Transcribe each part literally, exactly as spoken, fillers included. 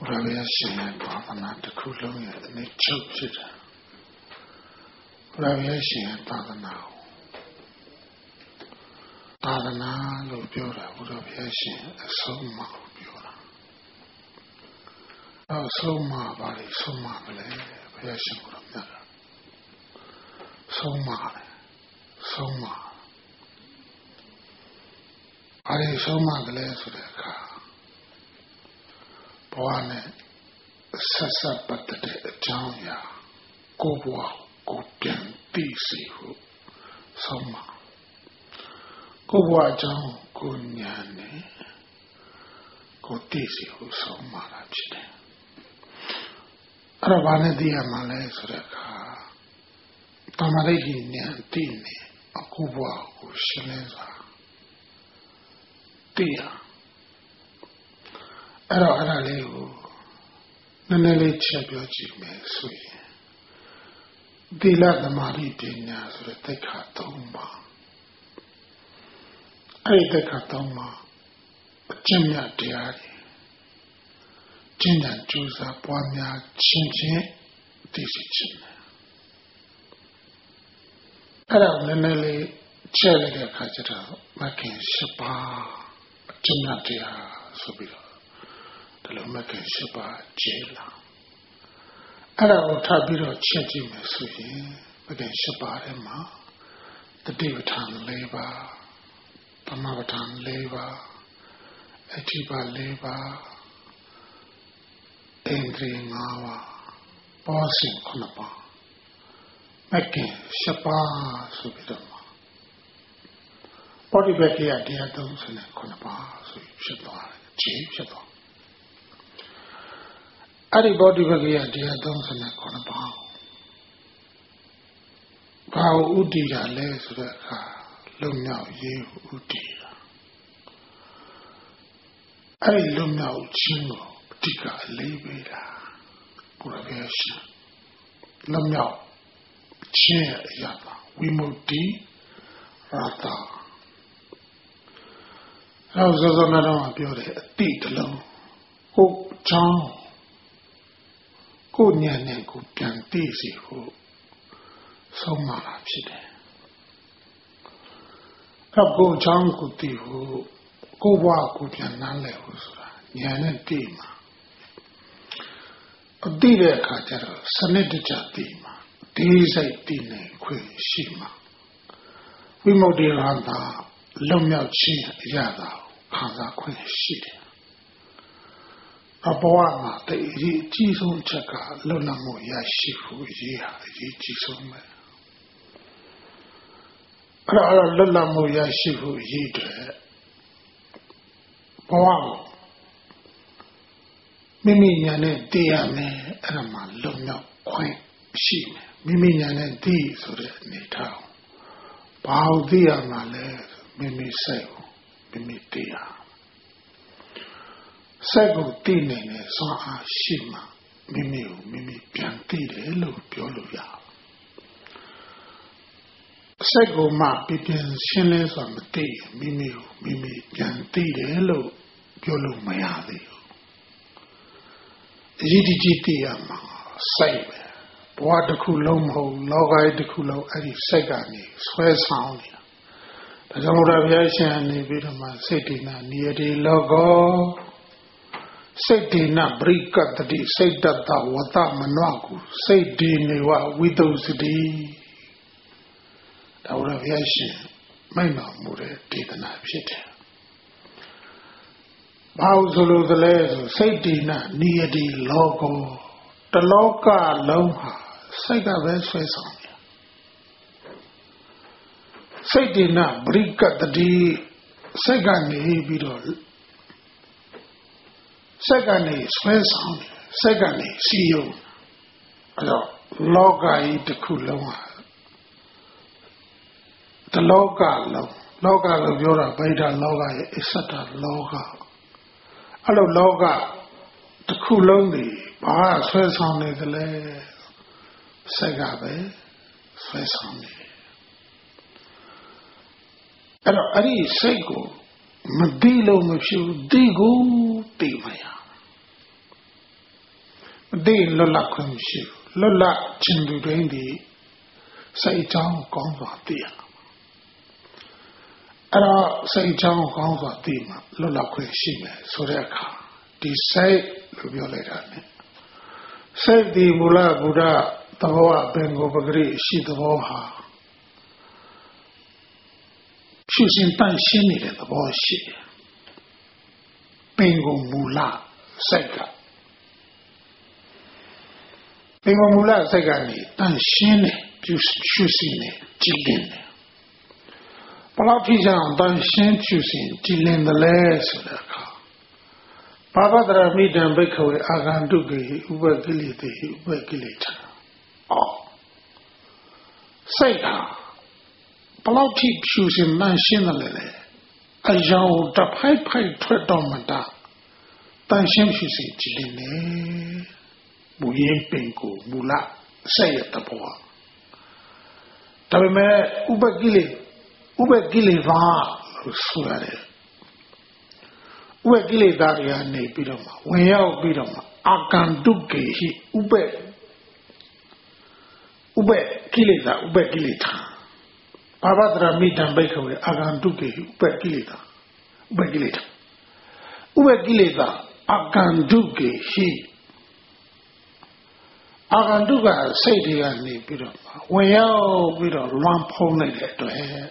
Pravation Bhavana to Kulung and the church. Pravation Bhavana. Bhavana Lubura, Pravation, a Soma Lubura. Oh, Soma body, Soma, Pravation would have never. Soma, Soma. Body, Soma, the less of the car. Boane Sasa Patate Janya Gowa Gopian Tisihu Soma Gowa Jang Gunyane Gotisihu Soma Rapide Arabane Dia Malay Sureka Tamaregi Niantini Akuwa Gushineza Diaအဲ့တော့အဲ့ဒါလေးကိုနည်းနည်းလေးချက်ပြောကြည့်မယ်ဆိုရင်သီလသမာဓိပညာဆိုတဲ့သိက္ခာသုံးပါးအဲ့ဒီသိက္ခာသုံးပါးအကျင့်မြတ်တရားတွေကျင့်ကြံကြိုးစားပွားများခြင်းဖြင့်သိရှိခြင်းအဲ့ဒါနည်းနည်းလေးချက်လိုက်တဲ့အခါကျတော့မဂ်ခင်၈ပါးအကျင့်မြတ်တရားဆိုပြီးတော့တလုံးမကင်ရှိပါကျေလာအဲ့ဒါကိုထပ်ပြီးတော့ချက်ကြည့်မယ်ဆိုရင်မကင်ရှိပါထဲမှာတတိပဋ္ဌာန်၄ပါးသမပဋ္ဌာန်၄ပါးအဋ္ဌိပါ၄ပါးဣန္ဒြေ၅ပါးဘောဇဉ်၉ပါးမကင်ရှိပါဆိုပြီးတော့ဘောဓိပက္ခိယတရား၃၉ပါးဆိုဖြစ်သွားတယ်ခြေဖြစ်သွားအဲ့ဒီဘောဓိပက္ခိယတရား၃၉ပါးဘာကိုဥတည်တာလဲဆိုတဲ့အခါလုံမြောက်ရေးကိုဥတည်တာအဲ့ဒီလုံမြောက်ခြင်းကိုအဓိကအလေးပေးတာကိုရပဲရှိလုံမြောက်ခြင်းရဲ့အရာပါဝိမု ക്തി ရာတာအဲ့ဒါစောစောကတော့ပြောတယ်အတိတလုံးဟုတ်ချောင်းကိုဉာဏ်နဲ့ကိုပြန်သိစီဖို့ဆုံးမတာဖြစ်တယ်။အကိုချောင်းကိုသိဖို့ကိုဘဝကိုပြန်နားလည်ဖို့ဆိုတာဉာဏ်နဲ့သိမှာအသိတဲ့အခါကျတော့စနစ်တကျသိမှာဒီစိတ်သိနေခွင့်ရှိမှာဝိမု ക്തി ရာတာလုံမြောက်ခြင်းအရာသာခံစားခွင့်ရှိတယ်အဘဝမှာတည်ရည်အကြီးဆုံးချက်ကလွတ်လပ်မှုရရှိဖို့အရေးဟာအရေးကြီးဆုံးပဲအဲ့တော့လွတ်လပ်မှုရရှိဖို့အရေးတွေဘဝကိုမိမိညာနဲ့တည်ရမယ်အဲ့ဒါမှလွတ်မြောက်ခွင့်ရှိမယ်မိမိညာနဲ့တည်ဆိုတဲ့အနေထားဘာလို့တည်ရမှာလဲမိမိစိတ်ကိုမိမိတည်ရစိတ်ကိုတည်နေတဲ့စွမ်းအားရှိမှမိမိကိုမိမိပြန်တည်တယ်လို့ပြောလို့ရစိတ်ကိုမှပြပြင်းရှင်းလဲစွာမတည်မိမိကိုမိမိပြန်တည်တယ်လို့ပြောလို့မရသေးဘူးအရေးကြီးတည်ရမှာစိတ်ပဲဘဝတစ်ခုလုံးမဟုတ်လောကကြီးတစ်ခုလုံးအဲ့ဒီစိတ်ကနေဆွဲဆောင်နေတာဒါကြောင့်ဘုရားဘုရားရှင်နေပြီးတော့မှစိတ်တည်နာနိယတိလောကောစိတ်တည်နာပရိကတတိစိတ်တတဝတမနောကုစိတ်တည်နေဝဝိတုစတိဒါဘုရားဘုရားရှင်မိန့်တော်မူတဲ့ဒေသနာဖြစ်တယ်ဘာလို့ဆိုလို့လဲဆိုစိတ်တည်နာနိယတိလောကောတလောကလုံးဟာစိတ်ကပဲဆွဲဆောင်တယ်စိတ်တည်နာပရိကတတိစိတ်ကနေပြီးတော့စိတ်ကနေဆွဲဆောင်တယ်စိတ်ကနေစီယုံအဲ့တော့လောကကြီးတစ်ခုလုံးဟာတလောကလုံးလောကလို့ပြောတာဗိဓာလောကရဲ့အစ္ဆတလောကအဲ့လိုလောကတစ်ခုလုံးတွေဘာဆွဲဆောင်နေသလဲစိတ်ကပဲဆွဲဆောင်နေတယ်အဲ့တော့အဲ့ဒီစိတ်ကိုမသိလို့မဖြစ်ဘူးသိကိုသိမှရ they lola kunshi, lola chindu rendi, say down gonza dear. Ara say down gonza dima, lola kunshime, soreka, decide Lubioleta. Say the Mula Buddha, the Hoa Bengo Bagri, she the Voha. Choosing Tan Shini, the Boshi. Bengo Mula, Sega. Bengo Mula Segani, Tan Shini, choosing Jilin. Palatijan, Tan Shin choosing Jilin the less of the car. Papa Dramid and Bekaway Agandugi, Ubagility, Ubagilita. Oh. Say her. Palauti choosing Nanshinale. A young Dapai Pai Tredomada. Tanshim choosing Chiline. Buyen Pinko, Mula, say at the poor. Tabime Ubagili, Ubagiliva, Suare. Wegile Daria ne Bidoma, Wayao Bidoma, Aganduke, he Ube Ube Kilita, Ube Kilita. Pavadra meet and Bakeaway, Aganduke, Ube Kilita, Ube Kilita. Ube Kilita, Aganduke, he Aganduka, Sadia ne Bidoma, Wayao Bidom, Lampone to her.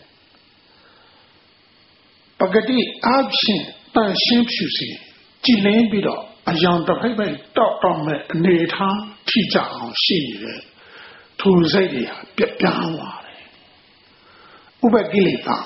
Pagati absent. Tan Shim Shusi, Jilin Bido, a young Dapai, Doctor Neta, teacher on Shi, to Zadia, Pianware. Ubagilita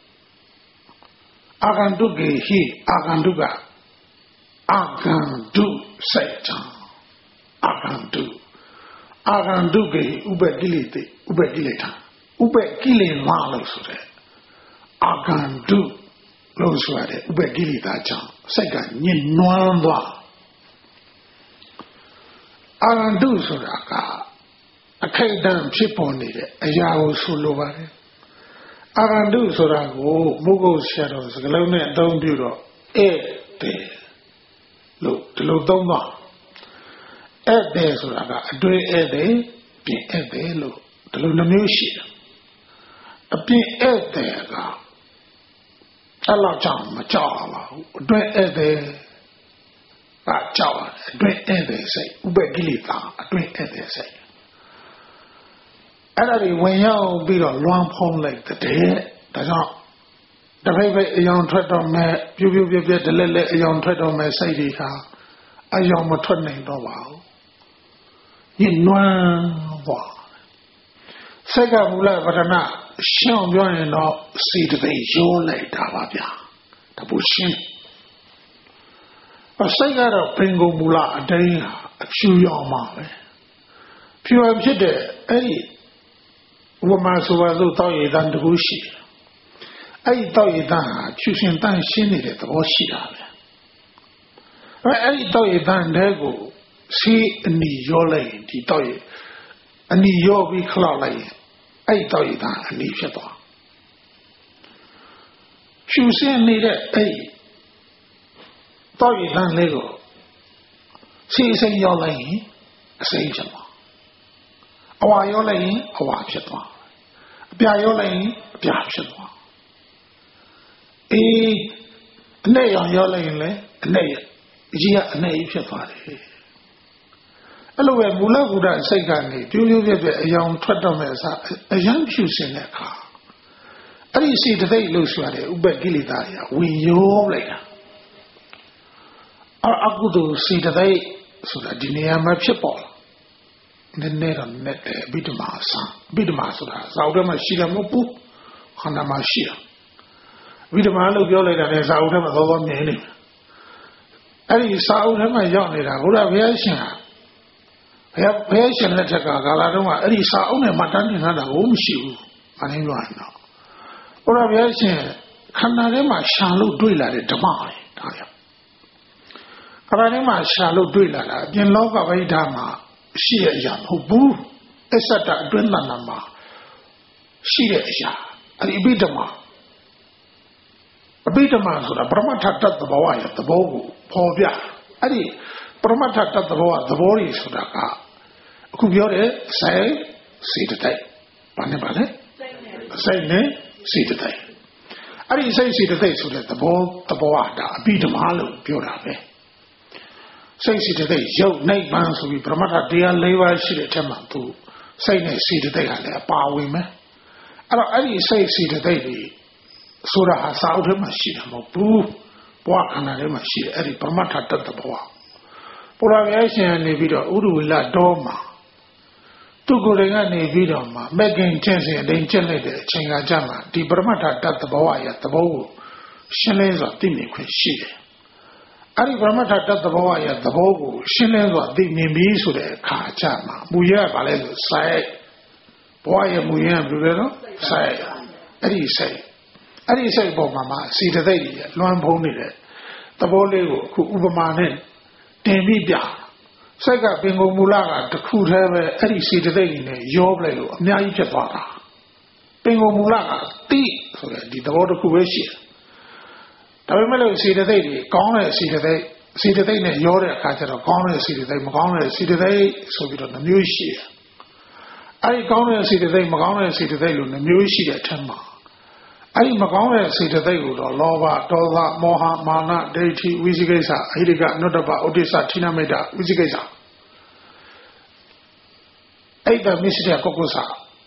Aganduge, he, Aganduga, Agandu, Satan, Agandu, Aganduge, Ubagilite, Ubagilita, Ubagilin Malusure, Agandu. Those who are the Ubagilita, second, Yin Noamba Agandu Suraka, a Kaidan chip on it, a Yao Suluvare Agandu Surago, Mugo shadows, Galone, Don Bureau, E. De Look, the Lodoma E. De Suraga, do E. De, be E. De Look, the Lunamushi, a be E. De. Allah Jam, Majala, Dway Ede, Java, Dway Ede say, Ubagilita, Dway Ede say. And when you be a long pond like the day, the baby, a young treadle may, you will be the lily, a young treadle may say, a young maternity wow. You know, Sega Mula Vadana. Show me no see the way you lay Davabia, the Bushin. A cigar of Pingo Mula a day, a few young mammy. Few of you there, eh? Woman so well thought you than the Bushi. I thought you done, choosing time she needed the Washita. I thought you done there go, see a knee your lane, he thought you, a knee your weak cloud lane. I thought you done a leaf shut off. She was saying, Neither, eh? Thought you done Lego. See, say your lane, a sage. A while your lane, a watch shut off. A pia your lane, a pia shut off. Eh, nay on your lane, nay, yeah, nay, shut off. Hello, Mula Buddha Segani, do you get a young Twadomes, a young shoes in that car? I didn't see the day lose you at Ubagilita, we you later. Or Agudu see the day so that Dineama Chipol. The net on net, Bidamasa, Bidamasa, Saudama Shila Mopu, Hanamashia. Bidamalo Violeta is out of the one name. I saw him a young lady, who have Yasha. I have patient letter Galadoma, and he saw only Matan in another home shoe, and he ran now. Or I have seen Kanarema Shalu Duila de Damai. Karanema Shalu Duila, Jen Loga Vaidama, she a young who boo, Esata Drenanama, she a ya, and Ibidama. A Bidama, so the Bramata the Bawai, the Bogu, Povia, Adi. ပရမတ္ထတသဘောကသဘောကြီးဆိုတာကအခုပြောတဲ့စိတ်စေတသိက်ဘာနဲ့ပါလဲစိတ်နဲ့စေတသိက်အဲ့ဒီစိတ်စေတသိက်ဆိုတဲ့သဘောသဘောအတာအပိဓမ္မာလို့ပြောတာပဲစိတ်စေတသိက်ရုပ်နိဗ္ဗာန်ဆိုပြီးပရမတ္ထတရား၄ပါးရှိတဲ့အထက်မှာသူစိတ်နဲ့စေတသိက်ကလည်းအပါဝင်မယ်အဲ့တော့အဲ့ဒီစိတ်စေတသိက်တွေဆိုတာဟာစာအုပ်ထဲမှာရှိတယ်မဟုတ်ဘူးဘဝခန္ဓာထဲမှာရှိတယ်အဲ့ဒီပရမတ္ထတသဘောဘုရားရဲ့ရှင်နေပြီးတော့ဥရဝေလတော်မှာသူကိုယ်တိုင်ကနေပြီးတော့မှမက်ကင်ချင်းစဉ်အတိုင်းကျက်လိုက်တဲ့အချိန်ကကြာမှာဒီပရမတ္ထတသဘောရဲ့သဘောကိုရှင်းလင်းစွာသိမြင်ခွင့်ရှိတယ်အဲ့ဒီပရမတ္ထတသဘောရဲ့သဘောကိုရှင်းလင်းစွာသိမြင်ပြီးဆိုတဲ့အခါကြာမှာမူရကဘာလဲဆိုစိုက်ဘဝရဲ့မူရကဘယ်လိုလဲနော်စိုက်အဲ့ဒီစိုက်အဲ့ဒီစိုက်ပေါ်မှာစီတသိက်ကြီးလွှမ်းဖုံးနေတဲ့သဘောလေးကိုအခုဥပမာနဲ့တင်ပြီးပြစိုက်ကပင်ကိုမူလကတခုတည်းပဲအဲ့ဒီစီတသိက်ကြီးနဲ့ရောပလိုက်လို့အများကြီးဖြစ်သွားတာပင်ကိုမူလကတိဆိုတဲ့ဒီသဘောတစ်ခုပဲရှိတယ်ဒါပေမဲ့လို့စီတသိက်ကြီးကောင်းတဲ့စီတသိက်စီတသိက်နဲ့ရောတဲ့အခါကျတော့ကောင်းတဲ့စီတသိက်မကောင်းတဲ့စီတသိက်ဆိုပြီးတော့နှမျိုးရှိတယ်အဲ့ဒီကောင်းတဲ့စီတသိက်မကောင်းတဲ့စီတသိက်လို့နှမျိုးရှိတဲ့အထက်မှာအဲ့ဒီမကောင်းတဲ့စေတသိက်ကိုတော့လောဘဒေါသမောဟမာနဒိဋ္ဌိဝိသိကိစ္စအဟိတကအနုတ္တပဥဒိစ္စဌိနမိတ်တဝိသိကိစ္စအဲ့ဒါမရှိတဲ့ကောကုသ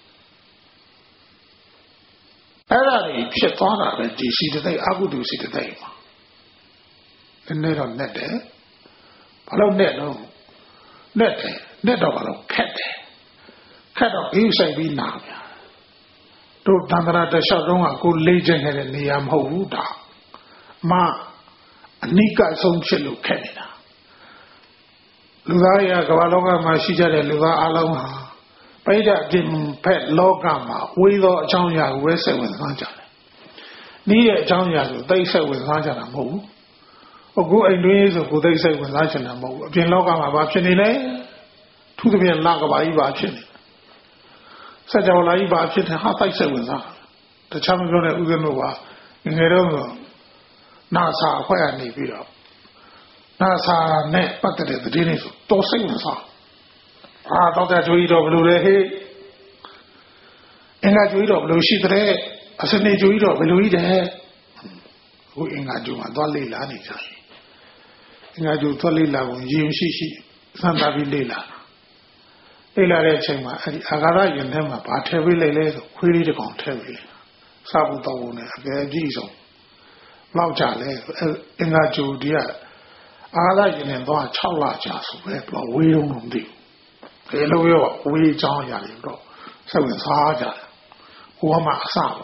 အဲ့ဒါကြီးဖြစ်သွားတာပဲဒီစေတသိက်အကုသိုလ်စေတသိက်မှာနည်းနည်းတော့နဲ့တယ်ဘာလို့နဲ့တော့နဲ့တယ်နဲ့တော့ဘာလို့ခက်တယ်ခက်တော့အေးဆိုင်ပြီးနာဗျာတို့တန္တရာတလျှောက်တုံးကကိုလေးကျင်နေတဲ့နေရာမဟုတ်ဘူးဒါအမအနိကဆုံးဖြစ်လို့ခက်နေတာလူသားတွေကကမ္ဘာလောကမှာရှိကြတဲ့လူသားအလုံးဟာပိဋကပြင်ဖက်လောကမှာဝေသောအကြောင်းအရာကိုဝဲဆက်ဝင်သွားကြတယ်။ဤရဲ့အကြောင်းအရာကိုသိဆက်ဝင်သွားကြတာမဟုတ်ဘူး။အခုအိမ်တွင်းဆိုကိုသိဆက်ဝင်သွားချင်တာမဟုတ်ဘူး။အပြင်လောကမှာဘာဖြစ်နေလဲ။သူသဖြင့်လကဘာကြီးဘာဖြစ်နေစัจ java လာကြီးဘာဖြစ်တယ်ဟာတိုက်ဆက်ဝင်သွားတခြားမပြောတဲ့ဥက္ကဋ္ဌကငယ်တော့နာစာအဖွဲ့ကနေပြီးတော့နာစာနဲ့ပတ်သက်တဲ့သတင်းတွေဆိုတော်စိတ်ဝင်စားအာတော့တဲ့ကျွေးတော့ဘယ်လိုလဲဟေးအင်္ဂါကျွေးတော့ဘယ်လိုရှိတဲ့အစနေကျွေးတော့ဘယ်လိုကြီးတဲ့ဟိုအင်္ဂါကျွေးမှာသွားလေ့လာနေကြတယ်အင်္ဂါကျွေးသွားလေ့လာကိုရင်ရှိရှိစံတာပြီးလေ့လာလေ့လာတဲ့အချိန်မှာအဲ့ဒီအာဃာတယင်ထဲမှာဘာထည့်ပေးလိုက်လဲဆိုခွေးလေးတစ်ကောင်ထည့်ပေးစာဖို့တော့ဝင်တယ်အကယ်အကြည့်ဆုံးလောက်ကြလဲအင်္ဂါကျူဒီကအာဃာတယင်နဲ့တော့၆လကြာဆိုပဲတော့ဝေးတော့မသိဘူးဘယ်လိုရောဝေးချောင်းရတယ်တော့ဆက်ဝင်စားကြတယ်ဟိုမှာအစပေါ့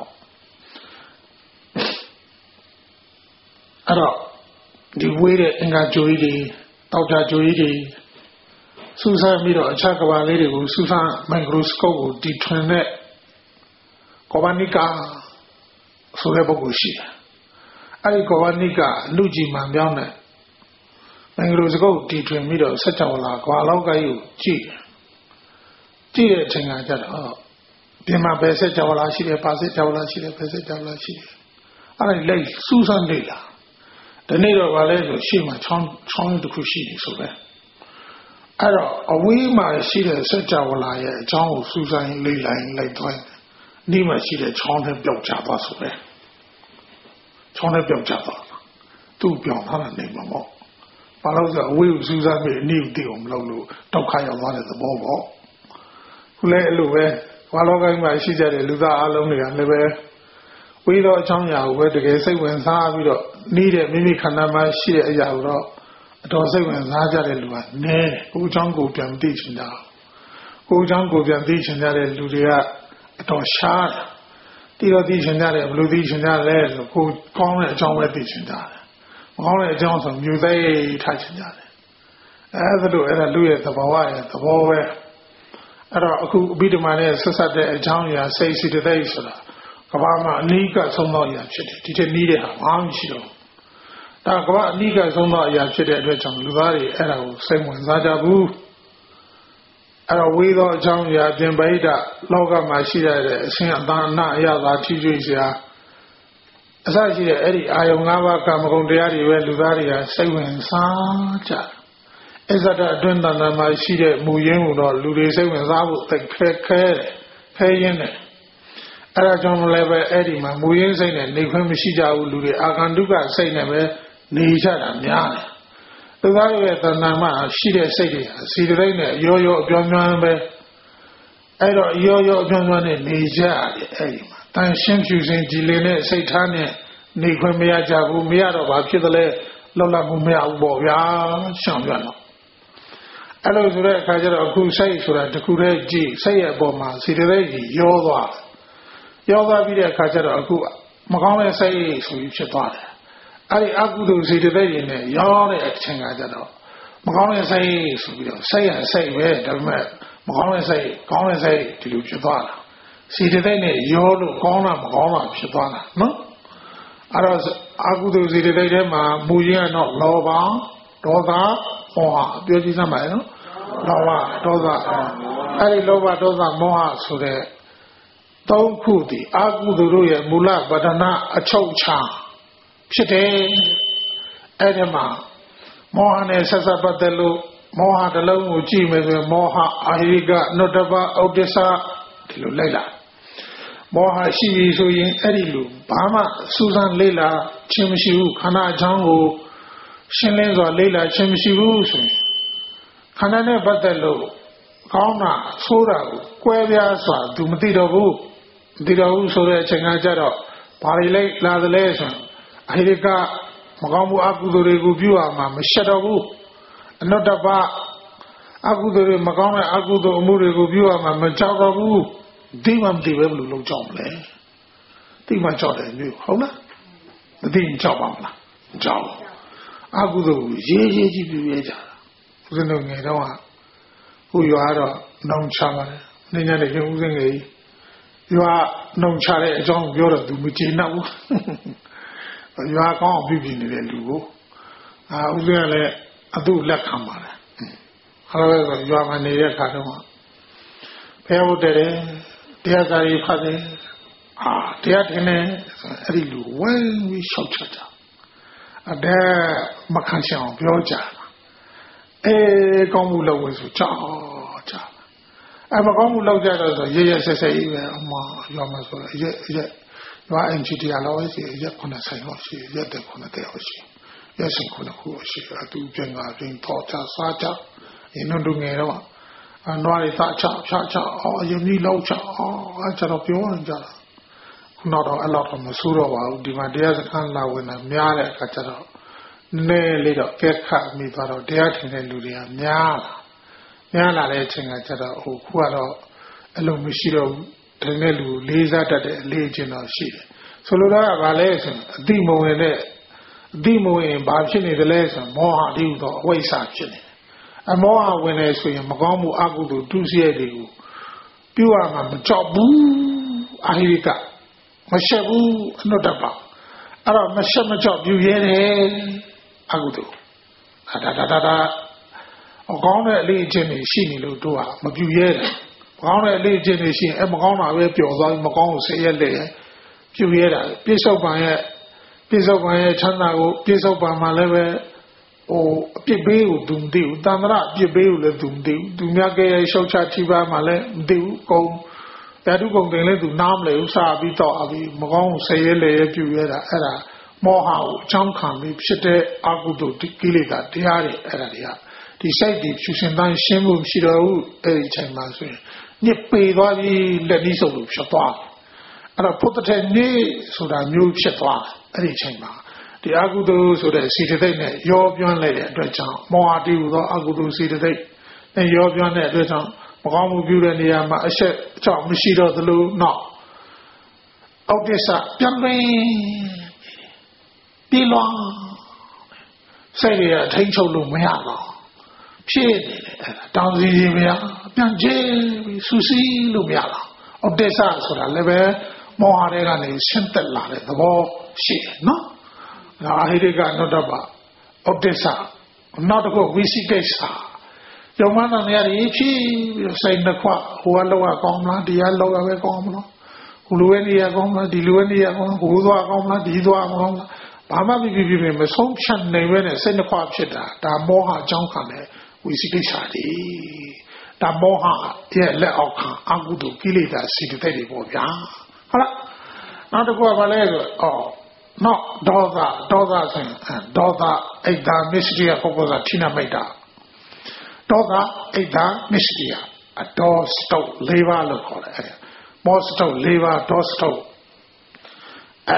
အဲ့တော့ဒီဝေးတဲ့အင်္ဂါကျူကြီးတွေတောက်ကြကျူကြီးတွေစူးစမ်းပြီးတော့အခြားကဘာလေးတွေကိုစူးစမ်းမိုက်ခရိုစကော့ကိုတီထွင်တဲ့ကောဘာနိကာဆိုတဲ့ပုဂ္ဂိုလ်ရှိတယ်။အဲဒီကောဘာနိကာလူကြည်မှန်ပြောင်းတဲ့မိုက်ခရိုစကော့တီထွင်ပြီးတော့စัจ java လာကဘာလောကကြီးကိုကြည့်တယ်။ကြည့်တဲ့အချိန်ကကျတော့ပြင်မှာဘယ်စัจ java လာရှိတယ်ပါစัจ java လာရှိတယ်ဘယ်စัจ java လာရှိတယ်။အဲဒီလိုက်စူးစမ်းလေ့လာဒီနေ့တော့ဗာလဲဆိုရှေ့မှာချောင်းချောင်းတစ်ခုရှိနေဆိုပဲအဲ့တော့အဝေးမှာရှိတဲ့စัจ java လာရဲ့အကြောင်းကိုစူးစမ်းလေ့လာရင်လိုက်သွားဒီမှာရှိတဲ့ချောင်းနဲ့ပြောက်ကျသွားဆိုပဲချောင်းနဲ့ပြောက်ကျသွားသူ့ပြောင်းထားတာနေမှာပေါ့ဘာလို့ဆိုအဝေးကိုစူးစမ်းပြီးအနည်းသိအောင်မလုပ်လို့တောက်ခါရောက်သွားတဲ့သဘောပေါ့ခုလည်းအဲ့လိုပဲဘာလောကကြီးမှာရှိကြတဲ့လူသားအလုံးတွေကလည်းပဲဝေးသောအကြောင်းအရာကိုပဲတကယ်စိတ်ဝင်စားပြီးတော့နေတဲ့မိမိခန္ဓာမှာရှိတဲ့အရာကိုတော့အတော်စိတ်ဝင်စားကြတဲ့လူကနည်းတယ်ကိုယ်အကြောင်းကိုပြန်သိချင်ကြကိုယ်အကြောင်းကိုပြန်သိချင်ကြတဲ့လူတွေကအတော်ရှားတယ်တိတော့သိချင်ကြတယ်ဘယ်လိုသိချင်ကြလဲဆိုကိုယ်ကောင်းတဲ့အကြောင်းပဲသိချင်ကြတယ်မကောင်းတဲ့အကြောင်းဆိုမြူသိထားချင်ကြတယ်အဲဒါတို့အဲ့ဒါလူရဲ့သဘောရဲ့သဘောပဲအဲ့တော့အခုအဘိဓမ္မာနဲ့ဆက်ဆက်တဲ့အကြောင်းအရာစိတ်စိတ္တိဆိုတာကဘာမှာအနိကဆုံးသောအရာဖြစ်တယ်ဒီထက်နီးတဲ့ဟာဘာမှမရှိတော့ဒါကဘာအနိကဆုံးသောအရာဖြစ်တဲ့အတွက်ကြောင့်လူသားတွေအဲ့ဒါကိုစိတ်ဝင်စားကြဘူးအဲ့တော့ဝေးသောအကြောင်းအရာပြင်ပိဋ္ဌလောကမှာရှိတဲ့အရှင်အတန်အနအရသာထိကျွေးစရာအစရှိတဲ့အဲ့ဒီအာယုံ၅ပါးကာမဂုဏ်တရားတွေပဲလူသားတွေကစိတ်ဝင်စားကြအဲ့ဒါအတွင်းတဏ္ဍာမှာရှိတဲ့မူရင်းကိုတော့လူတွေစိတ်ဝင်စားဖို့သိခဲခဲတယ်ခဲရင်းတယ်အဲ့ဒါကြောင့်လည်းပဲအဲ့ဒီမှာမူရင်းစိတ်နဲ့နေခွင့်မရှိကြဘူးလူတွေအာဂန္တုကစိတ်နဲ့ပဲနေကြတာများတယ်သူသားရဲ့တဏ္ဍာမှာရှိတဲ့စိတ်တွေစီတရိတ်နဲ့ရောရောအပြောင်းပြောင်းပဲအဲ့တော့ရောရောအပြောင်းပြောင်းနဲ့နေကြရတယ်အဲ့ဒီမှာတန်ရှင်းဖြူစင်ကြည်လင်တဲ့စိတ်ထားနဲ့နေခွင့်မရကြဘူးမရတော့ဘာဖြစ်သလဲလောက်လောက်မှုမရဘူးပေါ့ဗျာရှောင်ပြတော့အဲ့လိုဆိုတဲ့အခါကျတော့အခုစိတ်ဆိုတာတခုတည်းကြည့်စိတ်ရဲ့အပေါ်မှာစီတရိတ်ကြီးရောသွားရောသွားပြီးတဲ့အခါကျတော့အခုမကောင်းတဲ့စိတ်ဆိုပြီးဖြစ်သွားတယ်အဲ့ဒီအကုသိုလ်စီတရိတ်တွေနဲ့ရောတဲ့အချိန်ကကျတော့မကောင်းတဲ့စိတ်ဆိုပြီးတော့စိတ်ရစိတ်ပဲဒါပေမဲ့မကောင်းတဲ့စိတ်ကောင်းတဲ့စိတ်ဒီလိုဖြစ်သွားတာစီတရိတ်နဲ့ရောလို့ကောင်းတာမကောင်းတာဖြစ်သွားတာနော်အဲ့တော့အကုသိုလ်စီတရိတ်ထဲမှာမူရင်းကတော့လောဘဒေါသမောဟပြောကြည့်စမ်းပါနော်လောဘဒေါသအဲ့ဒီလောဘဒေါသမောဟဆိုတဲ့သုံးခုဒီအကုသိုလ်တို့ရဲ့မူလပဒနာအချုပ်ချာဖြစ်တယ်အဲ့ဒီမှာမောဟနဲ့ဆက်ဆက်ပတ်သက်လို့မောဟတစ်လုံးကိုကြည့်မယ်ဆိုရင်မောဟအာဟိကနုတ္တပဩဒိစ္စဒီလိုလိုက်လာမောဟရှိပြီဆိုရင်အဲ့ဒီလိုဘာမှစူးစမ်းလေ့လာခြင်းမရှိဘူးခန္ဓာအကြောင်းကိုရှင်းလင်းစွာလေ့လာခြင်းမရှိဘူးဆိုရင်ခန္ဓာနဲ့ပတ်သက်လို့ကောင်းတာဆိုးတာကိုကွဲပြားစွာသူမသိတော့ဘူးမသိတော့ဘူးဆိုတဲ့အချိန်ကကျတော့ဘာတွေလိုက်လာသလဲဆိုရင်အဟိကမကောင်းမှုအကုသိုလ်တွေကိုပြုရမှာမရှက်တော့ဘူးအနုတ္တပအကုသိုလ်တွေမကောင်းတဲ့အကုသိုလ်အမှုတွေကိုပြုရမှာမကြောက်တော့ဘူးဒီမှမသိပဲဘယ်လိုလုပ်ကြောက်မလဲဒီမှကြောက်တယ်မျိုးဟုတ်လားမသိရင်ကြောက်ပါမလားကြောက်အကုသိုလ်ရေးရေးကြီးပြုရကြတာဦးဇင်းတို့ငယ်တော့ဟိုရွာတော့နှောင်ချပါတယ်နေညတဲ့ဦးဇင်းငယ်ရွာနှောင်ချတဲ့အကြောင်းပြောတော့သူမကျေနပ်ဘူးရွာကောင်းအောင်ပြုပြင်နေတဲ့လူကိုအာဦးဇင်းကလည်းအတုလက်ခံပါတယ်အဲဒါရွာမှာနေတဲ့ခါတော့ဖះဟုတ်တယ်တရားစာရီဖတ်တယ်အာတရားထင်တယ်အဲ့ဒီလူဝိုင်းပြီးရှောက်ချက်တာအတဲ့မခံချအောင်ပြောကြတာအဲကောင်းမှုလုပ်ဝင်ဆိုကြောက်ကြအဲမကောင်းမှုလုပ်ကြတော့ဆိုရရဆက်ဆက်ကြီးပဲအမရွာမှာဆိုရရရွာအင်ဂျီတီယာလောက်ရှိရခုနဆိုင်လောက်ရှိရတဲ့ခုနတဲ့လောက်ရှိရစင်ခုနခုရှိအတူပြန်လာရင်တော့ချစားချအင်းတို့ငယ်တော့အနွားရီသားချဖြာချအော်ယမီလောက်ချအော်အဲ့ကျတော့ပြောနေကြတာခုနောက်တော့အဲ့လောက်တော့မဆိုးတော့ပါဘူးဒီမှာတရားစခန်းလာဝင်တာများတဲ့အခါကျတော့နည်းလေးတော့ကဲခတ်မိသွားတော့တရားထင်တဲ့လူတွေကများလာများလာတဲ့အချိန်ကကျတော့ဟိုခုကတော့အလုံးမရှိတော့ဘူးထင်တဲ့လူလေးစားတတ်တဲ့အလေးအကျင့်တော့ရှိတယ်ဆိုလိုတာကဘာလဲဆိုရင်အတိမဝင်တဲ့အတိမဝင်ဘာဖြစ်နေသလဲဆိုရင်မောဟတိဟုသောအဝိဇ္ဇာဖြစ်နေအမောဟဝင်နေဆိုရင်မကောင်းမှုအကုသိုလ်ဒုစရိုက်တွေကိုပြုရမှာမကြောက်ဘူးအာဟိကမရှက်ဘူးအနုတ္တပအဲ့တော့မရှက်မကြောက်ပြုရဲတယ်အကုသိုလ်ဒါဒါဒါဒါအကောင်းတဲ့အလေးအကျင့်တွေရှိနေလို့တို့ကမပြုရဲတယ်မကောင်းတဲ့အလေးအကျင့်တွေရှိရင်အဲမကောင်းတာပဲပျော်သွားပြီးမကောင်းကိုဆေးရက်လက်ပြုရဲတာပြစ္ဆုတ်ပံရဲ့ပြစ္ဆုတ်ပံရဲ့ချမ်းသာကိုပြစ္ဆုတ်ပံမှာလည်းပဲဟိုအပြစ်ပေးကိုသူမသိဘူးတန်ត្រအပြစ်ပေးကိုလည်းသူမသိဘူးသူများကရဲ့ရှောက်ချထိပါမှလည်းမသိဘူးကုံဓာတုကုံတင်လည်းသူနားမလဲဘူးစားပြီးတော့အပြီးမကောင်းဆေးရဲလက်ရပြုရဲတာအဲ့ဒါမောဟကိုအကြောင်းခံပြီးဖြစ်တဲ့အကုသိုလ်ကိလေသာတရားတွေအဲ့ဒါတွေကဒီစိတ်ဒီဖြူစင်တိုင်းရှင်းဖို့မရှိတော့ဘူးအဲ့ဒီအချိန်မှာဆိုရင်ညစ်ပေသွားပြီးလက်နီးစုပ်လို့ဖြစ်သွားအဲ့တော့ဖုတ်တဲ့နေ့ဆိုတာမျိုးဖြစ်သွားအဲ့ဒီအချိန်မှာဒီအကုသိုလ်ဆိုတဲ့စေတသိက်နဲ့ရောပြွမ်းလိုက်တဲ့အတွက်ကြောင့်မောဟတိဟူသောအကုသိုလ်စေတသိက်နဲ့ရောပြွမ်းတဲ့အတွက်ကြောင့်မကောင်းမှုပြုတဲ့နေရာမှာအဆက်အကြောင်းမရှိတော့သလိုနောက်အောက်တစ္ဆပြန်ပင်ပြေးလွန်စိတ်ရအထိန်ချုပ်လို့မရတော့ဖြစ်နေတယ်အဲ့ဒါတောင်းစီစီမရပြန်ကျင်းပြီးဆူစီလို့မရတော့အောက်တစ္ဆဆိုတာလည်းပဲမောဟတွေကနေဆင်းသက်လာတဲ့သဘောရှိတယ်နော်အာဟိရိကအနုတ္တပအောက်တစ္ဆနောက်တစ်ခုဝိသိကိစ္စယုံမှန်တဲ့နေရာကြီးဖြစ်ပြီးစိတ်နှစ်ခွဟိုကလောက်ကောင်းမလားတရားလောက်ရပဲကောင်းမလားဟိုလိုနေရာကောင်းမလားဒီလိုနေရာကောင်းဟိုသွားကောင်းမလားဒီသွားကောင်းမလားဘာမှပြပြပြမဆုံးဖြတ်နိုင်ပဲနဲ့စိတ်နှစ်ခွဖြစ်တာဒါမောဟအကြောင်းခံတယ်ဝိသိကိစ္စတွေဒါမောဟရဲ့လက်အောက်ခံအကုသိုလ်ကိလေသာစိတ်တွေတွေပေါ့ဗျာဟုတ်လားနောက်တစ်ခုကဘာလဲဆိုအော်နော်ဒေါသဒေါသဆိုရင်ဒေါသအိတ်တာမစ္စရိယပုဂ္ဂိုလ်ကထိနာမိတ်တာဒေါသအိတ်တာမစ္စရိယအဒေါစတုတ်၄ပါးလို့ခေါ်တယ်အဲ့ဒါမောစတုတ်၄ပါးဒေါစတုတ်အဲ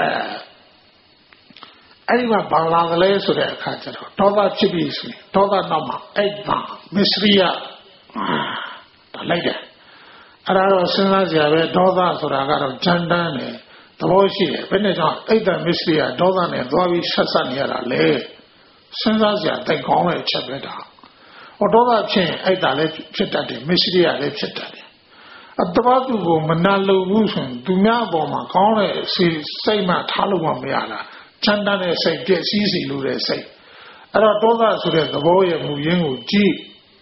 အဲ့ဒီမှာဘာလာကလေးဆိုတဲ့အခါကျတော့ဒေါသဖြစ်ပြီဆိုရင်ဒေါသနောက်မှာအိတ်တာမစ္စရိယဒါလိုက်တယ်အဲ့ဒါတော့စဉ်းစားကြရပဲဒေါသဆိုတာကတော့ကြမ်းတမ်းတယ်သဘောရှိတယ်ဘယ်နဲ့ကြောင့်အိတ်တမစ္စရိယဒေါသနဲ့သွားပြီးဆက်ဆက်နေရတာလေစဉ်းစားကြရတိတ်ကောင်းတဲ့အချက်ပဲဒါဟောဒေါသဖြစ်ရင်အိတ်တလည်းဖြစ်တတ်တယ်မစ္စရိယလည်းဖြစ်တတ်တယ်အတဘာသူကိုမနာလိုဘူးဆိုရင်သူများအပေါ်မှာကောင်းတဲ့စိတ်မှထားလို့မရတာချမ်းသာတဲ့စိတ်ပြည့်စည်စီလို့တဲ့စိတ်အဲ့တော့ဒေါသဆိုတဲ့သဘောရဲ့မူရင်းကိုကြည့်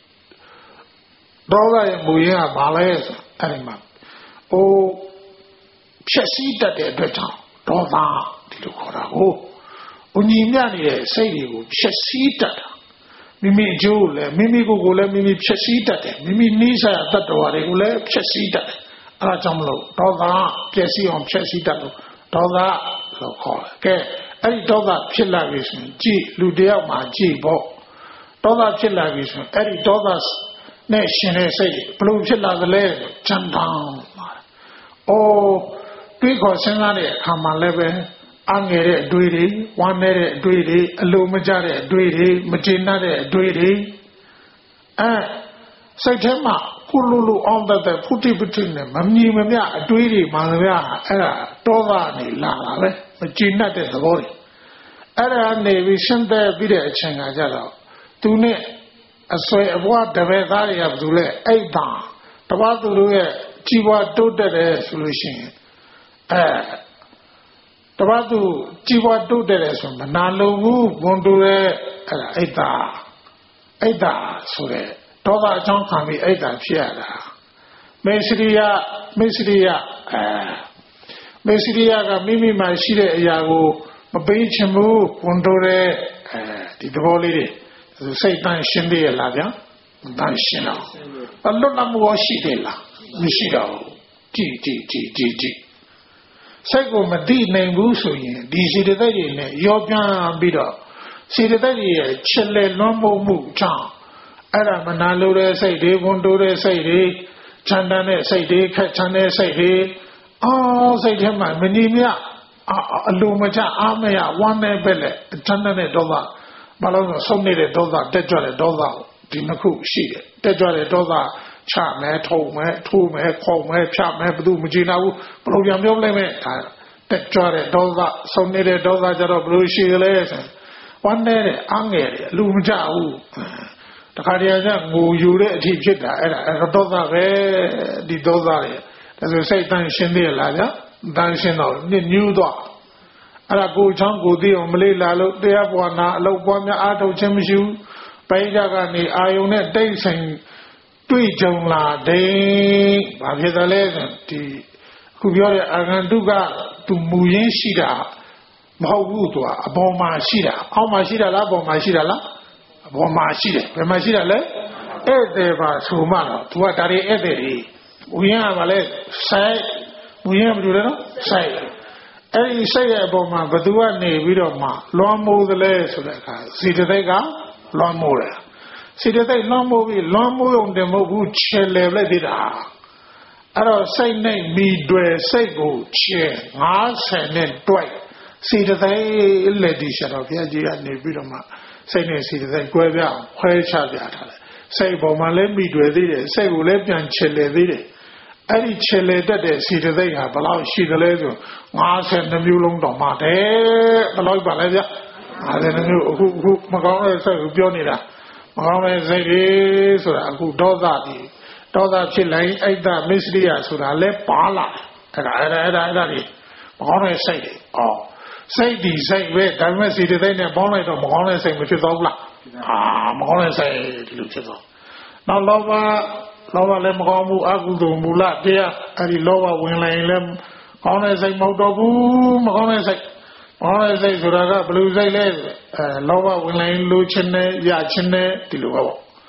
ဒေါသရဲ့မူရင်းကဘာလဲဆိုအဲ့ဒီမှာဟိုဖြည့်စည်းတတ်တဲ့အတွက်ကြောင့်ဒေါသဒီလိုခေါ်တာကိုဘုံညီမြနေတဲ့စိတ်တွေကိုဖြည့်စည်းတတ်တာမိမိအကျိုးလည်းမိမိကိုယ်ကိုလည်းမိမိဖြည့်စည်းတတ်တယ်မိမိနိစ္စတတ္တဝါတွေကိုလည်းဖြည့်စည်းတတ်တယ်အဲ့ဒါကြောင့်မလို့ဒေါသပြည့်စည်အောင်ဖြည့်စည်းတတ်လို့ဒေါသလို့ခေါ်တယ်ကဲအဲ့ဒီဒေါသဖြစ်လာပြီဆိုရင်ကြည့်လူတယောက်မှာကြည့်ပေါ့ဒေါသဖြစ်လာပြီဆိုရင်အဲ့ဒီဒေါသနဲ့ရှင်တဲ့စိတ်ဘယ်လိုဖြစ်လာသလဲချမ်းသာအိုးတွေးခေါ်စဉ်းစားတဲ့အခါမှာလည်းပဲအငယ်တဲ့အတွေ့တွေဝမ်းနည်းတဲ့အတွေ့တွေအလိုမကျတဲ့အတွေ့တွေမကျေနပ်တဲ့အတွေ့တွေအဲစိတ်ထဲမှာကုလူလူအောင်တဲ့ဖုတိပတိနဲ့မမြင်မမြအတွေ့တွေမှန်ကြအဲ့ဒါတောကနေလာတာပဲမကျေနပ်တဲ့သဘောတွေအဲ့ဒါနေပြီးရှင်းတဲ့ပြီးတဲ့အချိန်ကကြတော့သူနဲ့အဆွဲအပွားတပည့်သားတွေကဘယ်သူလဲအိတ်တာတပတ်သူတို့ရဲ့ကြီးပွားတိုးတက်တယ်ဆိုလို့ရှိရင်အဲတပတ်သူကြီးပွားတိုးတက်တယ်ဆိုမနာလိုဘူးဝန်တူတဲ့အဲ့ဒါအိတ်တာအိတ်တာဆိုတဲ့ဒေါသအကြောင်းခံပြီးအိတ်တာဖြစ်ရတာမေစရိယမေစရိယအဲမေစရိယကမိမိမှာရှိတဲ့အရာကိုမပေးချင်ဘူးဝန်တူတဲ့အဲဒီသဘောလေးတွေစိတ်တန်ရှင်းသေးရလားဗျာမတန်ရှင်းတော့အလွတ်လမှုရှိသေးလားမရှိတော့ကြည်ကြည်ကြည်ကြည်ကြည်စိတ်ကိုမသိနိုင်ဘူးဆိုရင်ဒီစိတ္တတွေနဲ့ရောပြန်ပြီးတော့စိတ္တတွေရဲ့ချက်လက်လွှမ်းမိုးမှုကြောင့်အဲ့ဒါမနာလိုတဲ့စိတ်တွေဝန်တိုးတဲ့စိတ်တွေချမ်းသာတဲ့စိတ်တွေခက်ချမ်းတဲ့စိတ်တွေအော်စိတ်ထဲမှာမညီမြအလိုမချအားမရဝမ်းနဲ့ပဲလေချမ်းသာတဲ့ဒေါသဘာလို့လဲဆုံးနေတဲ့ဒေါသတက်ကြွတဲ့ဒေါသဒီနှစ်ခုရှိတယ်တက်ကြွတဲ့ဒေါသချမယ်ထုံမယ်ထိုးမယ်ခေါ်မယ်ဖြတ်မယ်ဘယ်သူမကြည့်နိုင်ဘူးဘယ်လိုပြန်ပြောလိုက်မယ်ဒါတက်ကြွတဲ့ဒေါသဆုံးနေတဲ့ဒေါသကြတော့ဘယ်လိုရှိလဲဆိုဝမ်းနဲ့အငယ်တယ်လူမကြဘူးတခါတည်းကငိုယူတဲ့အထိဖြစ်တာအဲ့ဒါဒေါသပဲဒီဒေါသတွေဒါဆိုစိတ်တန်ရှင်းသေးလားဗျာတန်ရှင်းတော့ညညူးသွားအဲ့ဒါကိုချောင်းကိုသိအောင်မလေးလာလို့တရားပွားနာအလုပ်ပွားများအားထုတ်ခြင်းမရှိဘူးပိဋကကနေအာယုန်နဲ့တိတ်ဆိုင်တွေ့ကြုံလာတယ်ဘာဖြစ်တယ်လဲဆိုဒီခုပြောတဲ့အာဂန္တုကသူမူရင်းရှိတာမဟုတ်ဘူးသူကအပေါ်မှာရှိတာအောက်မှာရှိတာလားအပေါ်မှာရှိတာလားအပေါ်မှာရှိတယ်ဘယ်မှာရှိတာလဲဧည့်သည်ပါဆိုမှတော့သူကဒါတွေဧည့်သည်တွေမူရင်းကဘာလဲဆိုင်မူရင်းကဘယ်လိုလဲနော်ဆိုင်အဲ့ဒီစိတ်ရဲ့အပေါ်မှာဘသူကနေပြီးတော့မှလွှမ်းမိုးသလဲဆိုတဲ့အခါစိတ္တသိက်ကလွှမ်းမိုးတယ်စိတ္တသိက်လွှမ်းမိုးပြီးလွှမ်းမိုးုံတည်းမဟုတ်ဘူးချေလေလိုက်သေးတာအဲ့တော့စိတ်နဲ့မိတွေစိတ်ကိုချေငါးဆယ်နဲ့တွိုက်စိတ္တသိက်လက်ဒီရှာတော့ဘုရားကြီးကနေပြီးတော့မှစိတ်နဲ့စိတ္တသိက်ကွဲပြားခွဲခြားပြထားတယ်စိတ်ပေါ်မှာလည်းမိတွေသေးတယ်စိတ်ကိုလည်းပြန်ချေလေသေးတယ်အဲ့ဒီချေလေတတ်တဲ့စိတ္တသိက်ဟာဘယ်လောက်ရှိသလဲဆိုငါးဆယ်မျိုးလုံးတော့မှတယ်ဘယ်လောက်ပါလဲဗျာငါးဆယ်မျိုးအခုအခုမကောင်းတဲ့စိတ်ကိုပြောနေတာမကောင်းတဲ့စိတ်တွေဆိုတာအခုဒေါသတွေဒေါသဖြစ်လိုက်အိတ်တမစ္စရိယဆိုတာလဲပါလာအဲ့ဒါအဲ့ဒါအဲ့ဒါအဲ့ဒါတွေမကောင်းတဲ့စိတ်တွေအော်စိတ်ဒီစိတ်ပဲဒါပေမဲ့စိတ်တွေနဲ့ပေါင်းလိုက်တော့မကောင်းတဲ့စိတ်မဖြစ်တော့ဘူးလားအာမကောင်းတဲ့စိတ်ဒီလိုဖြစ်တော့နောက်လောဘလောဘလည်းမကောင်းဘူးအကုသိုလ်မူလတရားအဲ့ဒီလောဘဝင်လာရင်လည်းကောင်းတဲ့စိတ်မဟုတ်တော့ဘူးမကောင်းတဲ့စိတ်မကောင်းတဲ့စိတ်ဆိုတာကဘယ်လိုစိတ်လဲအဲလောဘဝင်လာရင်လိုချင်တယ်ရချင်တယ်ဒီလိုပဲပေါ့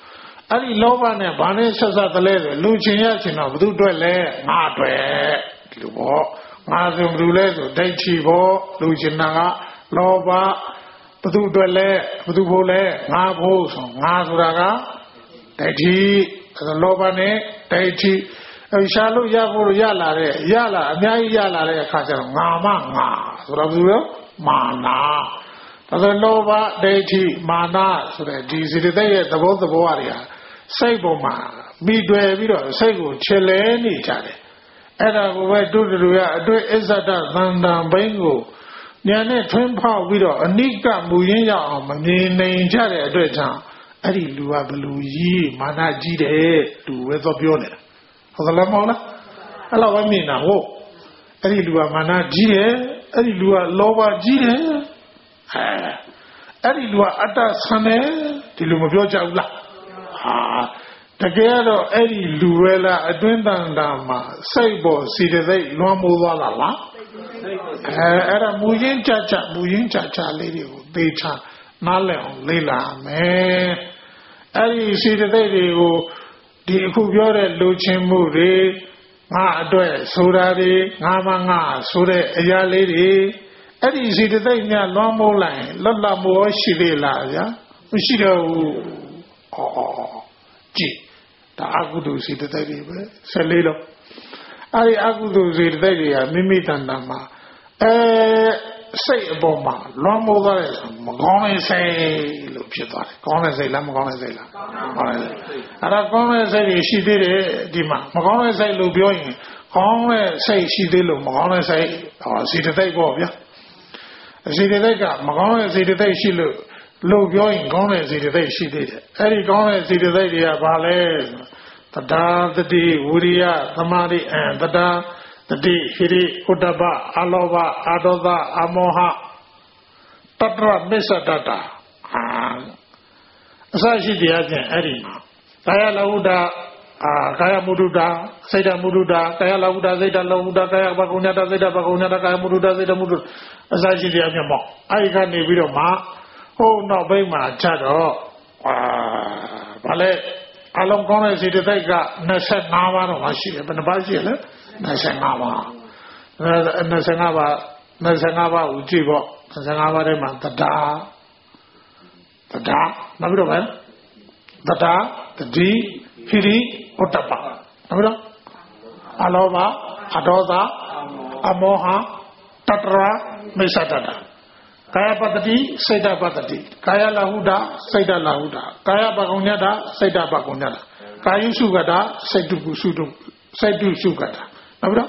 အဲ့ဒီလောဘနဲ့ဘာနဲ့ဆက်ဆက်တလဲဆိုလူချင်းရချင်းတော့ဘသူတွေ့လဲငါတွေ့ဒီလိုပေါ့ငါဆိုဘသူလဲဆိုဒိဋ္ဌိပေါ့လူချင်းနာကလောဘဘသူတွေ့လဲဘသူဖို့လဲငါဖို့ဆိုငါဆိုတာကဒိဋ္ဌိလောဘနဲ့ဒိဋ္ဌိအရှာလို့ရဖို့ရလာတဲ့ရလာအများကြီးရလာတဲ့အခါကျတော့ငါမငါဆိုတော့ဘယ်လိုလဲမာနာဒါဆိုလောဘဒိဋ္ဌိမာနဆိုတဲ့ဒီစိတ္တရဲ့သဘောသဘောအရာစိတ်ပေါ်မှာပြီးတွေ့ပြီးတော့စိတ်ကိုချေလဲနေကြတယ်အဲ့ဒါကိုပဲတုတူရအတွေ့အစ္ဆဒသန္တံဘိန်းကိုဉာဏ်နဲ့ထွင်းဖောက်ပြီးတော့အနိကမူရင်းရောက်အောင်မမြင်နိုင်ကြတဲ့အတွက်ကြောင့်အဲ့ဒီလူကဘလူကြီးမာနကြီးတယ်သူပဲတော့ပြောနေတာဟုတ်သလားမဟုတ်လားအဲ့လိုပဲမြင်တာဟုတ်အဲ့ဒီလူကမာနကြီးတယ်အဲ့ဒီလူကလောဘကြီးတယ်အဲအဲ့ဒီလူကအတ္တဆန်တယ်ဒီလူမပြောကြဘူးလားဟာတကယ်တော့အဲ့ဒီလူပဲလားအတွင်းတန်တာမှာစိတ်ပေါ်စီတသိက်လွှမ်းမိုးသွားတာလားအဲအဲ့ဒါမူရင်းကြကြမူရင်းကြကြလေးတွေကိုသေချာနားလည်အောင်လေ့လာမယ်အဲ့ဒီစီတသိက်တွေကိုဒီအခုပြောတဲ့လူချင်းမှုတွေငါအတွက်ဆိုတာတွေငါမငါဆိုတဲ့အရာလေးတွေအဲ့ဒီစီတသိက်များလွှမ်းမိုးလိုက်လွတ်လပ်မှုရှိသေးလားဗျာမရှိတော့ဘူးဩကြည့်ဒါအကုသိုလ်စီတသိက်တွေပဲဆယ်လေးတော့အဲ့ဒီအကုသိုလ်စီတသိက်တွေကမိမိတန်တန်မှာအဲစိတ်အပေါ်မှာလွှမ်းမိုးသွားတယ်မကောင်းတဲ့စိတ်လို့ဖြစ်သွားတယ်ကောင်းတဲ့စိတ်လားမကောင်းတဲ့စိတ်လားကောင်းတဲ့စိတ်အဲ့ဒါကောင်းတဲ့စိတ်တွေရှိသေးတယ်ဒီမှာမကောင်းတဲ့စိတ်လို့ပြောရင်ကောင်းတဲ့စိတ်ရှိသေးလို့မကောင်းတဲ့စိတ်ဟောစီတသိက်ပေါ့ဗျာစီတသိက်ကမကောင်းတဲ့စီတသိက်ရှိလို့လို့ပြောရင်ကောင်းတဲ့စီတသိက်ရှိသေးတယ်အဲ့ဒီကောင်းတဲ့စီတသိက်တွေကဘာလဲတတာတတိဝိရိယသမာဓိအံတတာတတိဟိရိဥဒ္ဒပအလောဘအဒေါသအမောဟတတ္တရမစ္ဆတတဟာအစရှိတရားချင်းအဲ့ဒီမှာကာယလောဟုတအာကာယမုဒ္ဒတာစိတ်တမုဒ္ဒတာကာယလောဟုတစိတ်တလောဟုတကာယဘဂုညတစိတ်တဘဂုညတကာယမုဒ္ဒတာစိတ်တမုဒ္ဒအစရှိတရားချင်းပေါ့အဲ့ဒီကနေပြီးတော့မှဟိုနောက်ပိုင်းမှာကြတော့အာဘာလဲအလုံးကောင်းတဲ့စိတ်တိုက်ကနှစ်ဆယ့်ငါးပါးတော့ရှိတယ်ဘယ်နှပါးရှိလဲနှစ်ဆယ့်ငါးပါးနှစ်ဆယ့်ငါးပါးနှစ်ဆယ့်ငါးပါးဦးကြည့်ပေါ့နှစ်ဆယ့်ငါးပါးထဲမှာတတာတတာနောက်ပြီးတော့ပဲတတာတတိဟိရိဥဒ္ဒပနောက်ပြီးတော့အလောဘအဒေါသအမောဟတတ္တရမိစ္ဆတတကာယပတ္တိစိတ်တပတ္တိကာယလာဟုတာစိတ်တလာဟုတာကာယပကုညတာစိတ်တပကုညတာကာယုစုကတာစိတ်တုကုစုတုစိတ်တုစုကတာနောက်ပြီးတော့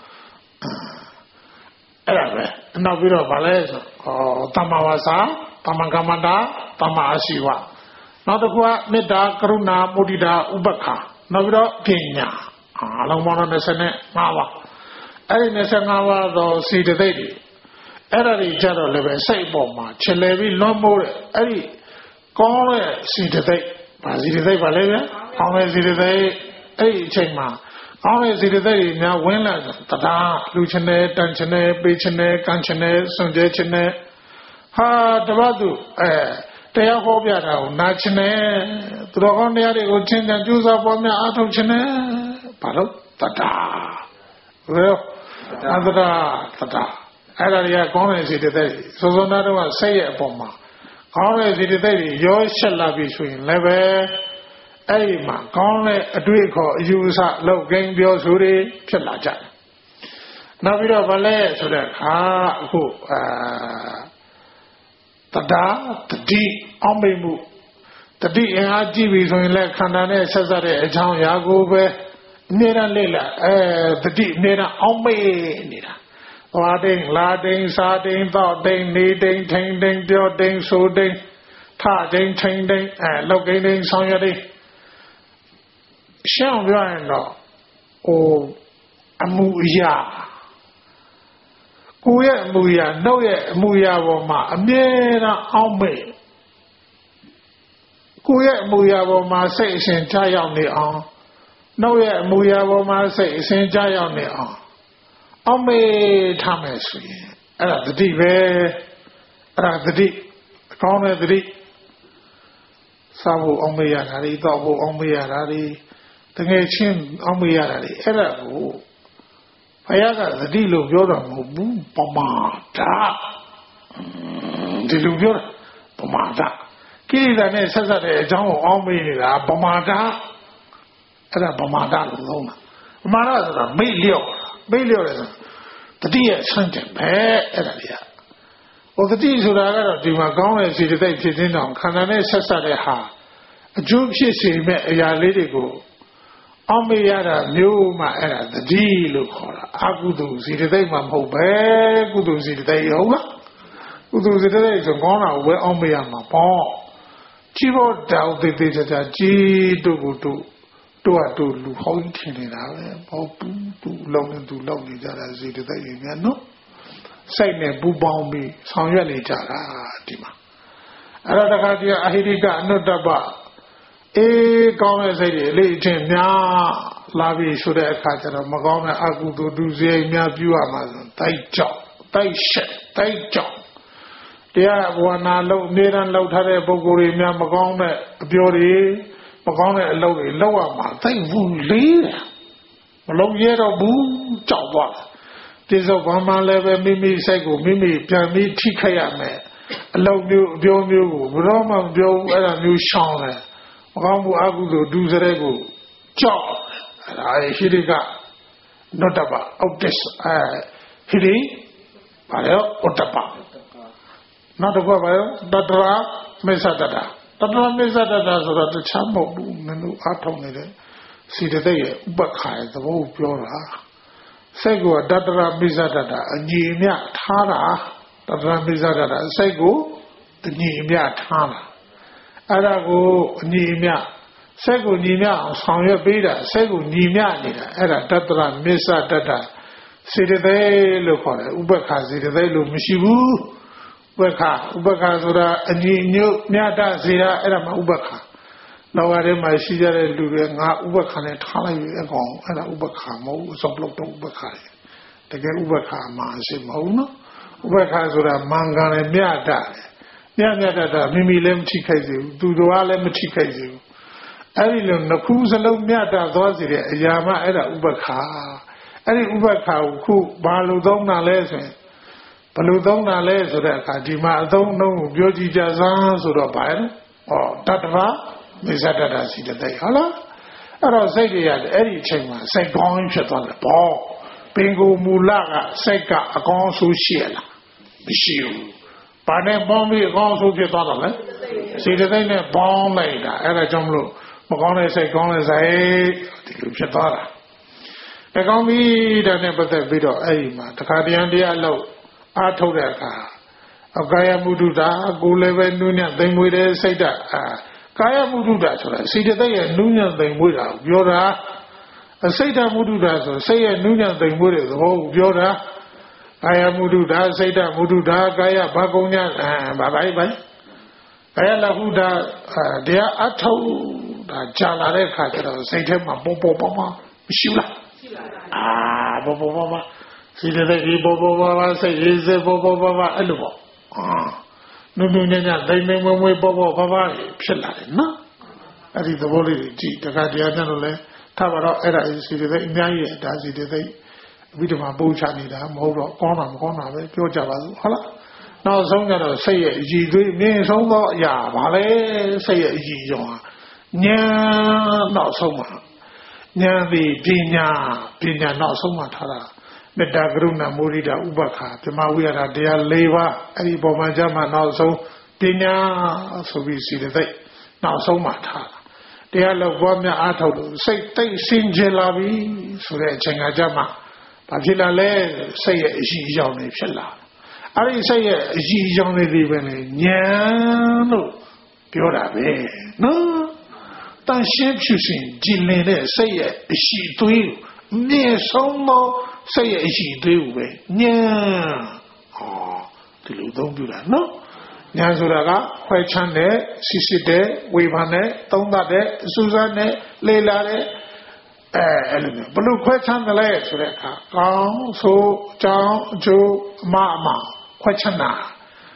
အဲ့ဒါပဲနောက်ပြီးတော့ဗာလဲဆိုဟောတမ္မာဝါစာတမ္မာကမ္မတာတမ္မာအာရှိဝနောက်တစ်ခုကမေတ္တာကရုဏာမုဒိတာဥပက္ခနောက်ပြီးတော့ပညာအလုံးပေါင်းတော့၂၅ပါးအဲ့ဒီ၂၅ပါးသောစေတသိက်တွေအဲ့ဒါတွေကြတော့လည်းပဲစိတ်ပေါ်မှာချလေပြီးလွန်မိုးတဲ့အဲ့ဒီကောင်းတဲ့စီတသိက်ဗာစီတသိက်ပါလေဗျာကောင်းတဲ့စီတသိက်အဲ့ဒီအချိန်မှာကောင်းတဲ့စီတသိက်တွေများဝင်လာတတာလူချင်တယ်တန်ချင်တယ်ပေးချင်တယ်ကန်ချင်တယ်စွန့်ကြဲချင်တယ်ဟာတပတ်သူအဲတရားဟောပြတာကိုနာချင်တယ်သူတော်ကောင်းတရားတွေကိုချင်းချင်ကြိုးစားပေါ်များအားထုတ်ချင်တယ်ဘာလို့တတာဘယ်အတတာတတာအဲ့ဒါတွေကကောင်းတဲ့စေတသိက်စောစောနာတော့စိတ်ရဲ့အပေါ်မှာကောင်းတဲ့စေတသိက်တွေရောရှက်လာပြီဆိုရင်လည်းပဲအဲ့ဒီမှာကောင်းတဲ့အတွေ့အခေါ်အယူအဆလောက်ကိန်းပြောဆိုတွေဖြစ်လာကြတယ်။နောက်ပြီးတော့ဗလဲဆိုတဲ့အခါအခုအာတတာတတိအောင်မိမှုတတိအင်အားကြည့်ပြီဆိုရင်လည်းခန္ဓာနဲ့ဆက်စပ်တဲ့အကြောင်းအရာကိုပဲအမြဲတမ်းလေ့လာအဲတတိအမြဲတမ်းအောင်မိနေတာသွားတိန်လာတိန်စားတိန်တော့တိန်နေတိန်ထိန်တိန်ပြောတိန်ဆိုတိန်ထတိန်ထိန်တိန်အဲလောက်ကိန်းတိန်ဆောင်ရတိန်ရှင်းပြောရင်တော့ဟိုအမှုအရာကိုယ့်ရဲ့အမှုအရာနှုတ်ရဲ့အမှုအရာပေါ်မှာအမြဲတမ်းအောင်းမေ့ကိုယ့်ရဲ့အမှုအရာပေါ်မှာစိတ်အစဉ်ချရောက်နေအောင်နှုတ်ရဲ့အမှုအရာပေါ်မှာစိတ်အစဉ်ချရောက်နေအောင်အောင်မေထားမယ်ဆိုရင်အဲ့ဒါတတိပဲအဲ့ဒါတတိအကောင်းတဲ့တတိ Sabu Omayari, Dabo Omayari, the Nation Omayari, Erabu. Ayaga, the deal of Yoram, boom, Pomada. Deal Pomada. Kilida says that a John Omira, Pomada. Era Pomada Lona. Pomada, Melio, Melio, the dear Saint Pay, or the deeds of the Dimagon is the day to dinner, Canane Sasareha. A Jew she met a young lady go. Omiyara knew my era, the deal of her. Agudu, see the day, Mamma, Gudu, see the day, Ola. Gudu, see the day, so gone away Omiyama, Paul. Chivo doubt the day, G to go to do a do haunting in our Popu, too long and too long, as see the day, no. Say Bubambi, Sanyali Jara, Dima. Aradakadia Ahirika, no daba. A government say, Legion, Nya, Lavi, Suda Kajara, Magona, Agudu, Duze, Nya, View Amazon, Tai Job, Tai Shet, Tai Job. There, one I low, near and low Tare, Bogori, Nya, Magona, Biori, Magona, low, lower man, Tai Wu Lee. Low Yero Boo, Job. This of Mama level Mimi Sego, Mimi, Pami, Tikayame, allow you, Bio New, Roma, Bio, and a new Shawn, Rambu Agudo, Duzerego, Job, and I Hiriga, Notaba, of this, uh, Hiri, Bayo, Otapa. Not a Bayo, Datra, Mesadada. Datra Mesadada, so that the Chambo, Menu, Atomide, see the day, Bakai, the whole Biora. Sego, Datra Mizadada, Nimia Tana, Datra Mizadada, Sego, the Nimia Tana. Arago, Nimia, Sego Nimia, Sanya Beda, Sego Nimia, Era Datra Mizadada, Sidde Locola, Ubaka, Sidde Lumishibu, Ubaka, Ubaka Zura, and Niada Zira, Era Ubaka. Now I am my Sija Luga, Ubaka, Tali, and Ubaka, Mo, Soblok Ubaka. The Ubaka, Mansimona, Ubaka Zura, Manga, and Miada. Miada, Mimi Lem Chikazu, Dudual Lem Chikazu. Arilum, the Cruz and Miada, Zozia, Yama, Era Ubaka. Any Ubaka, who Baludona lesson. Baludona lesson, Kadima, don't know, Beauty Jazan, or Bayan, or Tatava. Mizadada see the day, holla. I don't say they had any chamber, say going shut on the ball. Bingo Mulaga, Seka, a gone so shiela. Bishu. Pane Bombi, a gone so get on it. See the day, bomb later, and a jumlo. Magona say, gone as a shatara. The Gombi, the neighbor that video, Aima, the Cardian Diallo, I told that car. A Gaya Mududa, go live in Nunia, then we say that. Kaya Mududa, see the day and Nunya they would have Yoda. A Seda Mududa, say a Nunya they would have oh Yoda. Kaya Mududa, Seda Mududa, Gaya Bagonia, and Bye bye. Kaya Lahuda, dear Ato, Jalare Kata, say to him, Bobo Boma, Shula. Ah, Bobo Boma. See the day Bobo Baba say, is a Bobo Baba Elbow. Ah. No, no, no, they may one way Bobo Baba, Pilla, no? That is the body, the Guardian, Tavara, Era, see the Naya, does it the day, with my Buchani, Modo, Gona, Gona, Pioja, Holla. Now, some gonna say, G, means over, ya, Vale, say, G, Nya, not so much. Nya, the Dina, Dina, not so much. Medagruna Murida Ubaka, the Mawira, dear Leva, Ari Bomajama, also Dina, so we see the day, now so much. They are love one ato, say, they sing Jelavi, so they Chengajama, but Hilale say a G Johnny Shella. I didn't say a G Johnny even, no, Pura, no, don't shape you sing, Jilene, say a she to you, near so more. Say a she do way. Nya. Oh, the little don't do that, no? Nyazuraga, Quachane, Siside, Wavane, Tondade, Suzanne, Leila, element. But look, Quachan the legs, Reka, Gong, So, John, Joe, Mama, Quachana.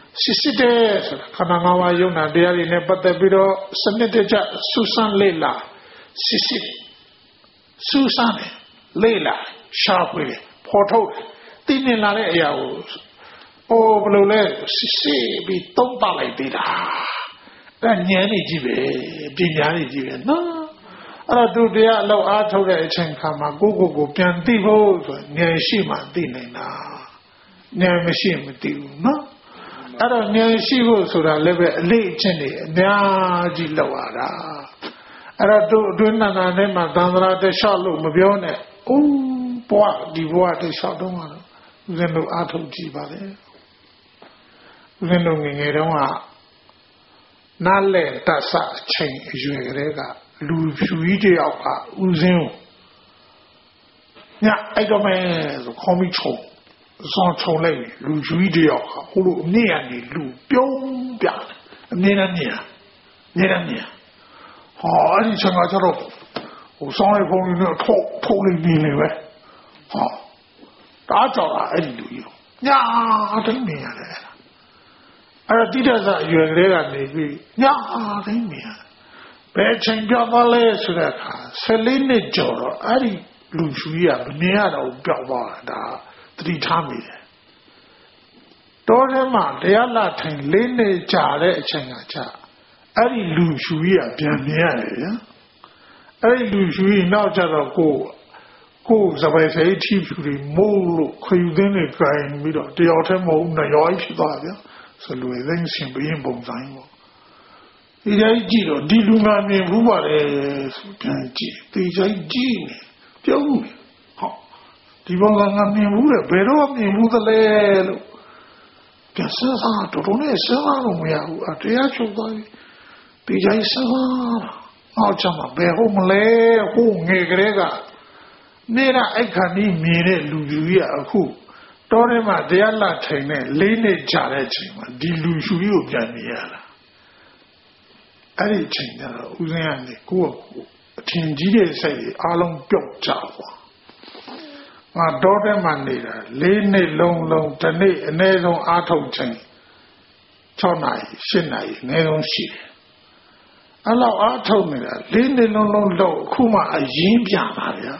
စစ်စစ်တဲ့ဆိုတာခန္ဓာ၅ပါးယုံနာတရားတွေနဲ့ပတ်သက်ပြီးတော့စနစ်တကျစူးစမ်းလေ့လာစစ်စစ်စူးစမ်းတယ်လေ့လာရှာဖွေတယ်ဖော်ထုတ်တယ်သိမြင်လာတဲ့အရာကိုဟိုဘယ်လိုလဲစစ်စစ်ပြီးသုံးသပ်လိုက်သေးတာအဲ့ဉာဏ်ကြီးကြီးပဲပညာကြီးကြီးပဲနော်အဲ့တော့သူတရားအလောက်အားထုတ်တဲ့အချိန်ခါမှာကိုယ့်ကိုယ်ကိုပြန်သိဖို့ဆိုဉာဏ်ရှိမှသိနိုင်တာဉာဏ်မရှိမသိဘူးနော်အဲ့တော့ဉာဏ်ရှိဖို့ဆိုတာလည်းပဲအလေးအကျင့်တွေအများကြီးလောက်ရတာအဲ့တော့သူအတွင်းနာနာထဲမှာသံဃာတလျှောက်လို့မပြောနဲ့အိုးဘဝဒီဘဝတလျှောက်တော့မှာဦးဇင်းတို့အားထုတ်ကြည့်ပါလေဦးဇင်းတို့ငယ်ငယ်တုန်းကနားလေတဆအချိန်အရွယ်ကလေးကလူဖြူကြီးတယောက်ကဦးဇင်းကိုညအဲ့တော့မဲဆိုခေါင်းပြီးချုံစောင်းချုံလိုက်လူဖြူကြီးတယောက်ကဟိုလိုအမြင့်ကနေလူပြုံးပြအမြင့်နဲ့မြင်မြင်နဲ့မြင်ဟောအဲ့ဒီချိန်ကကျတော့ဟိုစောင်းလိုက်ဖုန်းလေးနဲ့ထုတ်ထုတ်လိုက်နေလေပဲဟောတားကြော်တာအဲ့ဒီလူကြီးညာတိုင်းမြင်ရတယ်အဲ့တော့တိတ္တဇအရွယ်ကလေးကနေပြီးညာတိုင်းမြင်ရတယ်ဘယ်ချိန်ပြောင်းသွားလဲဆိုတဲ့အခါဆယ်လေးနှစ်ကျော်တော့အဲ့ဒီလူဖြူကြီးကမမြင်ရတော့ပျောက်သွားတာဒါသတိထားမိတယ်တောထဲမှာတရားလာထိုင်လေးနှစ်ကြာတဲ့အချိန်ကကြာအဲ့ဒီလူဖြူကြီးကပြန်မြင်ရတယ်ဗျာအဲ့ဒီလူဖြူကြီးနောက်ကျတော့ကိုကိုစပယ်စိတ်ထိဖြူတွေမိုးလို့ခယူသင်းတွေကြိုင်ပြီးတော့တယောက်တည်းမဟုတ်နှစ်ယောက်ဖြစ်သွားဗျာဆိုလွယ်သိန်းရှင်ပြင်းပုံစံပေါ့ဒီတိုင်းကြည့်တော့ဒီလူငါမြင်ဘူးပါလေဆိုပြန်ကြည့်ဒီတိုင်းကြည့်နေပြုံးနေဟောဒီဘောကငါမြင်ဘူးလေဘယ်တော့မြင်ဘူးသလဲလို့ပြန်စဉ်းစားတော့တော့နဲ့စဉ်းစားလို့မရဘူးအတရားချုပ်သွားပြီဒီတိုင်းစဉ်းစားအောက်ချမှာဘယ်ဟုတ်မလဲဟိုငယ်ကလေးကနေတာအိုက်ခါနီးမြင်တဲ့လူကြီးကအခုတောထဲမှာတရားလာထိုင်နဲ့လေးနှစ်ကြာတဲ့ချိန်မှာဒီလူရှူကြီးကိုပြန်မြင်ရတာအဲ့ဒီချိန်ကျတော့ဦးဇင်းကနေကိုယ့်ကိုအထင်ကြီးတဲ့စိတ်တွေအားလုံးပြုတ်ကြသွားငါတောထဲမှာနေတာလေးနှစ်လုံးလုံးတစ်နေ့အနည်းဆုံးအားထုတ်ချိန်၆နာရီ၈နာရီအနည်းဆုံးရှိတယ်အဲ့လောက်အားထုတ်နေတာလေးနှစ်လုံးလုံးလို့အခုမှအရင်ပြန်လာဗျာ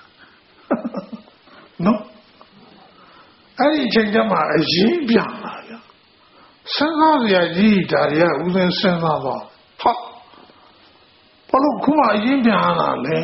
နော်အဲ့ဒီအချိန်ကျမှအရင်ပြန်လာဗျာစဉ်းစားစရာကြီးဒါတွေကဦးဇင်းစဉ်းစားတော့ဟာဘာလို့ခုမှအရင်ပြန်လာလဲ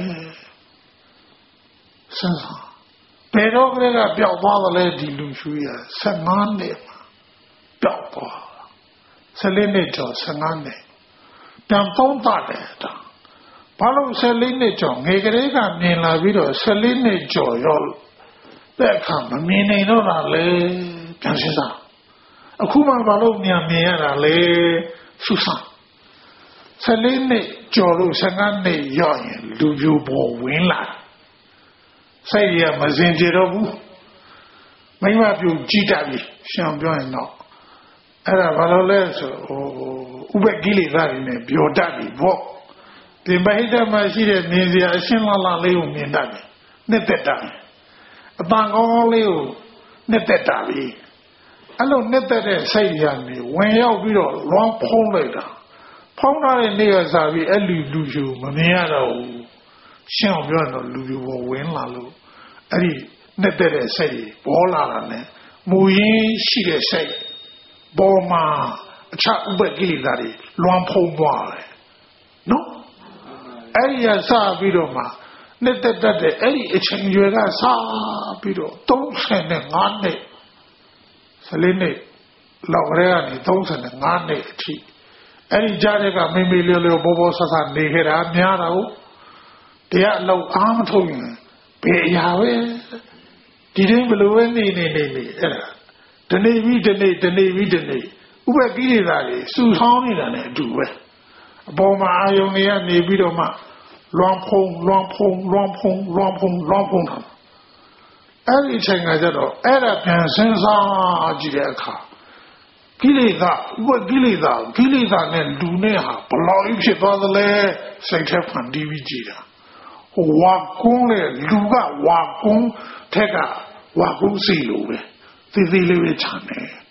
စဉ်းစားဘယ်တော့ကလေးကပျောက်သွားသလဲဒီလူရွှေရဆယ်ငါးနှစ်မှာပျောက်သွားဆယ်လေးနှစ်ကျော်ဆယ်ငါးနှစ်ပြန်သုံးသပ်တယ်ဒါဘာလို့ဆယ်လေးနှစ်ကျော်ငယ်ကလေးကမြင်လာပြီးတော့ဆယ်လေးနှစ်ကျော်ရောတဲ့အခါမမြင်နိုင်တော့တာလေပြန်စဉ်းစားအခုမှဘာလို့မြန်မြင်ရတာလဲစူးစမ်းဆယ်လေးနှစ်ကျော်လို့ဆယ်ငါးနှစ်ရောက်ရင်လူပြိုပေါ်ဝင်လာစိတ်ရမစင်ကြတော့ဘူးမိမပြိုကြည့်တတ်ပြီရှောင်ပြောရင်တော့အဲ့ဒါဘာလို့လဲဆိုဟိုဥပကိလေသာတွေနဲ့ပြောတတ်ပြီပေါ့ဒီဗဟိတမှာရှိတဲ့မြင်စရာအရှင်းလလလေးကိုမြင်တတ်တယ်နှစ်သက်တာအပန်းကောင်းလေးကိုနှစ်သက်တာပြီအဲ့လိုနှစ်သက်တဲ့စိတ်ရနေဝင်ရောက်ပြီးတော့လွန်ဖုံးလိုက်တာဖုံးထားတဲ့နေရာစားပြီးအဲ့လူလူဖြူမမြင်ရတော့ဘူးရှင်းအောင်ပြောတော့လူဖြူပေါ်ဝင်လာလို့အဲ့ဒီနှစ်သက်တဲ့စိတ်ပေါ်လာတာနဲ့မူရင်းရှိတဲ့စိတ်ပေါ်မှာအခြားဥပကိလေသာတွေလွန်ဖုံးသွားတယ်နော်အဲ့ဒီရစပြီးတော့မှနှစ်သက်တတ်တဲ့အဲ့ဒီအချိန်ရွယ်ကစပြီးတော့သုံးဆယ်ငါးနှစ်ဆယ်လေးနှစ်လောက်ရဲကနေသုံးဆယ်ငါးနှစ်အထိအဲ့ဒီကြားတဲ့ကမိမိလျော်လျော်ဘောဘောဆဆနေခဲ့တာများတာဟုတ်တရားအလောက်အားမထုတ်ရင်ဘယ်အရာပဲဒီတိုင်းဘလို့ပဲနေနေနေနေအဲ့ဒါတနေ့ပြီးတနေ့တနေ့ပြီးတနေ့ဥပကိလေသာတွေစူဆောင်းနေတာနဲ့အတူပဲအပေါ်မှာအာယုန်တွေကနေပြီးတော့မှလွန်ဖုံလွန်ဖုံလွန်ဖုံလွန်ဖုံလွန်ဖုံတာအဲ့ဒီအချိန်ကကျတော့အဲ့ဒါပြန်စဉ်းစားကြည့်တဲ့အခါကိလေသာဥပကိလေသာကိလေသာနဲ့လူနဲ့ဟာဘလောက်ဖြစ်သွားသလဲစိတ်ထဲဖန်တီးပြီးကြည့်တာဟိုဝါကုန်းလေလူကဝါကုန်းထက်ကဝါကုန်းစီလိုပဲသေးသေးလေးပဲခြံနေဝ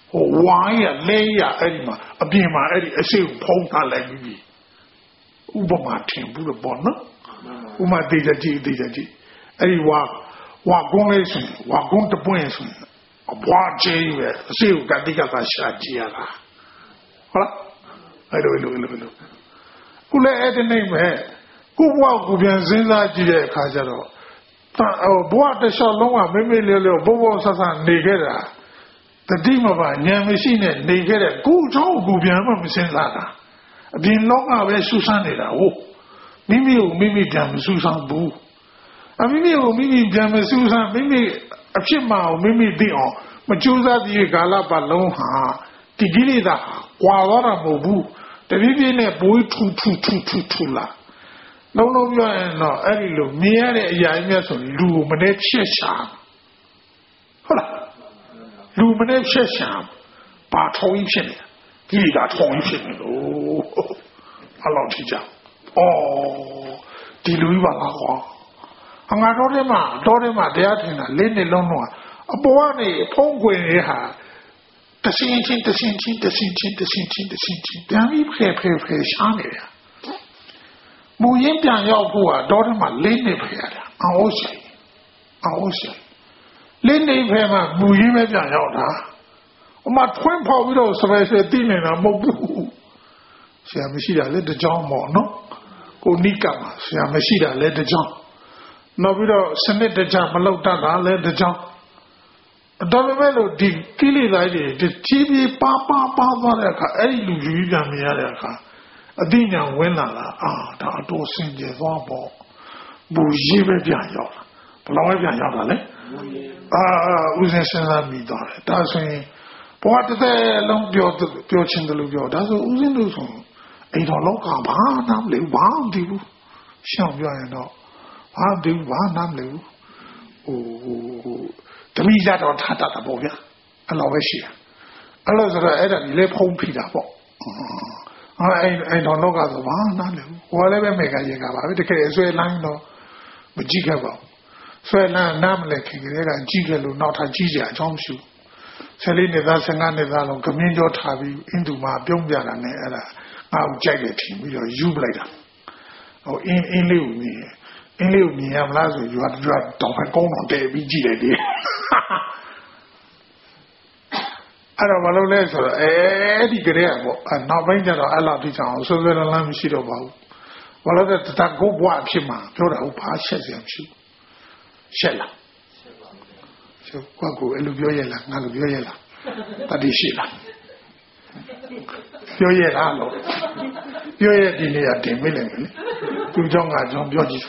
ဝါးရလဲရအဲ့ဒီမှာအပြင်မှာအဲ့ဒီအစိတ်ဖုံးထားလိုက်ပြီဥပမာထင်ဘူးလို့ပေါ့နော်ဥမာတေချာကြည့်တေချာကြည့်အဲ့ဒီဝါဝါကုန်းလေးဆိုဝါကုန်းတပွင့်ဆိုအဘွားကျဲပဲအစိတ်ကတိကသာရှာကြည့်ရတာဟုတ်လားအဲ့လိုလိုလိုလိုခုလည်းအဲ့ဒီနေမဲ့ကိုဘွားကိုပြန်စဉ်းစားကြည့်တဲ့အခါကျတော့ဘွားတစ်လျှောက်လုံးကမိမိလေးလေးဘောဘောဆဆနေခဲ့တာတတိမပါဉာဏ်မရှိနဲ့နေခဲ့တဲ့ကိုเจ้าကိုပြန်မှမစဉ်းစားတာအပြင်လောကပဲဆူဆန်းနေတာဟုတ်မိမိကိုမိမိပြန်မဆူဆန်းဘူးအမိမိကိုမိမိပြန်မဆူဆန်းမိမိအဖြစ်မှအောင်မိမိသိအောင်မကြိုးစားသေးကာလပတ်လုံးဟာဒီကိလေသာကွာသွားတာမဟုတ်ဘူးတတိပြည့်နဲ့ပိုးထူထူထူထူထူလာလုံးလုံးပြောရင်တော့အဲ့ဒီလိုမြင်ရတဲ့အရာကြီးများဆိုလူကိုမနဲ့ဖြည့်ရှာဟုတ်လားလူမနဲ့ဖြည့်ရှာဘာထုံးကြီးဖြစ်နေကိလေသာထုံးကြီးဖြစ်နေလို့အဲ့လိုထိကြအော်ဒီလူကြီးပါလားကွာအငါတော်ထဲမှာတော်ထဲမှာတရားထင်တာလေးနှစ်လုံးလုံးအပေါ်ကနေဖုံးကွယ်နေဟာတစင်းချင်းတစင်းချင်းတစင်းချင်းတစင်းချင်းတစင်းချင်းတမ်းပြီးဖဲဖဲဖဲရှားနေတာမူရင်းပြန်ရောက်ဖို့ကတော်ထဲမှာလေးနှစ်ဖဲရတာအော်ဆိုင်အော်ဆိုင်လေးနှစ်ဖဲမှာမူရင်းပဲပြန်ရောက်တာအမထွန်းဖောက်ပြီးတော့စပယ်ဆယ်တိနေတာမဟုတ်ဘူးဆရာမရှိတာလေတကြောင်ပေါ့နော်ကိုနိကမှာဆရာမရှိတာလေတကြောင်နောက်ပြီးတော့စနစ်တကျမလောက်တတ်တာလေတကြောင်ဒါပေမဲ့လို့ဒီကိလေသာတွေဒီချီးပြီးပါပါပါသွားတဲ့အခါအဲ့ဒီလူကြီးပြန်မြင်ရတဲ့အခါအသိဉာဏ်ဝင်လာတာအာဒါအတော်စင်ကြယ်သွားပေါ့ဘူရေးပဲပြန်ရောက်လာဘယ်လောက်ပဲပြန်ရောက်လာလဲအာဥစဉ်စဉ်းစားမိသွားတယ်ဒါဆိုရင်ဘဝတစ်သက်လုံးပြောပြောချင်းတယ်လို့ပြောဒါဆိုဥစဉ်လို့ဆိုအိမ်တော်လောကဘာနာမလဲဘာမသိဘူးရှောင်ပြောရင်တော့ဘာသိဘူးဘာနာမလဲဘူးဟိုဟိုတမိကြတော့ထားတတ်တာပေါ့ဗျာအဲ့လိုပဲရှိတယ်အဲ့လိုဆိုတော့အဲ့ဒါဒီလေဖုံးဖိတာပေါ့အဲ့အဲ့အဲ့တော့လောကဆိုဘာနားလဲဟိုလည်းပဲမေကရေကပါပဲတကယ်အဆွဲလမ်းတော့မကြည့်ခဲ့ပါဘူးဆွဲလမ်းနားမလဲခင်ကလေးကကြည့်ခဲ့လို့နောက်ထပ်ကြည့်ကြအကြောင်းမရှိဘူးဆယ်လေးနှစ်သားဆယ်ငါးနှစ်သားလုံးကမင်းကြောထားပြီးအင်းသူမှာပြုံးပြတာနဲ့အဲ့ဒါငါ့ကိုကြိုက်တယ်ထင်ပြီးတော့ယူပလိုက်တာဟိုအင်းအင်းလေးကိုမြင်အင်းလေးကိုမြင်ရမလားဆိုရွာရွာတောင်ဖက်ကုန်းတော်တဲပြီးကြည့်လိုက်တယ်အဲ့တော့ဘာလို့လဲဆိုတော့အဲဒီကလေးကပေါ့နောက်ပိုင်းကျတော့အဲ့လောက်ထိချအောင်ဆွဲဆွဲလန်းလန်းမရှိတော့ပါဘူးဘာလို့လဲတတကုတ်ဘွားဖြစ်မှာပြောတာဟုတ်ဘာရှက်စရာမရှိဘူးရှက်လားရှက်ကွာကိုအဲ့လိုပြောရလားငါလိုပြောရလားတတိရှိလားပြောရလားလို့ပြောရဒီနေရာတင်မိလိုက်မယ်လေသူเจ้าငါเจ้าပြောကြည့်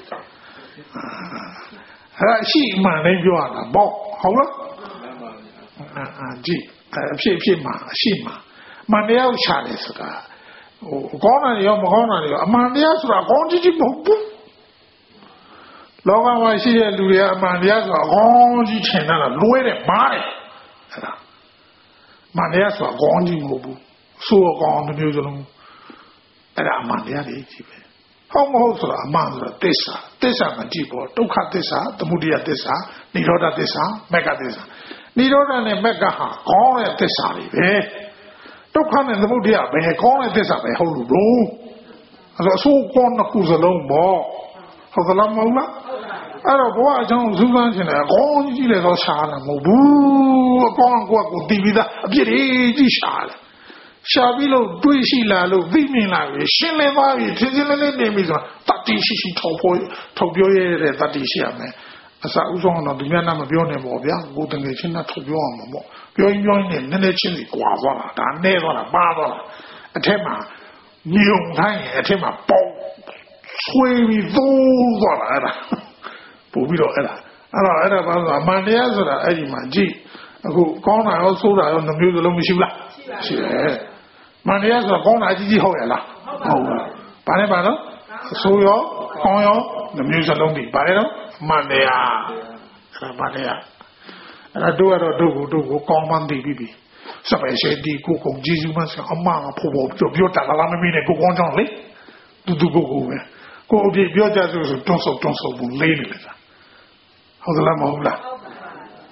အဲ့ရှိမှန်လည်းပြောရတာပေါ့ဟုတ်လားအာကြည့်အဖြစ်ဖြစ်မှာအရှိမှာမန်တရားချတယ်ဆိုတာဟိုကောင်းတယ်ရောမကောင်းတယ်ရောအမှန်တရားဆိုတာကောင်းကြည့်ကြည့်မဟုတ်ဘူးလောကမှာရှိတဲ့လူတွေကအမှန်တရားဆိုတာကောင်းကြည့်ထင်တာလွဲတယ်မားတယ်အဲ့ဒါမန်တရားဆိုတာကောင်းကြည့်မဟုတ်ဘူးဆိုးကောင်းတဲ့မျိုးစလုံးအဲ့ဒါအမှန်တရားတွေကြည့်ပဲဟုတ်မဟုတ်ဆိုတာအမှန်ဆိုတာသစ္စာသစ္စာမကြည့်ပေါ်ဒုက္ခသစ္စာသမုဒယသစ္စာនិရောဓသစ္စာမဂ္ဂသစ္စာនិရောဓနဲ့မဂ္ဂဟာကောင်းတဲ့သစ္စာတွေပဲဒုက္ခနဲ့သမုဒယပဲကောင်းတဲ့သစ္စာပဲဟုတ်လို့လို့အဲ့တော့အဆိုးကောင်းတဲ့ခုစလုံးပေါ့ဟုတ်သလားမဟုတ်လားအဲ့တော့ဘဝအကြောင်းစူးစမ်းခြင်းလည်းကောင်းကြည့်လေတော့ရှားတာမဟုတ်ဘူးအကောင်းကိုကိုတည်ပြီးသားအပြစ်တွေကြည့်ရှားတယ်ရှားပြီးလို့တွေးရှိလာလို့သိမြင်လာပြီရှင်းလင်းသွားပြီထင်ထင်လေးလေးနေပြီဆိုတော့တတိရှိရှိထောက်ဖို့ထောက်ပြောရတဲ့တတိရှိရမယ်အစဥဆုံးတော့ဒီမျက်နှာမပြောနဲ့ပေါ့ဗျာကိုယ်တကယ်ချင်းနဲ့ထုတ်ပြောအောင်ပေါ့ပြောရင်ပြောရင်လည်းနည်းနည်းချင်းစီကွာသွားတာဒါနဲ့သွားတာပါသွားတာအထက်မှာညုံထိုင်းအထက်မှာပေါက်ဆွေးပြီးသိုးသွားတာအဲ့ဒါပို့ပြီးတော့အဲ့ဒါအဲ့တော့အဲ့ဒါဘာလို့အမှန်တရားဆိုတာအဲ့ဒီမှာကြည့်အခုကောင်းတာရောဆိုးတာရောနှမျိုးစလုံးမရှိဘူးလားရှိတယ်မှန်တရားဆိုတာကောင်းတာကြီးကြီးဟုတ်ရလားဟုတ်ပါဘူးဘာလဲပါတော့ဆိုးရောကောင်းရောနှမျိုးစလုံးဒီဘာလဲတော့မှန်တရားအဲ့ဒါမှန်တရားအဲ့ဒါတို့ကတော့တို့ကိုတို့ကိုကောင်းမှန်းသိပြီးပြီစပယ်ရှယ်ဒီကိုကိုဂျေဇူးမဆရာအမကဖို့ဖို့ပြောပြောတာလားမမေးနဲ့ကိုကောင်းကြောင်းလေတူတူကိုကိုပဲကိုအပြည့်ပြောကြဆိုဆိုတွန်းဆုပ်တွန်းဆုပ်ဘူးလေးနေလေဟုတ်သလားမဟုတ်လား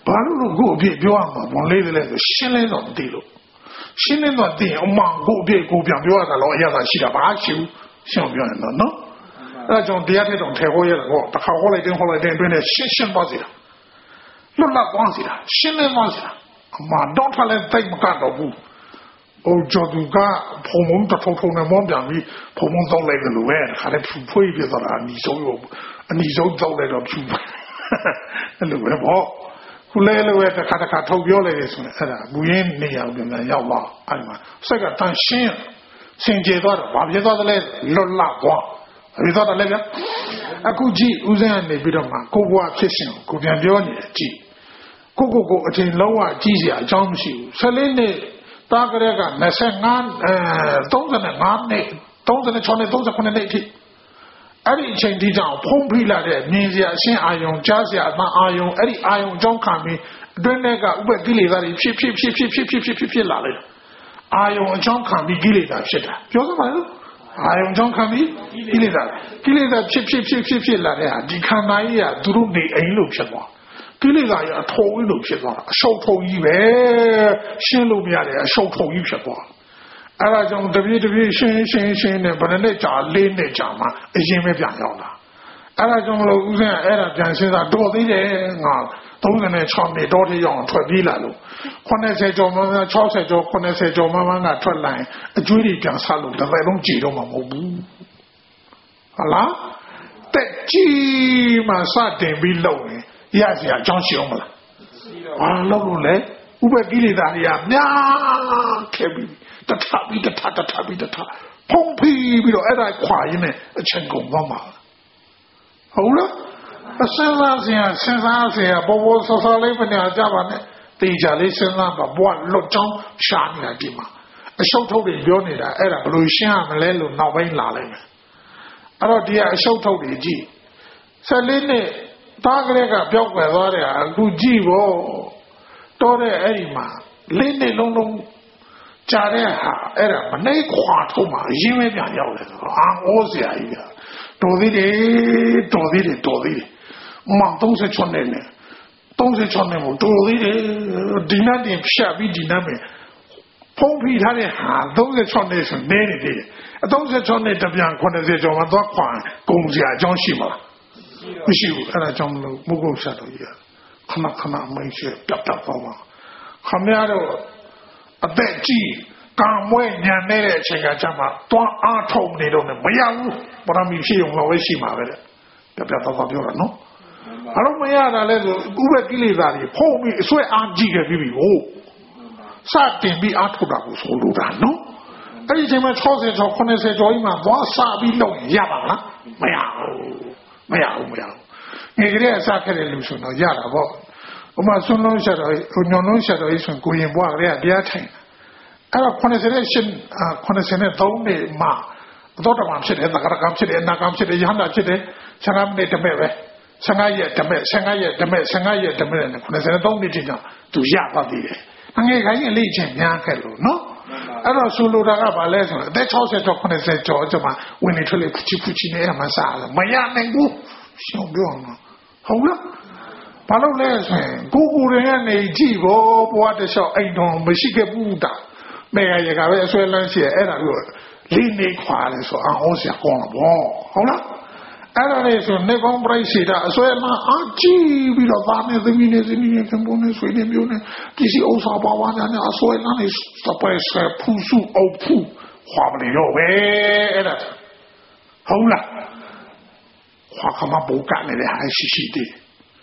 ဘာလို့လို့ကိုအပြည့်ပြောရမှာဘုံလေးတွေလဲဆိုရှင်းလင်းတော့မသိလို့ရှင်းလင်းတော့သိရင်အမှန်ကိုအပြည့်ကိုပြန်ပြောရတာတော့အရသာရှိတာဘာရှိဘူးရှင်းပြောရင်တော့နော်အဲ့ဒါကြောင့်တရားထက်တော့ထဲဟောရတယ်ဟောတစ်ခါဟောလိုက်တဲ့ဟောလိုက်တဲ့အတွင်းနဲ့ရှင်းရှင်းသွားစီတာလွတ်လပ်သွားစီတာရှင်းလင်းသွားစီတာအမှန်တော့ထားလဲသိမကတော့ဘူးဟိုကျော်သူကဖုံမုံတထုံထုံနဲ့မောပြန်ပြီးဖုံမုံတောက်လိုက်တယ်လို့ပဲခါတဲ့ဖြူဖွေးပြသွားတာအနီဆုံးရောအနီဆုံးတောက်လိုက်တော့ဖြူအဲ့လိုပဲပေါ့ခုလဲလို့ပဲတစ်ခါတစ်ခါထုတ်ပြောလိုက်တယ်ဆိုရင်အဲ့ဒါမူရင်းနေရာပြန်ပြန်ရောက်သွားအဲ့ဒီမှာစိတ်ကတန်ရှင်းစင်ကြယ်သွားတော့ဘာဖြစ်သွားသလဲလွတ်လပ်သွားဘာဖြစ်သွားတယ်လဲဗျအခုကြည့်ဦးစင်းကနေပြီးတော့မှကိုဘွားဖြစ်ရှင်ကိုပြန်ပြောနေတယ်ကြည့်ကိုကိုကိုအချိန်လုံးဝကြည့်စရာအကြောင်းမရှိဘူးဆယ်လေးနှစ်တားကြတဲ့က၂၅အဲ၃၅နှစ်၃၆နှစ်၃၉နှစ်အထိအဲ့ဒီအချိန်ဒီကြောင့်ဖုံးဖိလာတဲ့မြင်စရာအရှင်းအာယုံကြားစရာအမှန်အာယုံအဲ့ဒီအာယုံအကြောင်းခံပြီးအတွင်းထဲကဥပ္ပကိလေသာတွေဖြစ်ဖြစ်ဖြစ်ဖြစ်ဖြစ်ဖြစ်ဖြစ်ဖြစ်ဖြစ်လာလိုက်အာယုံအကြောင်းခံပြီးကိလေသာဖြစ်တာပြောစမ်းပါလို့အာယုံအကြောင်းခံပြီးကိလေသာကိလေသာဖြစ်ဖြစ်ဖြစ်ဖြစ်ဖြစ်လာတဲ့ဟာဒီခန္ဓာကြီးကသူတို့နေအိမ်လို့ဖြစ်သွားကိလေသာကြီးအထုံးလို့ဖြစ်သွားတာအရှုပ်ထုံကြီးပဲရှင်းလို့မရတယ်အရှုပ်ထုံကြီးဖြစ်သွားအဲ့ဒါကြောင့်တပြေးတပြေးရှင်းရှင်းရှင်းနဲ့ဘယ်နဲ့ကြာလေးနဲ့ကြာမှအရင်ပဲပြန်ရောက်လာအဲ့ဒါကြောင့်မလို့ဦးဇင်းအဲ့ဒါပြန်စဉ်းစားတော်သေးတယ်ငါ၃၆နှစ်တော့ထိရောက်ထွက်ပြေးလာလို့၈၀ကျော်မှ၆၀ကျော်၈၀ကျော်မှမှကထွက်လာရင်အကျွေးတွေပြန်ဆလို့တစ်သက်လုံးကြည်တော့မှာမဟုတ်ဘူးဟုတ်လားတက်ကြီးမှစတင်ပြီးလုံရင်ရစရာအကြောင်းရှိအောင်မလားဘာလို့လို့လဲဥပ္ပကိလေသာတွေကများခဲ့ပြီတထပြီးတထတထပြီးတထဖုံးပြီးပြီးတော့အဲ့ဒါခွာရင်းနဲ့အချိန်ကုန်သွားမှာဟုတ်လားအစင်းစားစရာစဉ်းစားစရာဘောဘောဆောဆောလေးမနေကြပါနဲ့တေချာလေးစဉ်းစားပါဘွားလွတ်ချောင်းရှာနေတာဒီမှာအရှုပ်ထုတ်တွေပြောနေတာအဲ့ဒါဘယ်လိုရှင်းရမလဲလို့နောက်ပိုင်းလာလိုက်မယ်အဲ့တော့ဒီကအရှုပ်ထုတ်တွေကြည့်ဆက်လေးနဲ့တားကလေးကပြောက်ွယ်သွားတယ်အခုကြည့်ဖို့တော့တဲ့အဲ့ဒီမှာလေးနှစ်လုံးလုံးကြားတဲ့ဟာအဲ့ဒါမနှိမ့်ခွာထုတ်မှအရင်ပဲပြန်ရောက်တယ်ဆိုတော့အာဩစရာကြီးကတော်သေးတယ်တော်သေးတယ်တော်သေးတယ်မောင်၃၆နဲ့နဲ့၃၆နဲ့မို့တော်သေးတယ်ဒီနတ်တင်ဖြတ်ပြီးဒီနတ်ပဲဖုံးဖိထားတဲ့ဟာ၃၆နဲ့ဆိုနေနေသေးတယ်အ၃၆နဲ့တပြန်၈၀ကျော်မှသွားခွာကုန်စရာအကြောင်းရှိမလားမရှိဘူးအဲ့ဒါကြောင့်မလို့မုဂုတ်ဆက်တော်ကြီးခဏခဏမင်းရှိပြတ်ပြတ်သွားပါခမရတော့အသက်ကြီးကံမွဲညံနေတဲ့အချိန်ကကျမှတွန်းအားထုတ်နေတော့မရဘူးပရမီရှိုံတော့ပဲရှိမှာပဲတဲ့ပြပြတော့ပြောတာနော်အဲ့လိုမရတာလဲဆိုဥပ္ပကိလေသာတွေဖုံးပြီးအဆွဲအားကြီးခဲ့ပြီဟုတ်စတင်ပြီးအားထုတ်တာကိုဆိုလိုတာနော်အဲ့ဒီအချိန်မှာ၆၀ကျော်၈၀ကျော်ကြီးမှသွားစပြီးတော့ရပါလားမရဘူးမရဘူးမရဘူးငယ်ကလေးအစခဲ့တဲ့လူဆိုတော့ရတာပေါ့ဥမာဆွန်းလုံးဆက်တော်ဟိုညွန်လုံးဆက်တော်ကြီးဆိုကိုရင်ဘွားကလေးကတရားထိုင်အဲ့တော့၈၀နဲ့၈၀နဲ့၃နှစ်မှတော့တမန်ဖြစ်တယ်သက္ကရာကံဖြစ်တယ်အနာကံဖြစ်တယ်ယဟန္တာဖြစ်တယ်ဆယ်ငါးမိနစ်တမဲ့ပဲဆယ်ငါးရက်တမဲ့ဆယ်ငါးရက်တမဲ့ဆယ်ငါးရက်တမဲ့နဲ့၈၀နဲ့၃နှစ်ချင်းကြောင့်သူရပါသေးတယ်အငယ်ခိုင်းရင်လေ့ကျင့်များခဲ့လို့နော်အဲ့တော့ဆိုလိုတာကဘာလဲဆိုတော့အသက်၆၀ကျော်၈၀ကျော်ကျမှဝင်နေထွက်လေဖချီဖချီနဲ့မှစားတယ်မရနိုင်ဘူးရှောင်းပြောမှာဟုတ်လားဘာလို့လဲဆိုရင်ကိုကိုတွေကနေကြည့်ဖို့ဘဝတစ်လျှောက်အိမ်တော်မရှိခဲ့ဘူးတာမေရရကပဲအဆွဲလန်းရှိရအဲ့ဒါကိုလိနေခွာလဲဆိုအောင်အောင်စရာကောင်းတော့ဟုတ်လားအဲ့ဒါလေးဆိုနေကောင်းပြိစီတာအဆွဲလန်းအကြည့်ပြီးတော့ဗာနေသမီးနေသမီးနေကံပေါ်နေဆွေနေမျိုးနေပစ္စည်းဥစ္စာပါဝါညာအဆွဲလန်းနေစပွဲဆဖူစုအုပ်ဖူခွာမနေတော့ပဲအဲ့ဒါဟုတ်လားခွာခမဘောကနေလေဟာရှိရှိတဲ့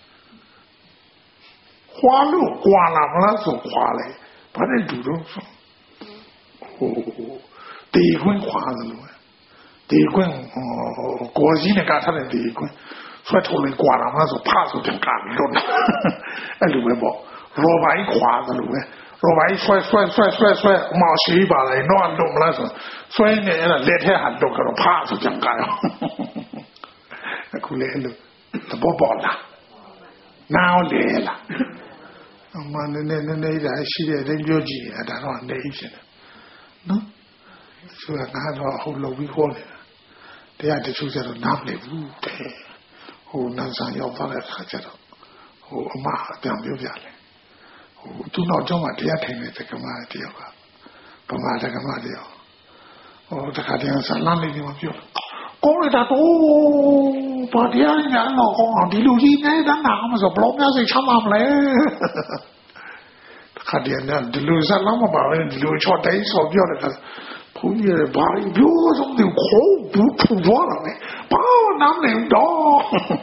ခွာလို့ကွာလာမလားဆိုခွာလေဘာနဲ့တူတော့ဆိုဟိုတေခွင်းခွာတယ်လို့တေခွင်းဟိုကိုကြီးနဲ့ကထားတဲ့တေခွင်းဆွဲထုတ်လိုက်ကွာလာမလားဆိုဖားဆိုပြန်ကပြီးတော့အဲ့လိုပဲပေါ့ရောဘိုင်းခွာတယ်လို့ပဲရောဘိုင်းဆွဲဆွဲဆွဲဆွဲဆွဲမရှိပါလေတော့လုံးမလားဆိုဆွဲနေအဲ့ဒါလက်ထဲဟာတော့ကတော့ဖားဆိုပြန်ကရောအခုလေအဲ့လိုသဘောပေါက်လားနားလေလားအမှန်နဲ့နဲ့နဲ့ဒါရှိတဲ့တင်းပြောကြည့်ရတာတော့နေဖြစ်တယ်နော်ဆိုတာကတော့ဟိုလုံပြီးခေါ်နေတာတရားတချို့ကျတော့နားမလည်ဘူးတဲ့ဟိုနန်းဆန်ရောက်သွားတဲ့အခါကျတော့ဟိုအမအပြန်ပြောပြတယ်သူနောက်ကျောင်းမှာတရားထိုင်နေတဲ့ကမာတယောက်ကဗမာတက္ကမတယောက်ဟိုတခါတည်းဆလမ်းလေးဒီမှာပြောကောင်းရတာတော့ဘာတရားညာတော့ကောင်းဒီလူကြီးနေတာနာမဆိုဘလော့များစိတ်ချမ်းသာမလဲတခါတည်းနဲ့ဒီလူဆလမ်းမပါဘူးဒီလူချော့တိုင်းဆော်ပြောတယ်ဘုန်းကြီးရဘာပြောဆုံးဒီခေါ်ဘူးထူသွားတာလေဘာနာမလဲတော့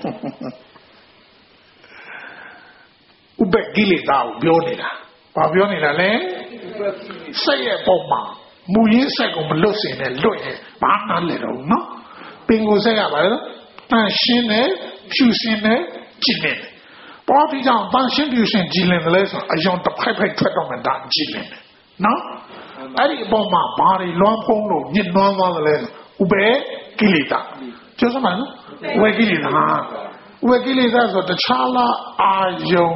ဥပကိလေသာကိုပြောနေတာဘာပြောနေတာလဲစိတ်ရဲ့ပုံမှာမူရင်းစိတ်ကိုမလွတ်စင်နဲ့လွတ်ရင်ဘာမှလဲတော့နော်ပင်ကိုစိတ်ရပါလားတန်ရှင်းနဲ့ဖြူစင်နဲ့ကြည်နေပေါ်ပြီးတော့တန်ရှင်းဖြူစင်ကြည်နေတယ်လဲဆိုအယောင်တစ်ဖိုက်ဖိုက်ထွက်တော့မှဒါကြည်နေတယ်နော်အဲ့ဒီအပေါ်မှာဘာတွေလွမ်းဖုံးလို့ညှဉ်းနှွမ်းသွားတယ်လဲဥပေကိလေသာပြောစမ်းပါနော်ဥပေကိလေသာဥပေကိလေသာဆိုတခြားလားအာယုံ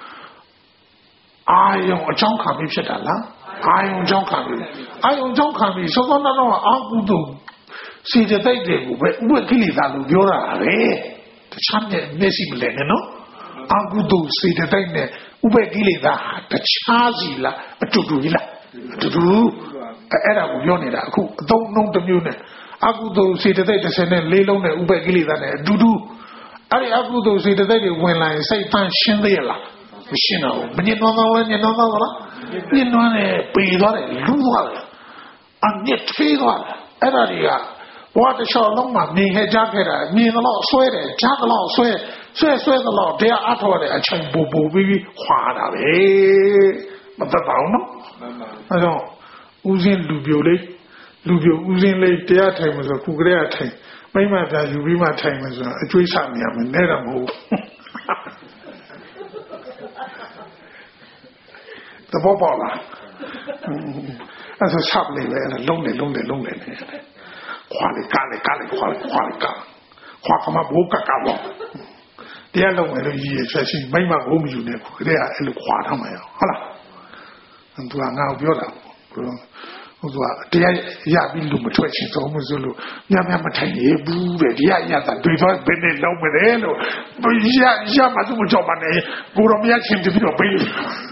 အာယုံအကြောင်းခံပြီးဖြစ်တာလားအာယုံအကြောင်းခံပြီးအာယုံအကြောင်းခံပြီးစောစောတော့အာဟုတုစေတသိက်တွေကိုပဲဥပကိလေသာလို့ပြောတာပဲတခြားနဲ့မျက်စိမလဲနဲ့နော်အာဟုတုစေတသိက်နဲ့ဥပကိလေသာတခြားစီလားအတူတူကြီးလားအတူတူအဲ့ဒါကိုပြောနေတာအခုအသုံးနှုန်းတစ်မျိုးနဲ့အာဟုတုစေတသိက်တစ်ဆယ်နဲ့လေးလုံးနဲ့ဥပကိလေသာနဲ့အတူတူအဲ့ဒီအာဟုတုစေတသိက်တွေဝင်လာရင်စိတ်ပန်းရှင်းသေးရလားမရှင်းတော့ဘူးမညှဉ်းနှွမ်းတော့လဲညှဉ်းနှွမ်းတော့လားညှဉ်းနှွမ်းတယ်ပေသွားတယ်လူသွားတယ်အမြင့်သေးသွားတယ်အဲ့ဒါတွေကဘဝတစ်လျှောက်လုံးမှာမြင်ခဲ့ကြခဲ့တာမြင်တော့ဆွဲတယ်ကြားတော့ဆွဲဆွဲဆွဲတော့တရားအထောက်တဲ့အချိန်ပူပူပြီးခွာတာပဲမတတ်ပါဘူးနော်အဲတော့ဦးစင်းလူပြိုလေးလူပြိုဦးစင်းလေးတရားထိုင်မှာဆိုခုကလေးကထိုင်မိမပြယူပြီးမှထိုင်မှာဆိုအကျွေးစားနေရမယ်နဲ့တော့မဟုတ်တဘောပေါလားအဲဆိုဆပ်နေပဲလုံးနေလုံးနေလုံးနေခွာလေကားလေကားလေခွာလေခွာလေကားခွာကမှဘောကကတော့တရားလုံးမယ်လို့ရည်ရချက်ရှိမိမကိုမယူနဲ့ခုကလေးကအဲ့လိုခွာထားမှာရဟုတ်လားသူကငါ့ကိုပြောတာဘုရားဟိုကတရားရပြီးလူမထွက်ချင်တော့မဆိုလို့ညညမထိုင်ရဘူးတဲ့တရားရတာတွေ့တော့ဘယ်နဲ့လုံးမလဲလို့ရရမှသူမကြောက်ပါနဲ့ကိုရောမရချင်းတပြီးတော့ပေး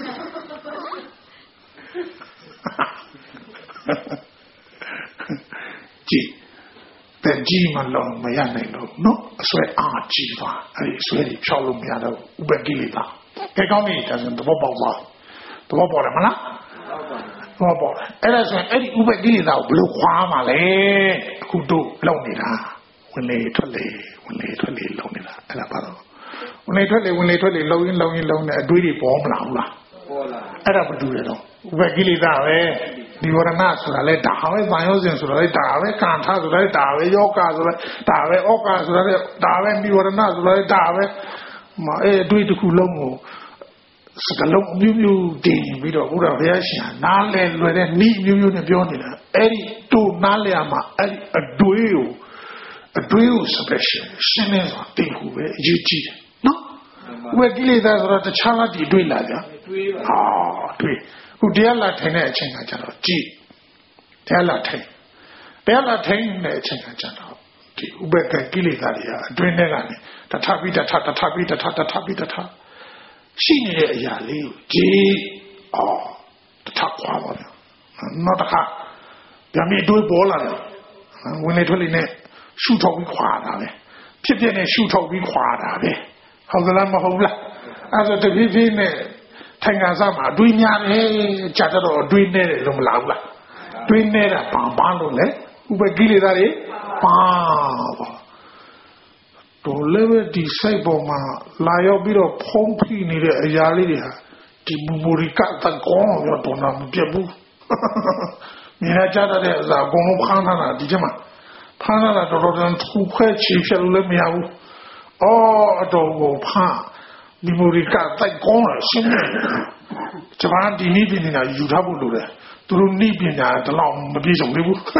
ကြည့်တဲ့ကြည့်မလို့မရနိုင်တော့နော်အစွဲအားကြီးပါအဲ့ဒီအစွဲကြီးဖြောက်လို့မရတော့ဥပကိလေသာကဲကောင်းပြီဒါဆိုသဘောပေါက်သွားသဘောပေါက်တယ်မလားသဘောပေါက်အဲ့ဒါဆိုရင်အဲ့ဒီဥပကိလေသာကိုဘယ်လိုခွာမှာလဲအခုတို့လုံနေတာဝင်လေထွက်လေဝင်လေထွက်လေလုံနေတာအဲ့ဒါပါတော့ဝင်လေထွက်လေဝင်လေထွက်လေလုံရင်လုံရင်လုံနေအတွေးတွေပေါ်မလာဘူးလားပေါ်လာအဲ့ဒါမတူရတော့ဥပကိလေသာပဲဒီဝရဏဆိုတာလဲဒါပဲဗာယောဇဉ်ဆိုတာလဲဒါပဲကံထဆိုတာလဲဒါပဲယောဂဆိုတာဒါပဲဩကာဆိုတာလဲဒါပဲဒီဝရဏဆိုတာလဲဒါပဲမအဲအတွေ့တစ်ခုလုံးကိုစကလုံးမျိုးမျိုးတင်ပြီးတော့ဘုရားဘုရားရှင်နားလဲလွယ်တဲ့ဤမျိုးမျိုးနဲ့ပြောနေတာအဲ့ဒီတို့နားလဲမှာအဲ့ဒီအတွေ့ကိုအတွေ့ကို special ရှင်းနေတော့တင်ခုပဲအရေးကြီးတယ်နော်ဝေကိလေသာဆိုတော့တခြားလားဒီတွေ့လာကြတွေ့ပါဟာတွေ့ခုတရားလာထိုင်တဲ့အချိန်ကကျတော့ကြည်တရားလာထိုင်တရားလာထိုင်တဲ့အချိန်ကကျတော့ဒီဥပက္ခကိလေသာတွေအတွင်းထဲကနေတထပိတထတထပိတထတထပိတထရှိနေတဲ့အရာလေးကိုကြည်အော်တထခွာပါတော့နောက်တစ်ခါဗျာမီတွေးပေါ်လာတယ်ဝင်လေထွက်လေနဲ့ရှုထုတ်ပြီးခွာတာပဲဖြစ်ဖြစ်နဲ့ရှုထုတ်ပြီးခွာတာပဲဟုတ်သလားမဟုတ်လားအဲ့ဒါတဖြည်းဖြည်းနဲ့ထိုင်ကစားမှာတွေးများတယ်ကြာတော့တွေးနေတယ်လို့မလားဘူးလားတွေးနေတာဘာဘာလို့လဲဥပကိလေသာတွေပါပါတော်လည်းပဲဒီစိတ်ပေါ်မှာလာရောက်ပြီးတော့ဖုံးဖိနေတဲ့အရာလေးတွေဟာဒီမူမူရိကတကောရောတော့မပြတ်ဘူးမြင်ကြတဲ့အရာအကုန်လုံးဖမ်းထားတာဒီကျမှဖမ်းထားတာတော်တော်တန်ထူခွဲချီဖြတ်လို့လည်းမရဘူးအော်အတော်ကိုဖမ်းဒီမူရိကတိုက်ကောင်းတယ်ရှင်းတယ်ကျမဒီနည်းပညာယူထားဖို့လိုတယ်သူတို့နည်းပညာတလောက်မပြည့်စုံသေးဘူး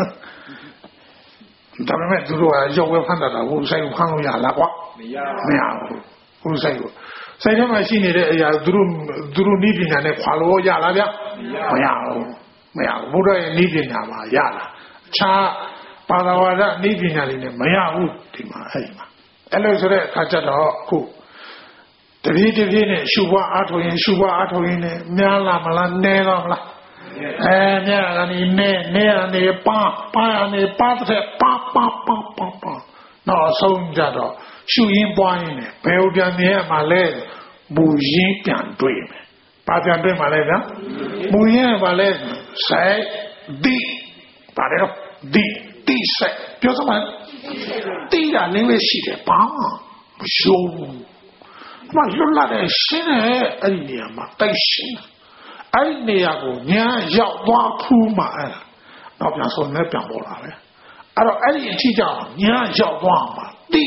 ဒါပေမဲ့သူတို့ကရောက်ဝဲဖမ်းတာဟိုဆိုင်ကိုဖမ်းလို့ရလားကွာမရမရဘူးဟိုဆိုင်ကိုဆိုင်ထဲမှာရှိနေတဲ့အရာသူတို့သူတို့နည်းပညာနဲ့ခွာလို့ရလားဗျမရဘူးမရဘူးဘုရားရဲ့နည်းပညာမှာရလားအခြားပါဠိဝါဒနည်းပညာတွေနဲ့မရဘူးဒီမှာအဲ့ဒီမှာအဲ့လိုဆိုတဲ့အခါကျတော့အခုတပြေးတပြေးနဲ့ရှုပွားအားထုတ်ရင်ရှုပွားအားထုတ်ရင်လည်းများလာမလားနည်းတော့မလားအဲများကနေနဲ့နဲ့ကနေပါပါကနေပါတဲ့ပါပါပါပါပါတော့ဆုံးကြတော့ရှုရင်းပွားရင်းနဲ့ဘယ်ဥပြန်မြဲမှာလဲမူရင်းပြန်တွေ့မယ်ဘာပြန်တွေ့မှာလဲဗျာမူရင်းကဘာလဲစိုက်ဒီဘာလဲဒီဒီစိုက်ပြောစမ်းတိတာလည်းပဲရှိတယ်ဘာမှမရှုံးဘူးမလွတ်လာတဲ့ရှင်းတဲ့အဲ့ဒီနေရာမှာတိုက်ရှင်းအဲ့ဒီနေရာကိုညာရောက်သွားဖူးမှာအဲ့ဒါတော့ပြန်ဆုံးနဲ့ပြန်ပေါ်လာပဲအဲ့တော့အဲ့ဒီအချိန်ကြောင့်ညာရောက်သွားမှာတိ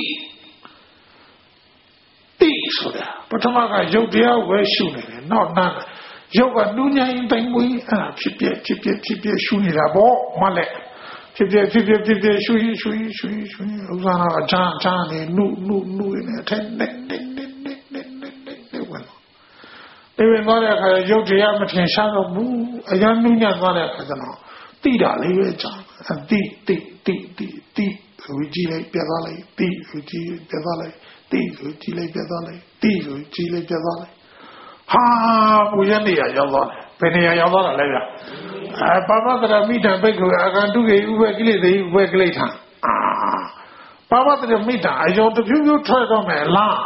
တိဆိုတာပထမကရုပ်တရားဝဲရှုနေတယ်နောက်နာရုပ်ကနူးညံ့တိုင်ပွေးအဲ့ဒါဖြစ်ပြဖြစ်ပြဖြစ်ပြရှုနေတာပေါ့မလဲဖြစ်ပြဖြစ်ပြဖြစ်ပြရှုရင်ရှုရင်ရှုရင်ရှုရင်ဥစ္စာကအချမ်းချမ်းနေနုနုနုနေအထက်နဲ့နဲ့နဲ့နဲ့နဲ့နဲ့နဲ့ဝင်ဒီဝင်သွားတဲ့အခါရုပ်တရားမထင်ရှားတော့ဘူးအရန်နူးညံ့သွားတဲ့အခါကျတော့တိတာလေးပဲကြာတိတိတိတိတိကိုကြည့်လိုက်ပြသွားလိုက်တိကိုကြည့်ပြသွားလိုက်တိကိုကြည့်လိုက်ပြသွားလိုက်တိကိုကြည့်လိုက်ပြသွားလိုက်ဟာဘူရနေရရောက်သွားတယ်ဘယ်နေရာရောက်သွားတာလဲဗျအဲပပတရမိတံဘိက္ခုအာကန္တုကေဥပကိလေသေဥပကိလေထံအာပပတရမိတံအယောတဖြူဖြူထွက်တော့မယ်လား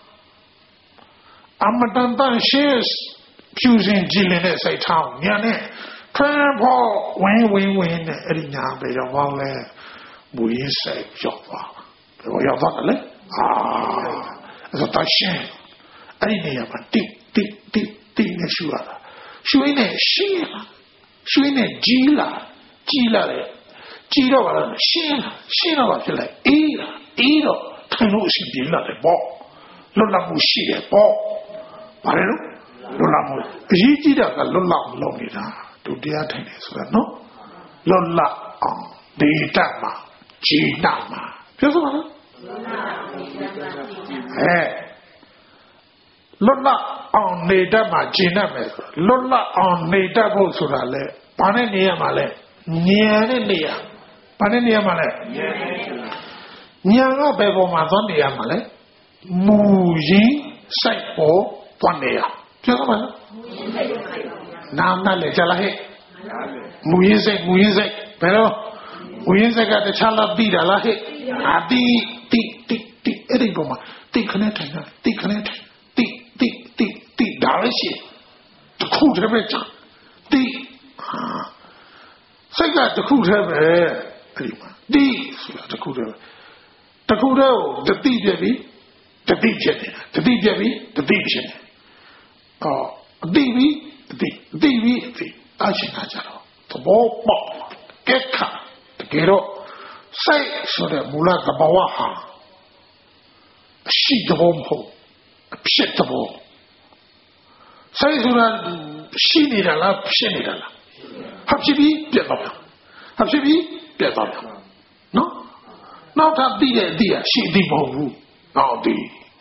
အမတန်တန်ရှေ့ဖြူစင်ကြည်လင်တဲ့စိတ်ထောင်းညာနဲ့ထွန်းဖို့ဝင်းဝင်းဝင်းနဲ့အဲ့ဒီညာပဲရောက်သွားလဲဘူရင်းစိတ်ရောက်သွားဘယ်ရောက်သွားတယ်လဲအာအဲ့တော့တရှင်းအဲ့ဒီနေရာမှာတိတိတိတိနဲ့ရှူရတာရှူရင်းနဲ့ရှင်းလာရှူရင်းနဲ့ကြီးလာကြီးလာတယ်ကြီးတော့ဘာလဲရှင်းလာရှင်းတော့ဘာဖြစ်လဲအေးလာအေးတော့ထိုင်လို့အစီပြေလာတယ်ပေါ့လွတ်လပ်မှုရှိတယ်ပေါ့ဘာလဲလို့လွတ်လပ်မှုအရေးကြီးတာကလွတ်လပ်လုပ်နေတာဒုတိယထိုင်တယ်ဆိုတာနော်လွတ်လပ်အောင်ဒေတာမှာဂျီနာမှာပြောစမ်းပါအဲလွတ်လပ်အောင်နေတတ်မှာဂျင်းတတ်မယ်ဆိုလွတ်လပ်အောင်နေတတ်ဖို့ဆိုတာလေဘာနဲ့နေရမှာလဲဉာဏ်နဲ့နေရဘာနဲ့နေရမှာလဲဉာဏ်နဲ့ဉာဏ်ကဘယ်ပေါ်မှာသွားနေရမှာလဲမူရင်းစိုက်ပေါ်သွားနေရပြောစမ်းပါလားနာမနဲ့လေကြလားဟဲ့မူရင်းစိုက်မူရင်းစိုက်ဘယ်တော့မူရင်းစိုက်ကတခြားလားပြီးတာလားဟဲ့အတိတိတိတိအဲ့ဒီပေါ်မှာတိခနဲ့ထိုင်တာတိခနဲ့ထိုင်တိတိတိတိဒါလည်းရှိတခုတည်းပဲကြာတိစိတ်ကတခုတည်းပဲအဲ့ဒီမှာတိဆိုတာတခုတည်းပဲတခုတည်းကိုတတိပြပြီတတိဖြစ်နေတာတတိပြပြီတတိဖြစ်နေအော်အတိပြီအတိအတိပြီအတိအချင်းကကြတော့သဘောပေါက်ကဲခါတကယ်တော့စိတ်ဆိုတဲ့မူလသဘာဝဟာအရှိတဘောမဟုတ်အဖြစ်တဘောစိတ်ဆိုတာရှိနေတာလားဖြစ်နေတာလားဟာဖြစ်ပြီးပြတ်သွားတာဟာဖြစ်ပြီးပြတ်သွားတာနော်နောက်ထပ်ပြီးတဲ့အတိအရှိသည်မဟုတ်ဘူးနောက်ဒီ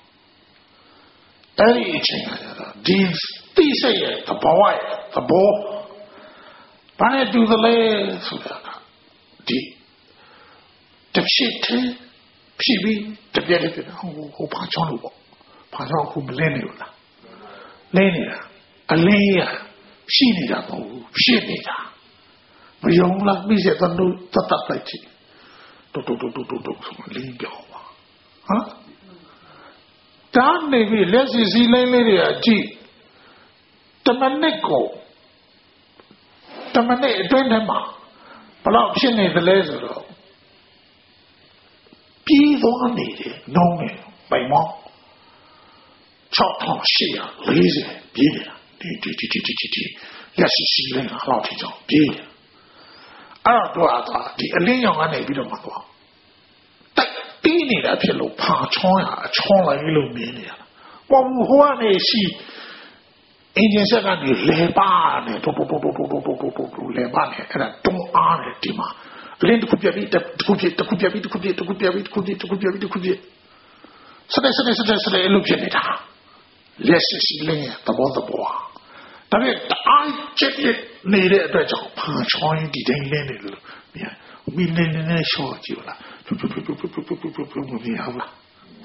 အဲ့ဒီအချိန်ကကြတော့ဒီတိစိတ်ရဲ့သဘောရဲ့သဘောဘာနဲ့တူသလဲဆိုတာကဒီတစ်ဖြစ်တဲ့ဖြစ်ပြီးတပြက်တည်းပြတ်ဟိုဟိုဘာချောင်းလို့ပေါ့ဘာချောင်းခုမလင်းနေလို့လားလင်းနေတာအလင်းရရှိနေတာမဟုတ်ဘူးဖြစ်နေတာမယုံလားမိစေတန်တို့တတ်တတ်လိုက်ချင်တူတူတူတူတူတူဆိုလင်းပြောပါဟမ်တားနေပြီလက်စီစီလင်းလေးတွေကကြည့်တမနစ်ကိုတမနစ်အတွင်းထဲမှာဘလောက်ဖြစ်နေသလဲဆိုတော့ပြီးသွားနေတယ်နှုံးနေပိုင်မောင်း၆ထောင်၈ရာ၄၀ပြေးနေတာဒီဒီဒီဒီဒီဒီလက်စီစီလင်းအလောက်ထိကြောင်ပြေးနေအဲ့တော့တော့ဒီအလင်းရောင်ကနေပြီးတော့မှတော့တိုက်တီးနေတာဖြစ်လို့ဖာချောင်းရအချောင်းလိုက်လို့မြင်နေတာပေါ်ဘူးဟိုကနေရှိအင်ဂျင်ဆက်ကနေလေပါနဲ့တူတူတူတူတူတူတူတူတူလေပါနဲ့အဲ့ဒါတုံးအားနဲ့ဒီမှာလင်းတစ်ခုပြပြီးတစ်ခုပြတစ်ခုပြပြီးတစ်ခုပြတစ်ခုပြပြီးတစ်ခုပြတစ်ခုပြပြီးတစ်ခုပြစတဲ့စတဲ့စတဲ့စတဲ့လို့ဖြစ်နေတာလက်ရှိစီလင်းရဲ့သဘောသဘောဒါပေမဲ့အားချက်နေတဲ့အတွက်ကြောင့်ဖာချောင်းဒီတိုင်းလင်းနေလို့မြင်မိနေနေရှော့ကြည့်လားတူတူတူတူတူတူတူတူမြင်အောင်လားဟ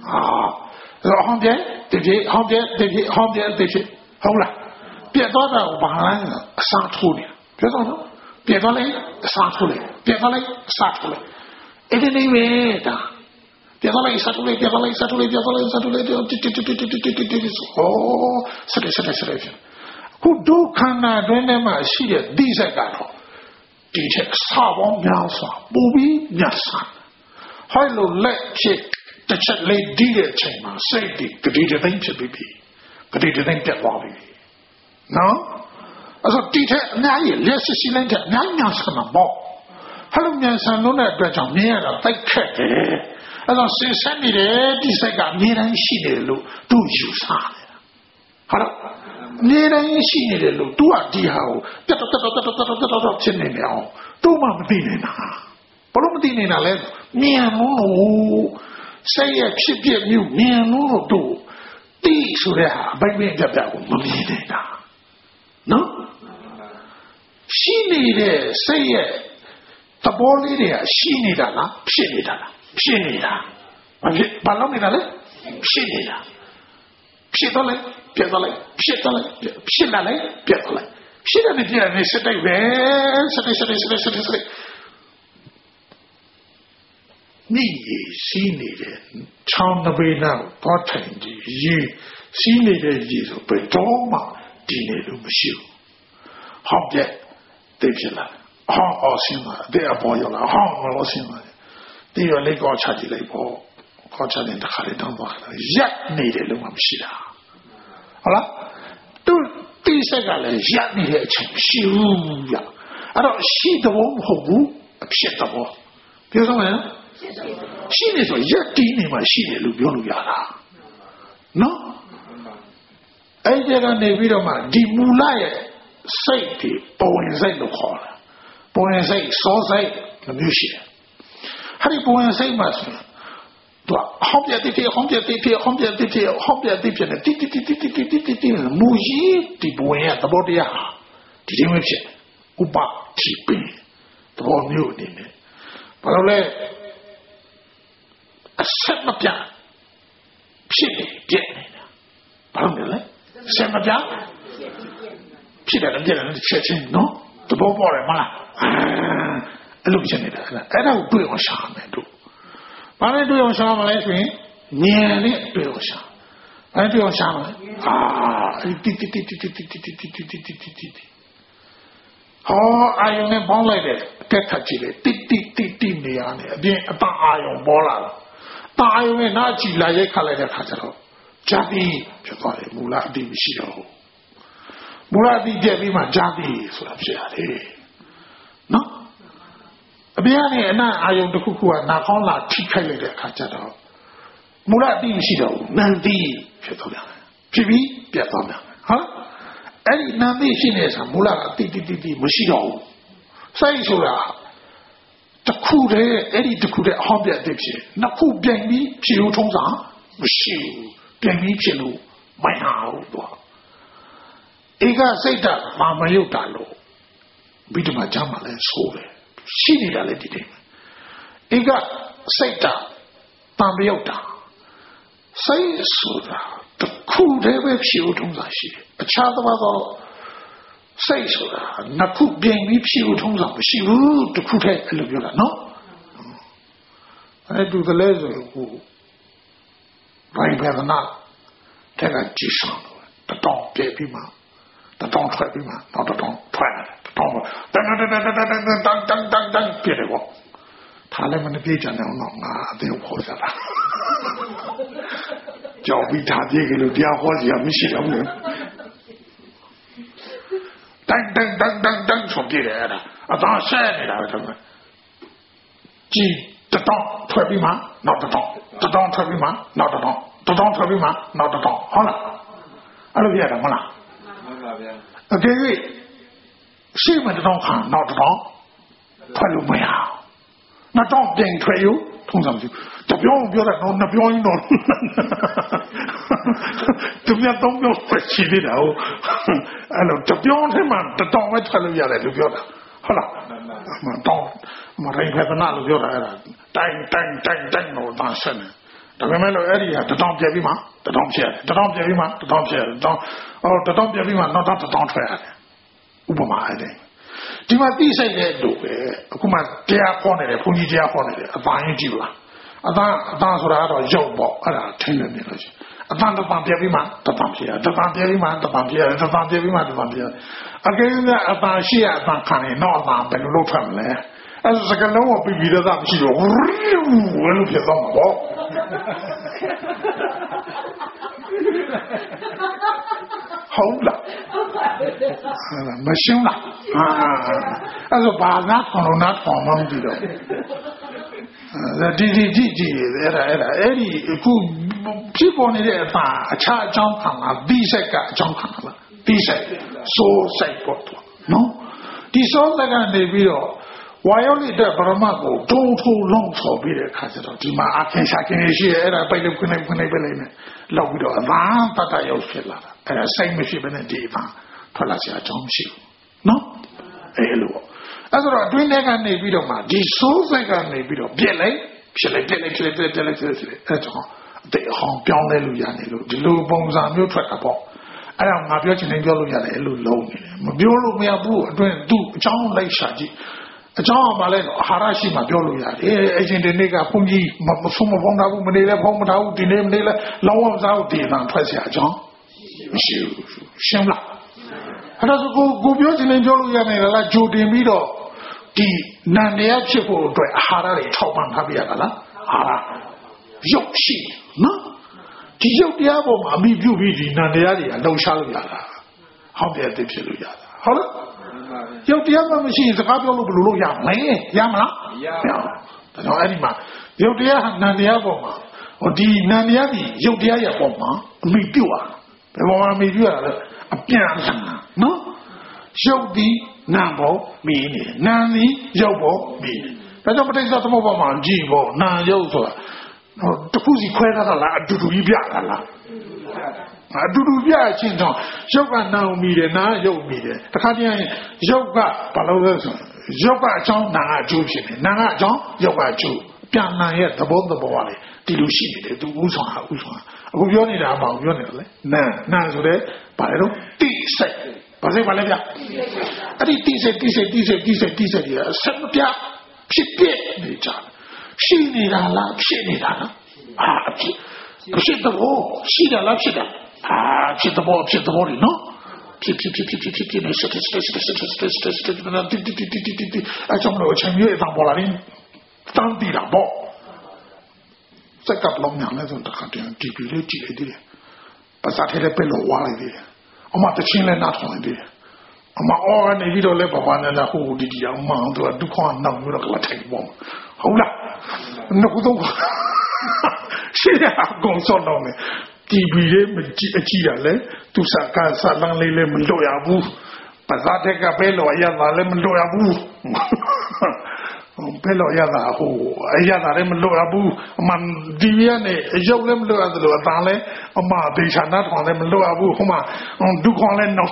啊，好点对对，好点对对，好点对对，好了，别到那把人杀出来，别到那，别到来杀出来，别到来杀出来，一定得为的。别到来杀出来，别到来杀出来，别到来杀出来，就就就就就就就就就就哦，是的，是的，是的，是的。我都看那对那嘛系列第三个了，的确杀亡များ杀，不比များ杀。还有来些这些来地的情嘛，谁的个地的等级比比，个地的等别往比比，喏，我说地铁那也连是西人的，那များ是个么包，还有面上弄那边讲面了，再开的。那种深山里的第三个没人信的路都有啥的，好了，没人信的路都啊地下哦，哒哒哒哒哒哒哒哒哒进来了，都嘛不对呢呐，不那么对呢呐来，面路谁也偏偏没有面路多，地出来啊，白面这边我不对呢呐，喏，信你的谁也他玻璃的信你的啦，骗你的啦。骗你的，把骗把老美的来骗你的，骗到来，骗到来，骗到来，骗来来，骗到来，骗到你骗你是的喂，是的，是的，是的，是的，是的。你心里的唱的被那把成绩，与心里的艺术被装嘛，地内都没修，好别对不起了，好高兴了，对啊，朋友了，好高兴了。你要来搞车的来跑，搞车的他还得当做一年的路不是的，好了，都第三个来一年的成修呀，啊，到西的文化部偏的我，比如说呢，西的说一点你嘛西的路不用路呀啦，喏，而且呢那边的嘛，地木来谁的保温谁都好了，保温谁烧谁那没有写。他的保温谁嘛是，对吧？后边这些，后边这些，后边这些，后边这些呢，滴滴滴滴滴滴滴滴滴，木一的保温呀，怎么的呀？滴滴没撇，我把提背，怎么没有的呢？完了嘞，什么变？撇的变的，完了嘞，什么变？撇的人变人切切喏，怎么包人嘛啦？路不见的，哎，那我不用想的都，反正不用想嘛来说，年龄不用想，反正不用想嘛，啊，滴滴滴滴滴滴滴滴滴滴滴滴滴滴滴，好，阿勇呢帮来的，该他起来，滴滴滴滴那样的，连当阿勇包了，当阿勇呢拿起来也看来的看着了，家里就到了木拉地不是了，木拉地这里嘛家里说不是的，喏。别呢，那阿勇的姑姑啊，那好拿踢开来的，看见到，木拉地是的，南地别怎么样，皮皮别怎么样，好了，哎，南地现在上木拉地地地地没洗掉，所以说啊，这苦的，哎，你这苦的好别对不起，那苦便比皮肉通常不是，便比皮肉买好多，一个谁的妈妈有大路，为什么讲嘛来说嘞？心里来的地方，一个谁的当没有打，谁说的？这苦在为皮肉通上写，恰的话到谁说的？那苦便于皮肉通上不是哦，这苦太那不了喏。哎，都是来自我，万一拍到那，这个地上了，他当别别嘛，他当出来别嘛，当他当出来。当当当当当当当当当当当，别的我，他那么的别讲那种啊，都有破绽了。脚比他这个都电话也没写了呢。当当当当当，从这来的啊，当山里来的么？几得当特别忙，闹得当，得当特别忙，闹得当，得当特别忙，闹得当，好了，阿拉别的么啦？啊，这位。谁们这种看闹得到，他就没有，那当兵退休，通常就这表不表的弄，那表一弄，这边当表不起的了，哎喽，这表他妈这当外退了下来就表的，好了，嘛当嘛人派到哪都表的了，等等等等我当时呢， ဒါပေမဲ့လို့အဲ့ဒီဟာတထောင်ပြပြီးမှတထောင်ဖြစ်တယ်တထောင်ပြပြီးမှတထောင်ဖြစ်တယ်တထောင်ဟောတထောင်ပြပြီးမှနောက်တော့တထောင်ထွက်ရတယ်ဥပမာအဲ့ဒါဒီမှာသိစိတ်တဲ့တို့ပဲအခုမှတရားခေါ်နေတယ်ဘုန်းကြီးတရားခေါ်နေတယ်အပန်းကြီးကြည့်လားအပန်းအပန်းဆိုတာတော့ရုပ်ပေါ့အဲ့ဒါထင်းနေတယ်လို့ရှိအပန်းတပန်းပြပြီးမှတပန်းဖြစ်ရတယ်တပန်းပြပြီးမှတပန်းဖြစ်ရတယ်တပန်းပြပြီးမှတပန်းဖြစ်ရတယ်အကယ်၍အပန်းရှိရအပန်းခံရင်တော့အပန်းဘယ်လိုလုပ်ထွက်မလဲအဲ့ဒါစကလုံးကိုပြီးပြီးတော့မရှိတော့ဝဲလို့ဖြစ်သွားမှာပေါ့ဟုတ်လားမရှင်းလားအဲ့ဒါဘာသာခေါ်နာခေါ်မှမသိတော့ဒီဒီဒီဒီအဲ့ဒါအဲ့ဒါအဲ့ဒီအခုဖြစ်ပေါ်နေတဲ့အပါအခြားအကြောင်းခံတာဒီစိတ်ကအကြောင်းခံတာဒီစိတ်စိုးစိတ်ပေါ့နော်ဒီစိုးစိတ်ကနေပြီးတော့ဝါယောလိတဲ့ပရမတ်ကိုထုံထုံလုံးဆော်ပြီးတဲ့အခါကျတော့ဒီမှာအခင်ရှာခင်ရှိရဲ့အဲ့ဒါပိတ်လို့ခနေခနေပဲလိုက်နေလောက်ပြီးတော့အသာတတ်တရောက်ဖြစ်လာတာအဲ့ဒါစိတ်မရှိဘဲနဲ့ဒီအပါထွက်လာစရာအကြောင်းမရှိဘူးနော်အဲ့လိုအဲ့ဆိုတော့အတွင်းထဲကနေပြီးတော့မှဒီစိုးစိတ်ကနေပြီးတော့ပြက်လိုက်ဖြစ်လိုက်ပြက်လိုက်ဖြစ်လိုက်ပြက်ပြက်လိုက်ဖြစ်လိုက်အဲ့တော့အတိတ်အဟောင်းပြောင်းလဲလို့ရနေလို့ဒီလိုပုံစံမျိုးထွက်တာပေါ့အဲ့ဒါငါပြောချင်တယ်ပြောလို့ရတယ်အဲ့လိုလုံးနေတယ်မပြောလို့မရဘူးအတွင်းသူ့အကြောင်းလိုက်ရှာကြည့်အကြောင်းပါလဲအာဟာရရှိမှပြောလို့ရတယ်အရှင်ဒီနေ့ကဘုန်းကြီးမဆုံးမဖောင်းတာဘူးမနေလဲဖောင်းမထားဘူးဒီနေ့မနေလဲလောင်းဝစားဘူးဒီအတန်ထွက်เสียအကြောင်းမရှိဘူးရှင်းလားအဲ့ဒါဆိုကိုကိုပြောချင်တယ်ပြောလို့ရမယ်လားဂျိုတင်ပြီးတော့ဒီနန္တရားဖြစ်ဖို့အတွက်အာဟာရတွေထောက်ပံ့ထားပြရတာလားအာဟာရရုပ်ရှိနော်ဒီရုပ်တရားပေါ်မှာအမိပြုပြီးဒီနန္တရားတွေအလုံးရှားလို့ရတာဟောက်ပြတဲ့ဖြစ်လို့ရတာဟုတ်လားရုပ်တရားမှမရှိရင်စကားပြောလို့ဘယ်လိုလုပ်ရမလဲရမလားမရဘူးဒါကြောင့်အဲ့ဒီမှာရုပ်တရားဟာနန္တရားပေါ်မှာဟိုဒီနန္တရားကြီးရုပ်တရားရဲ့ပေါ်မှာအမိပြုတ်ရဘယ်ပေါ်မှာအမိပြုတ်ရလဲအပြန်အလှန်နော်ရုပ်ဒီနာမ်ပေါ်မီးနေနာမ်ဒီရုပ်ပေါ်မီးနေဒါကြောင့်ပဋိစ္စသမုပ္ပါဒ်မှာကြည့်ပေါ့နာမ်ရုပ်ဆိုတာဟိုတစ်ခုစီခွဲထားတာလားအတူတူကြီးပြတာလားအတူတူပြချင်းတော့ရုပ်ကနာမ်မီးတယ်နာမ်ရုပ်မီးတယ်တခါတည်းရုပ်ကဘာလို့လဲဆိုရုပ်ကအကြောင်းနာမ်ကအကျိုးဖြစ်နေနာမ်ကအကြောင်းရုပ်ကအကျိုးပြန်နာမ်ရဲ့သဘောသဘောကလေဒီလိုရှိနေတယ်သူဥဆောင်ဟာဥဆောင်အခုပြောနေတာမဟုတ်ပြောနေတယ်လေနာမ်နာမ်ဆိုတဲ့ဘာလဲတော့တိစိတ်ဘာလဲဘာလဲဗျအဲ့ဒီတိစိတ်တိစိတ်တိစိတ်တိစိတ်တိစိတ်ကြီးအဆက်မပြဖြစ်ပြနေကြရှိနေတာလားဖြစ်နေတာလားအာဖြစ်ဖြစ်တော့ရှိတာလားဖြစ်တာအာဖြစ်တော့ဖြစ်တော့နော်ဖြစ်ဖြစ်ဖြစ်ဖြစ်ဖြစ်ဖြစ်နေစက်စက်စက်စက်စက်စက်စက်စက်စက်နာတီတီတီတီတီတီအကြောင်းလို့အချိန်ကြီးအတန်ပေါ်လာရင်တန်းတီတာပေါ့စက်ကပ်လုံးညာနဲ့ဆိုတော့တည်းတီပီလေးကြည့်လိုက်တယ်ပါစားထဲပဲလို့ဝါလိုက်တယ်အမတချင်းလည်းနားထောင်လိုက်တယ်အမအော်နေပြီးတော့လည်းပပနဲ့လည်းဟိုဒီဒီအောင်မအောင်သူကဒုက္ခနောက်ပြီးတော့ကထိုင်ပေါ့ဟုတ်လားနှုတ်တော့ရှေ့အကုန်စောတော့မယ်တီဗီလေးမကြည့်အကြည့်ရလဲသူစကားစလန်းလေးလည်းမလွတ်ရဘူးပါစားတဲ့ကပဲလို့ရတာလည်းမလွတ်ရဘူးဘယ်လိုရတာဟိုအရတာလည်းမလွတ်ရဘူးအမှဒီရနဲ့ရုပ်လည်းမလွတ်ရသလိုအတန်လည်းအမဒေချာနာထောင်လည်းမလွတ်ရဘူးဟိုမှာဒုက္ခလည်းတော့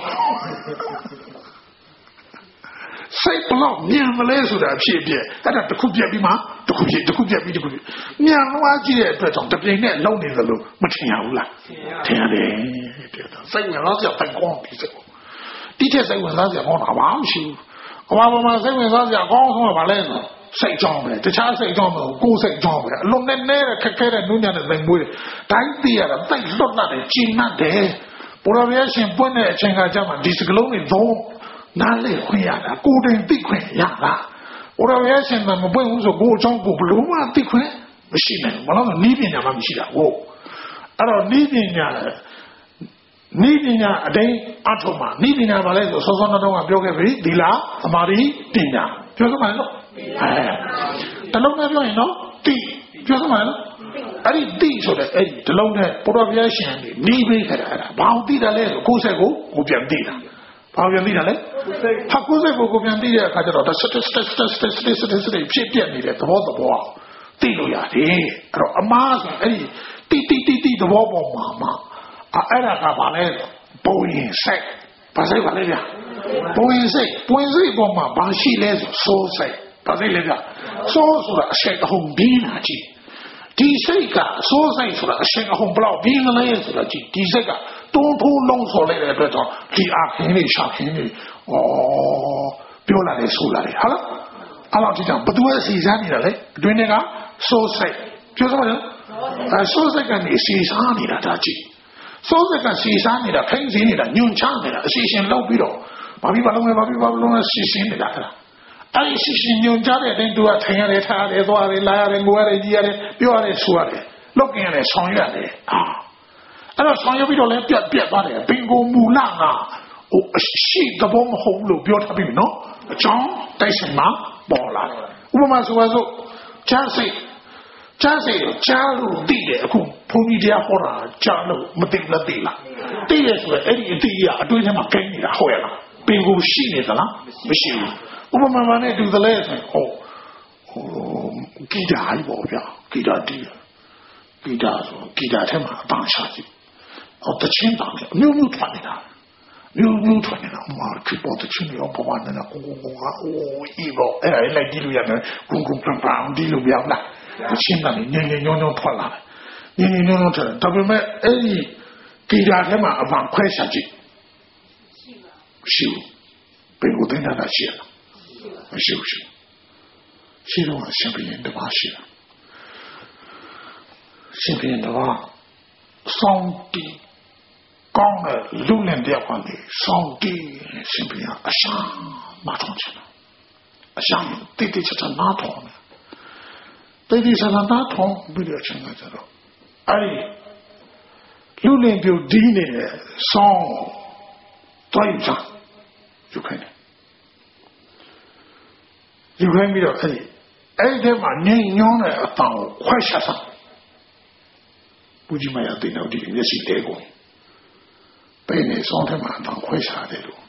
စိတ်ဘလောက်မြန်မလဲဆိုတာအဖြစ်အပျက်အဲ့ဒါတစ်ခုပြက်ပြီးမှတစ်ခုပြက်တစ်ခုပြက်ပြီးတစ်ခုပြက်မြန်သွားကြည့်တဲ့အတွက်ကြောင့်တပြိုင်နက်လုံးနေသလိုမထင်ရဘူးလားထင်ရတယ်စိတ်ဝင်စားစရာတိုင်ကောင်းပြီစိတ်တိကျစိတ်ဝင်စားစရာကောင်းတာဘာမှမရှိဘူးအမှားပေါ်မှာစိတ်ဝင်စားစရာကောင်းဆုံးကဘာလဲဆိုစိတ်ကြောင်းပဲတခြားစိတ်ကြောင်းမဟုတ်ကိုယ်စိတ်ကြောင်းပဲအလုံးနဲ့နဲတဲ့ခက်ခဲတဲ့နုညံ့တဲ့စိတ်မွေးတယ်တိုင်းသိရတာတိတ်လွတ်လာတယ်ကျဉ်းတယ်ဘုရားဗျာရှင်ပွင့်တဲ့အချိန်ကကြာမှဒီစကလုံးတွေသုံးနားလေခွင့်ရတာကိုယ်တိုင်သိခွင့်ရတာဘုရားဗျာရှင်ကမပွင့်ဘူးဆိုကိုယ်အကြောင်းကိုဘလို့မှသိခွင့်မရှိနိုင်ဘူးဘာလို့လဲနီးပညာမှမရှိတာဟုတ်အဲ့တော့နီးပညာနီးပညာအတိုင်းအထုံးမှာနီးပညာပါလဲဆိုစောစောတော့ကပြောခဲ့ပြီဒီလားသမာဓိပညာပြောစမ်းပါလို့အဲတလုံးနဲ့ပြောရင်နော်တိပြောစမ်းပါလို့အဲ့ဒီတိဆိုတဲ့အဲ့ဒီတလုံးနဲ့ဘုရားဗျာရှင်နေနီးပေးခဲ့တာအဲ့ဒါဘာလို့တိတယ်လဲဆိုကိုယ်ဆက်ကိုကိုပြန်တိတာဘာပြန်သိတာလဲဟာကိုယ်စိတ်ကိုကိုပြန်သိတဲ့အခါကျတော့ stat stat stat stat stat stat stat ဖြစ်ပြနေတဲ့သဘောသဘောသိလို့ရတယ်အဲ့တော့အမားဆိုအဲ့ဒီတိတိတိတိသဘောပေါ်မှာမှာအဲ့ဒါကဘာလဲပုံရင်စိတ်ဘာစိတ်ပါလဲဗျာပုံရင်စိတ်ပုံရင်စိတ်ပေါ်မှာဘာရှိလဲဆိုစိုးစိတ်ဘာစိတ်လဲဗျာစိုးဆိုတာအစိတ်အဟုန်ပြီးနာကြည့်ဒီစိတ်ကစိုးစိတ်ဆိုတာအရှင်အဟုန်ဘလောက်ပြင်းလဲဆိုတာကြည့်ဒီစိတ်ကတွန်းထိုးလုံးဆော်လိုက်တဲ့အတွက်ကြောင့်ဒီအခင်းလေးရှာခင်းလေးဩပြောလာတယ်ဆိုလာတယ်ဟာလားအဲ့တော့ဒီကြောင့်ဘသူကစီစားနေတာလဲအတွင်းကစိုးစိတ်ပြောစမ်းပါအဲစိုးစိတ်ကနေစီစားနေတာဒါကြည့်စိုးစိတ်ကစီစားနေတာခိုင်းစင်းနေတာညွန်ချနေတာအစီရှင်လောက်ပြီးတော့ဘာပြီးဘာလုံးလဲဘာပြီးဘာလုံးလဲစီစဉ်နေတာအဲ့ဒါအဲ့ဒီစီစဉ်ညွန်ချတဲ့အတိုင်းသူကထိုင်ရတယ်ထားရတယ်သွားရတယ်လာရတယ်ငိုရတယ်ကြီးရတယ်ပြောရတယ်ဆိုရတယ်လုတ်กินရတယ်ဆောင်ရွက်ရတယ်အာအဲ့တော့ဆောင်ရွက်ပြီးတော့လည်းပြတ်ပြတ်သွားတယ်ပင်ကိုမူလကဟိုအရှိသဘောမဟုတ်လို့ပြောထားပြီနော်အကြောင်းတိုက်ဆိုင်မှာပေါ်လာတယ်ဥပမာဆိုပါစို့ချမ်းစိတ်ချမ်းစိတ်ကြားလို့သိတယ်အခုဘုန်းကြီးတရားဟောတာကြားလို့မသိလားသိလားသိရဆိုရင်အဲ့ဒီအသိရအတွေ့အထဲမှာကိန်းနေတာဟုတ်ရလားပင်ကိုရှိနေသလားမရှိဘူးဥပမာမနဲ့တူသလဲဆိုဟောဟိုဂီတာကြီးပေါ့ဗျာဂီတာတီးဂီတာဆိုဂီတာထဲမှာအပန်းရှာကြည့်ဟောတချင်းတောင်အမျိုးမျိုးထွက်နေတာမျိုးမျိုးထွက်နေတာမှာခေပေါ်တချင်းရောပေါ်နေတာကိုကိုကအိုးဤပေါ့အဲ့ဒါလည်းလိုက်ကြည့်လို့ရတယ်ကုန်းကုန်းပန်ပန်ဒီလိုပြောင်းလာတချင်းကလည်းညင်ညင်ညွန်းညွန်းထွက်လာတယ်ညင်ညင်ညွန်းညွန်းထွက်တယ်ဒါပေမဲ့အဲ့ဒီဂီတာထဲမှာအပန်းခွဲရှာကြည့်ရှိပါရှိဘယ်ကိုတင်တာရှိလားမရှိဘူးရှိတော့ရှင်ပြင်းတပါရှိတာရှင်ပြင်းတပါစောင်းတီကောင်းတဲ့လူနဲ့တယောက်ကနေစောင်းတီရှင်ပြင်းအရှာနားထောင်ချင်တာအရှာတိတိကျကျနားထောင်တယ်တိတိကျကျနားထောင်ပြီးတော့ချင်တာကြတော့အဲ့ဒီလူနဲ့ပြုတ်ဒီနေတဲ့စောင်းတိုင်းချာယူခိုင်းတယ်ယူခိုင်းပြီးတော့အဲ့ဒီအဲ့ဒီထဲမှာညင်ညွန်းတဲ့အတောင်ခွဲရှာစားပူကြီးမရတဲ့နောက်ဒီမျက်စိတဲကိုပဲနေဆောင်ထဲမှာအတောင်ခွဲရှာတယ်လို့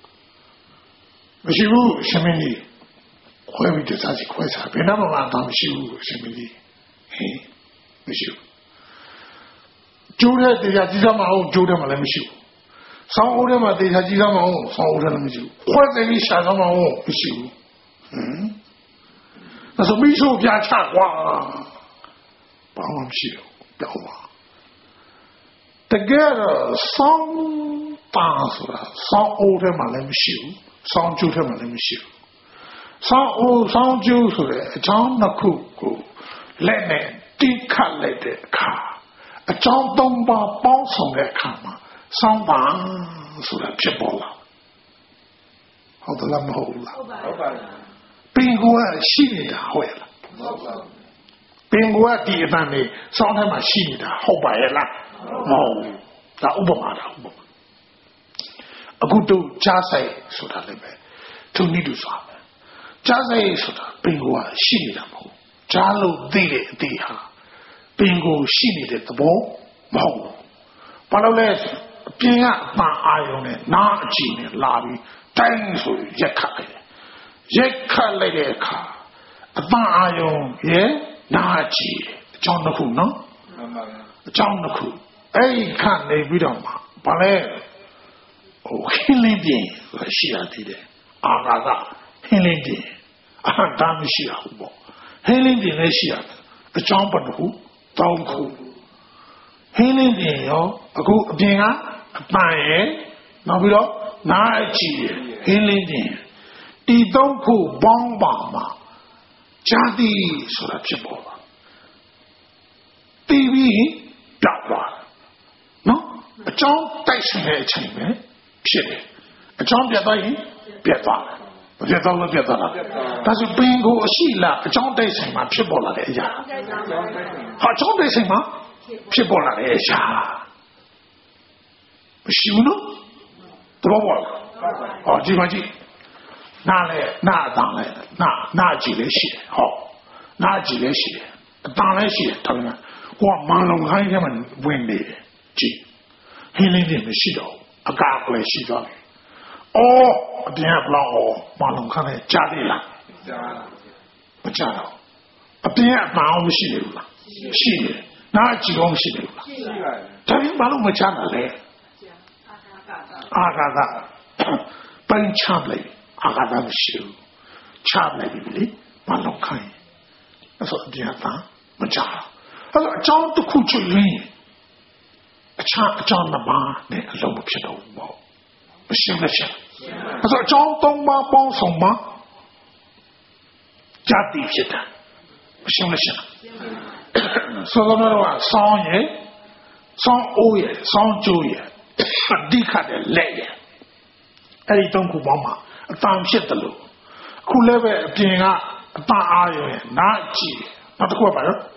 မရှိဘူးရှင်မင်းကြီးခွဲပြီးတစားစီခွဲစားဘယ်တော့မှအတောင်မရှိဘူးရှင်မင်းကြီးဟေးမရှိဘူးကျိုးတဲ့တရားကြီးစားမအောင်ကျိုးတယ်မှလည်းမရှိဘူးဆောင်းအိုးထဲမှာတရားကြီးစားမအောင်ဆောင်းအိုးထဲလည်းမရှိဘူးခွဲသိပြီးရှာစားမအောင်မရှိဘူးဟမ်那是没收别钱花，把我们去表嘛。这个上当是了，上欧的嘛那么修，上九的嘛那么修，上欧上九是了，长那口口来呢，低看来的看，长东巴包上来看嘛，上当是了撇包了，好的那么好了。边个细腻的好了，边个第一班的上台嘛细腻的好白了，哦，那乌不嘛的乌不嘛，啊，古都加塞说他那边，从你都说的，加塞说他边个细腻的好，加路地的地下，边个细腻的不好，把那来边啊把阿勇呢拿几呢拉比，单数一看来的。ရက်ခတ်လိုက်တဲ့အခါအပန်းအာယုံရဲ့နာကြည့်အကြောင်းတစ်ခုနော်အကြောင်းတစ်ခုအဲ့ဒီခတ်နေပြီးတော့မှဘာလဲဟိုခင်းလင်းပြင်ရှိရသေးတယ်အာဃာကခင်းလင်းပြင်အဟံတာမရှိရဘူးပေါ့ခင်းလင်းပြင်လည်းရှိရတယ်အကြောင်းဘယ်တစ်ခုတောင်းခုခင်းလင်းပြင်ရောအခုအပြင်ကအပန်းရဲ့နောက်ပြီးတော့နာကြည့်ခင်းလင်းပြင်ဒီသုံးခုပေါင်းပါမှာဇာတိဆိုတာဖြစ်ပေါ်ပါတီးပြီးပြောက်သွားနော်အကြောင်းတိုက်ဆိုင်တဲ့အချိန်ပဲဖြစ်တယ်အကြောင်းပြတ်သွားရင်ပြတ်သွားတယ်မပြတ်တော့လည်းပြတ်သွားတာဒါဆိုပင်ကိုအရှိလားအကြောင်းတိုက်ဆိုင်မှာဖြစ်ပေါ်လာတဲ့အရာဟာအကြောင်းတိုက်ဆိုင်မှာဖြစ်ပေါ်လာတဲ့အရာမရှိဘူးနော်တော့ဘောလားဟောဒီမှာကြည့်နားလေနားအတန်လေနားနားကြည့်လေရှိတယ်ဟောနားကြည့်လေရှိတယ်အတန်လည်းရှိတယ်ဒါပေမဲ့ကိုကမန်လုံခိုင်းထဲမှာဝင်နေတယ်ကြည့်ဟင်းလေးတွေမရှိတော့အကားလည်းရှိသွားပြီအော်အပြင်ကဘလောက်အော်မန်လုံခိုင်းထဲကြားသေးလားကြားမကြားတော့အပြင်ကအတန်အောင်မရှိဘူးလားရှိတယ်နားကြည့်အောင်မရှိဘူးလားရှိပါတယ်ဒါပြင်ဘာလို့မကြားတာလဲအာဃာကပန်းချလိုက်အာဃာတမရှိဘူးချလိုက်ပြီလေမလောက်ခိုင်းအဲ့ဆိုအပြင်ကမကြအဲ့တော့အကြောင်းတစ်ခုချုပ်ရင်းအခြားအကြောင်းနှစ်ပါးနဲ့အလုံးမဖြစ်တော့ဘူးပေါ့မရှင်းမရှင်းအဲ့တော့အကြောင်းသုံးပါးပေါင်းစုံမှာဇာတိဖြစ်တာမရှင်းမရှင်းဆိုတော့တော့ဆောင်းရယ်ဆောင်းအိုးရယ်ဆောင်းကျိုးရယ်အဓိကတဲ့လက်ရယ်အဲ့ဒီသုံးခုပေါင်းမှာအတန်ဖြစ်တယ်လို့အခုလည်းပဲအပြင်ကအတန်အားရယ်နားကြည့်နောက်တစ်ခုကပါတော့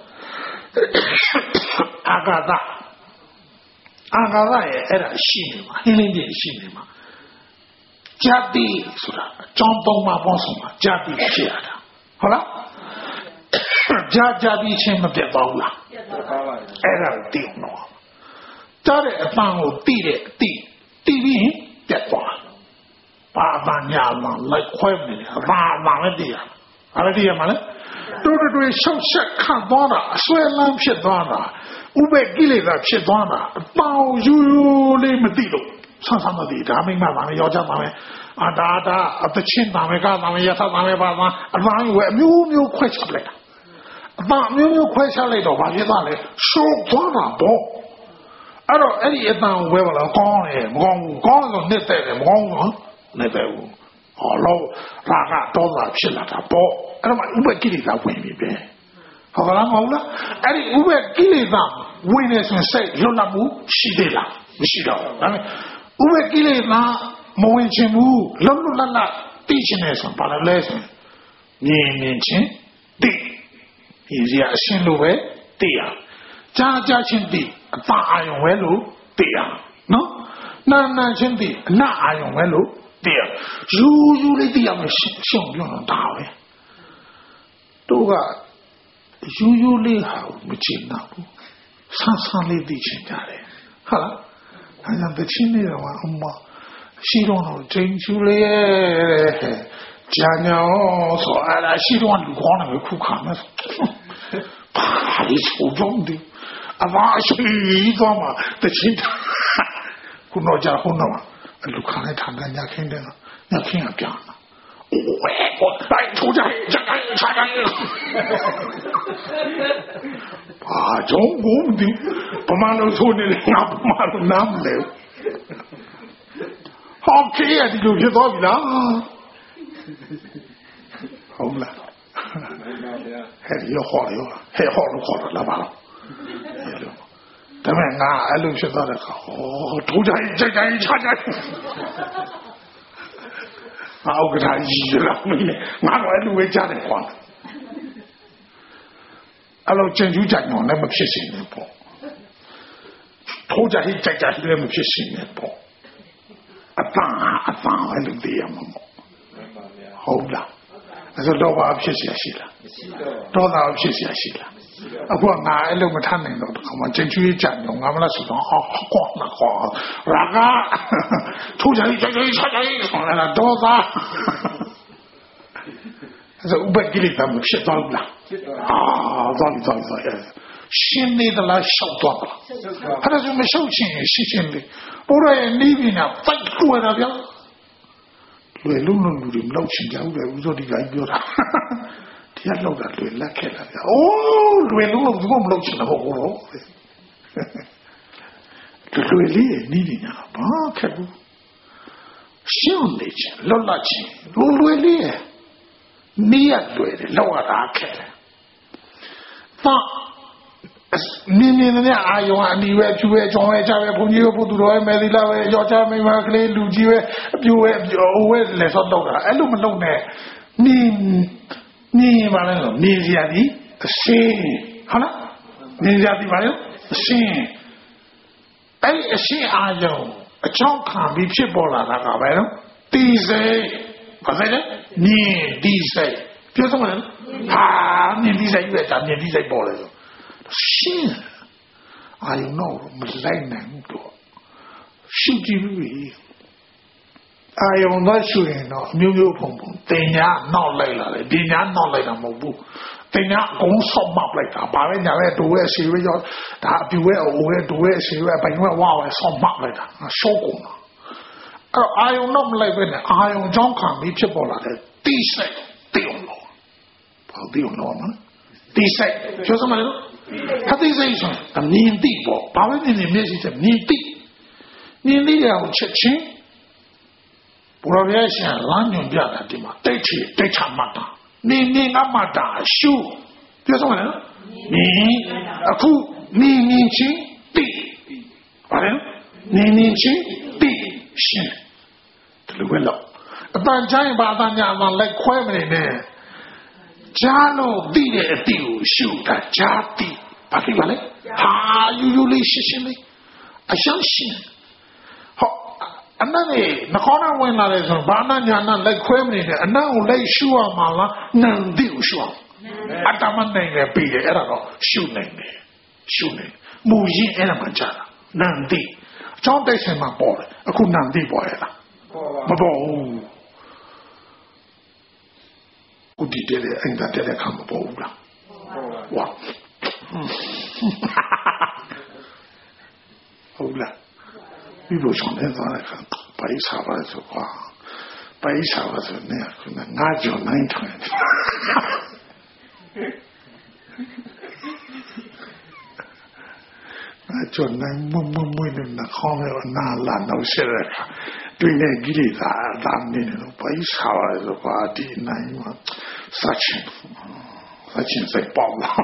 အာဂါသအာဂါသရဲ့အဲ့ဒါရှိနေမှာဟင်းလင်းပြည့်ရှိနေမှာဇာတိဆိုတာအကြောင်းသုံးပါးပေါင်းစုံမှာဇာတိဖြစ်ရတာဟုတ်လားဇာဇာတိချင်းမပြတ်ပါဘူးလားပြတ်ပါပါအဲ့ဒါကိုသိအောင်တော့ကြားတဲ့အပန်းကိုသိတဲ့အသိသိပြီးပြတ်သွားပါပါညာမှာလိုက်ခွဲနေတယ်ဘာမှမသိရအဲ့ဒါသိရမှာလဲတို့တို့ရှောက်ဆက်ခတ်သွားတာအဆွဲလန်းဖြစ်သွားတာဥပ္ပကိလေသာဖြစ်သွားတာအပေါင်းယူလေးမသိလို့ဆန်းဆန်းမသိဒါမိမပါမယ်ယောက်ျားပါမယ်အတားတာအတချင်းပါမယ်ကပါမယ်ရသပါမယ်ပါပါအပန်းဝဲအမျိုးမျိုးခွဲချလိုက်တာအပန်းအမျိုးမျိုးခွဲချလိုက်တော့ဘာဖြစ်သွားလဲရှုပ်သွားတာပေါ့အဲ့တော့အဲ့ဒီအပန်းဝဲပါလားကောင်းတယ်မကောင်းဘူးကောင်းလို့နှစ်တဲ့တယ်မကောင်းဘူးနှစ်တဲ့ဘူးဟောလို့ရာကတော့တာဖြစ်လာတာပေါ့အဲ့တော့ဥပ္ပကိလေသာဝင်ပြီပဲဟုတ်ကလားမဟုတ်လားအဲ့ဒီဥပ္ပကိလေသာဝင်နေဆိုစိတ်လွတ်လပ်မှုရှိသေးလားမရှိတော့ဘူးဒါပေမဲ့ဥပ္ပကိလေသာမဝင်ချင်ဘူးလွတ်လွတ်လပ်လပ်သိချင်တယ်ဆိုဘာလဲဆိုမြင်မြင်ချင်းသိဒီစရာအရှင်းလို့ပဲသိရကြားကြားချင်းသိအသာအာယုံပဲလို့သိရနော်နာနာချင်းသိအနအာယုံပဲလို့သိရယူယူလေးသိရမယ်ရှင်းပြောတော့ဒါပဲတို့ကယူယူလေးဟာမချင်တော့ဘူးဆန်းဆန်းလေးသိချင်ကြတယ်ဟုတ်လားအဲဒါတချင်းနေတော့အမရှိတော့တော့ချင်းချူလေးကြာညောဆိုအဲ့ဒါရှိတော့လူကောင်းတယ်ခုခါမယ်ပါလိဆိုတော့ဒီအမအရှိတော့မှတချင်းခုတော့ကြာခုတော့လူခါနဲ့ထားကြညခင်းတယ်ညခင်းကပြန်လာโอ้โห我来出家这个差点ဘာကြောင့်ကိုဒီပမာလို့ဆိုနေငါပမာလို့နားမလဲဟောခေးရဒီလိုဖြစ်သွားပြီလားဟုတ်လားဟဲ့ရောဟောရောဟဲ့ဟောလို့ခေါ်တော့လာပါတော့ဒါပေမဲ့ငါအဲ့လိုဖြစ်သွားတဲ့ခါဟောထူကြရင်ကြိုက်ကြရင်ချကြအောက်ကထားကြီးလာမင်းငါတော့အဲ့လိုပဲကြားတယ်ကွာအဲ့လိုကျင်ကျူးကြိုက်တော့လည်းမဖြစ်ရှင်ဘူးပေါ့ထိုးကြဟိကြိုက်ကြလည်းမဖြစ်ရှင်ဘူးပေါ့အပန်းအပန်းအဲ့လိုသိရမှာပေါ့ဟုတ်လားအဲ့ဆိုတော့ဘာဖြစ်เสียရှိလားမရှိတော့တော့တာဖြစ်เสียရှိလားအခုကငါအဲ့လိုမထနိုင်တော့ဒီကောင်မကျင်ကျူးကြတော့ငါမလားဆိုတော့ဟောကောနာကောရာကထိုးကြဟိကြိုက်ကြချကြဆိုလာတော့သာအဲ့ဆိုဥပ္ပကိလေသာမဖြစ်တော့ဘူးလားဖြစ်တော့အာတော့တော့တော့ရှင်းနေသလားရှောက်တော့လားအဲ့ဒါဆိုမရှောက်ချင်ရှိချင်းလေပိုးရရဲ့နီးပြီးတော့ပိုက်တွေ့တာဗျာလွယ်လုံးလုံးလူတွေမလောက်ချင်ကြဘူးလေဦးစောဒီကပြောတာဒီကလောက်တာလွယ်လက်ခဲ့တာဗျာအိုးလွယ်လုံးလုံးဘုမလောက်ချင်တော့ဘောတော့လွယ်လေးနီးနေတာဘာခက်ဘူးရှင်းနေချင်လောလချင်လွယ်လွယ်လေးနီးရလွယ်တယ်လောက်ရတာခက်တယ်ပါနင်းနေနေအာယုံအနီးပဲဖြူပဲကြောင်းပဲချပဲဘုံကြီးဘုသူတော်ပဲမယ်သီလာပဲယောက်ျားမိန်းမကလေးလူကြီးပဲအပြိုပဲအဝဲလက်စောတော့တာအဲ့လိုမလုပ်နဲ့နင်းနင်းပါလဲနင်းစရာဒီအစင်းဟုတ်လားနင်းစရာဒီပါလဲအစင်းအဲ့အစင်းအာယုံအချောင်းခံပြီးဖြစ်ပေါ်လာတာကပဲနော်တီစိတ်ဘာလဲနင်းတီစိတ်ပြောစမ်းမလားဟာနင်းတီစိတ်ပဲဒါနင်းတီစိတ်ပေါ်တယ်ရှင်းအာယုံတော့မလိုက်နိုင်ဘူးတော့ရှိကြည့်ပြီးအာယုံတော့ရှိရင်တော့မျိုးမျိုးဖုံဖုံတင်ညာနောက်လိုက်လာတယ်ဒီညာနောက်လိုက်တာမဟုတ်ဘူးတင်ညာအကုန်ဆော့မှတ်လိုက်တာဘာပဲညာပဲဒိုးရဲ့ရှေဝဲရောဒါအပြူရဲ့အိုးရဲ့ဒိုးရဲ့ရှေဝဲဘိုင်ဝဲဝါဝဲဆော့မှတ်လိုက်တာရှော့ကုန်တာအဲ့အာယုံတော့မလိုက်ပဲနဲ့အာယုံကြောင့်ခံပြီးဖြစ်ပေါ်လာတယ်တိစိတ်တိအောင်လို့ဘာတိအောင်လို့မလဲတိစိတ်ပြောစမ်းမလို့ခတိစိတ်ဆိုတာမြင်သိပေါ့ဘာပဲမြင်နေမျက်စိချက်မြင်သိမြင်သိရအောင်ချက်ချင်းဘုရားဗျာရှင်လမ်းညွန်ပြတာဒီမှာတိတ်ချတိတ်ချမှတ်တာနေနေငါမှတ်တာရှုပြောစမ်းမလို့မြင်အခုမြင်မြင်ချင်းသိဘာလဲမြင်မြင်ချင်းသိရှင်ဒီလိုပဲလို့အတန်ချိုင်းဘာသာညာမှာလိုက်ခွဲမနေနဲ့ကြားလို့သိတဲ့အတိကိုရှုတာကြားသိဘာဖြစ်ပါလဲဟာယူယူလေးရှင်းရှင်းလေးအရှင်းရှင်းဟောအနတ်နဲ့နှခေါင်းဝင်လာတယ်ဆိုတော့ဘာနာညာနာလိုက်ခွဲမနေနဲ့အနတ်ကိုလိုက်ရှုရမှာလားနံသိကိုရှုအောင်အတ္တမနိုင်လည်းပြီးတယ်အဲ့ဒါတော့ရှုနိုင်တယ်ရှုနေမူရင်းအဲ့ဒါမှကြားတာနံသိအကြောင်းတိုက်ဆိုင်မှာပေါ်တယ်အခုနံသိပေါ်ရလားမပေါ်ဘူးဥတီတဲ့အဲ့ဒါတဲ့ခံမပေါ်ဘူးလားဝါဟုတ်လားဒီလိုဆောင်တဲ့သားကပိုင်စားပါဆိုကွာပိုင်စားပါဆိုနေကငါကြောင့်နိုင်တယ်ငါကြောင့်နိုင်မမမနဲ့နှခေါင်းနဲ့နာလာတော့ဆက်ရတွေ့နေကြည့်တာဒါမင်းတို့ပိုင်စားပါဆိုကွာဒီနိုင်မှာစချင်စချင်စိတ်ပေါလာ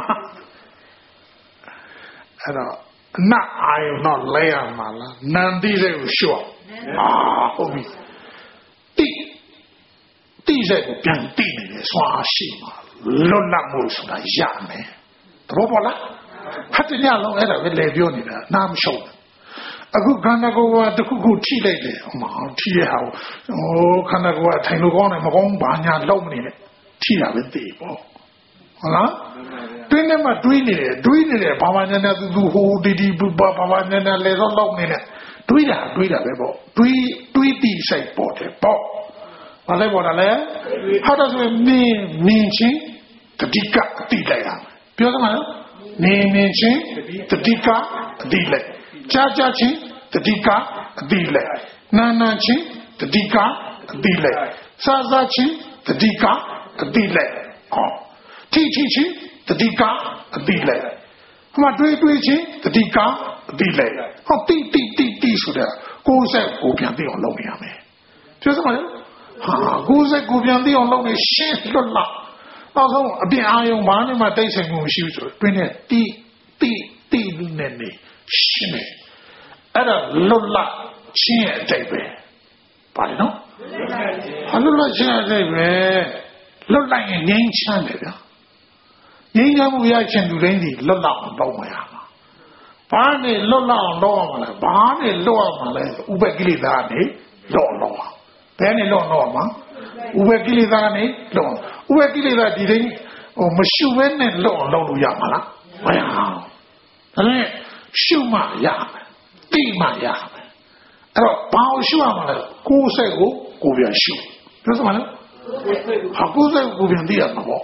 အဲ့တော့နတ်အာယုံတော့လဲရမှာလားနန္တိစိတ်ကိုရှော့အာဟုတ်ပြီတိတိစိတ်ကိုပြန်တိနေတယ်စွာရှိမှာလွတ်လပ်မှုဆိုတာရမယ်သဘောပေါက်လားခတ်တညလုံးအဲ့ဒါပဲလေပြောနေတာနားမရှုံးအခုခန္ဓာကိုယ်ကတခုခုထိလိုက်တယ်ဟိုမှာထိရဟာဟိုခန္ဓာကိုယ်ကထိုင်လို့ကောင်းတယ်မကောင်းဘာညာလုံးမနေနဲ့ထိတာပဲသိပေါ့ဟုတ်လားတွင်းထဲမှာတွေးနေတယ်တွေးနေတယ်ဘာမှညာညာသူသူဟိုတီတီဘာဘာဘာညာညာလေတော့လောက်နေတယ်တွေးတာတွေးတာပဲပေါ့တွေးတွေးတိစိတ်ပေါ်တယ်ပေါ့ဘာလဲပေါ်တာလဲဟာတော့ဆိုမြင်မြင်ချင်းတတိကအတိလိုက်ရမယ်ပြောစမ်းမလားမြင်မြင်ချင်းတတိကအတိလိုက်ကြားကြားချင်းတတိကအတိလိုက်နာနာချင်းတတိကအတိလိုက်စားစားချင်းတတိကအတိလိုက်ဟောထိထိချင်းတတိကအတိလိုက်ဟိုမှာတွေးတွေးချင်းတတိကအတိလိုက်ဟောတိတိတိတိဆိုတဲ့ကိုယ်ဆက်ကိုပြန်သိအောင်လုပ်ရမယ်ပြောစမ်းမလားဟာကိုယ်ဆက်ကိုပြန်သိအောင်လုပ်နေရှင်းလွတ်လာနောက်ဆုံးအပြင်အာယုံဘာနဲ့မှတိတ်ဆိုင်မှုမရှိဘူးဆိုတွင်းနဲ့တိတိတိနဲ့နေရှင်းတယ်အဲ့ဒါလွတ်လာချင်းရဲ့အတိတ်ပဲပါလေနော်ဟာလွတ်လာချင်းရဲ့အတိတ်ပဲလွတ်လိုက်ရင်ငြိမ်းချမ်းတယ်ဗျာငြိမ်းချမ်းမှုရချင်သူတိုင်းဒီလွတ်လောက်အောင်လုပ်မရမှာဘာနဲ့လွတ်လောက်အောင်လုပ်ရမှာလဲဘာနဲ့လွတ်ရမှာလဲဥပကိလေသာနဲ့လွတ်လောက်အောင်ဘယ်နဲ့လွတ်တော့မှာဥပကိလေသာနဲ့လွတ်ဥပကိလေသာဒီတိုင်းဟိုမရှုဘဲနဲ့လွတ်အောင်လုပ်လို့ရမှာလားမရအောင်ဒါနဲ့ရှုမှရမယ်သိမှရမယ်အဲ့တော့ဘာကိုရှုရမှာလဲကိုယ်စိတ်ကိုကိုယ်ပြန်ရှုပြောစမ်းမလားဟာကိုယ်စိတ်ကိုပြန်သိရမှာပေါ့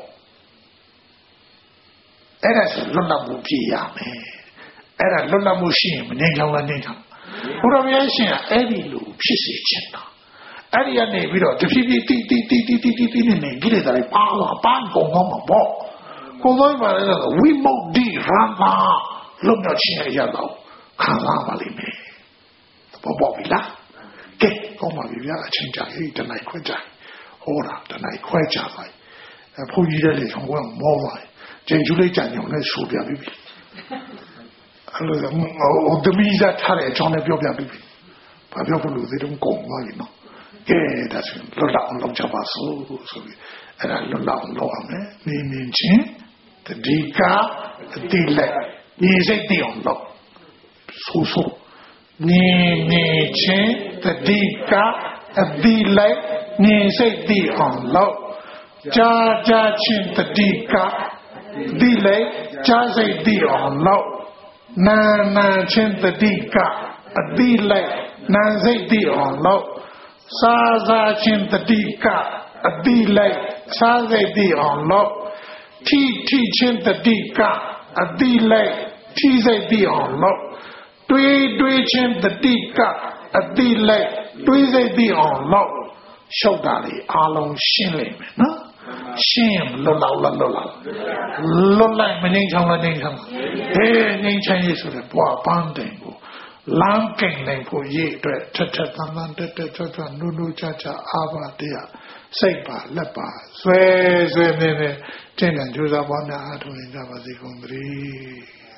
အဲ့ဒါဆိုလွတ်လပ်မှုဖြစ်ရမယ်အဲ့ဒါလွတ်လပ်မှုရှိရင်မငြိမ်းချမ်းလားငြိမ်းချမ်းဘုရားမြတ်ရှင်ကအဲ့ဒီလိုဖြစ်စေချင်တာအဲ့ဒီကနေပြီးတော့တဖြည်းဖြည်းတိတိတိတိတိတိတိနေကြည့်တယ်ပါလာပန်းကုန်တော့မှာပေါ့ကိုယ်တော့ပါလေဝိမု ക്തി ရမ္မာလွတ်မြောက်ခြင်းရတော့ခံစားပါလိမ့်မယ်ဘောပေါပြီလားကဲကောင်းပါပြီဗျာအချင်းကြဟိတနိုင်ခွဲကြဟောတာတနိုင်ခွဲကြပါဘုန်းကြီးတဲ့လေဆောင်ကမောပါကျင်ကျူးလေးကြံညောင်းနဲ့ဆိုပြပြီအဲ့လိုဟိုတမီးစားထားတဲ့အကြောင်းနဲ့ပြောပြပြီဘာပြောဖို့လို့ဒီတော့ကုန်သွားပြီနော်ကဲဒါဆိုလွတ်လောက်အောင်လုပ်ကြပါစို့ဆိုပြီးအဲ့ဒါလွတ်လောက်အောင်လုပ်အောင်လေနေနေချင်းတတိကအတိလက်ညီစိတ်တည်အောင်လုပ်ဆိုဆိုနေနေချင်းတတိကအတိလက်ညီစိတ်တည်အောင်လုပ်ကြာကြာချင်းတတိကဒီလေကြာစိတ်တည်အောင်လုပ်နာနာချင်းတတိကအတိလက်နာစိတ်တည်အောင်လုပ်စားစားချင်းတတိကအတိလိုက်စားစိတ်တည်အောင်လုပ်ထိထိချင်းတတိကအတိလိုက်ထိစိတ်တည်အောင်လုပ်တွေးတွေးချင်းတတိကအတိလိုက်တွေးစိတ်တည်အောင်လုပ်ရှုပ်တာလေအားလုံးရှင်းလိမ့်မယ်နော်ရှင်းလွတ်လောက်လွတ်လောက်လွတ်လိုက်မငြိမ်းချမ်းလားငြိမ်းချမ်းလားဟေးငြိမ်းချမ်းရေးဆိုတဲ့ဘဝပန်းတိုင်ကိုလမ်းကင်နိုင်ဖို့ရည်အတွက်ထက်ထက်တန်တန်တက်တက်ချွတ်ချွတ်နုနုချာချာအာဘာတရားစိတ်ပါလက်ပါဆွဲဆွဲနေနေကျင့်တဲ့ကြိုးစားပွားများအားထုတ်နေကြပါစေကုန်သတည်း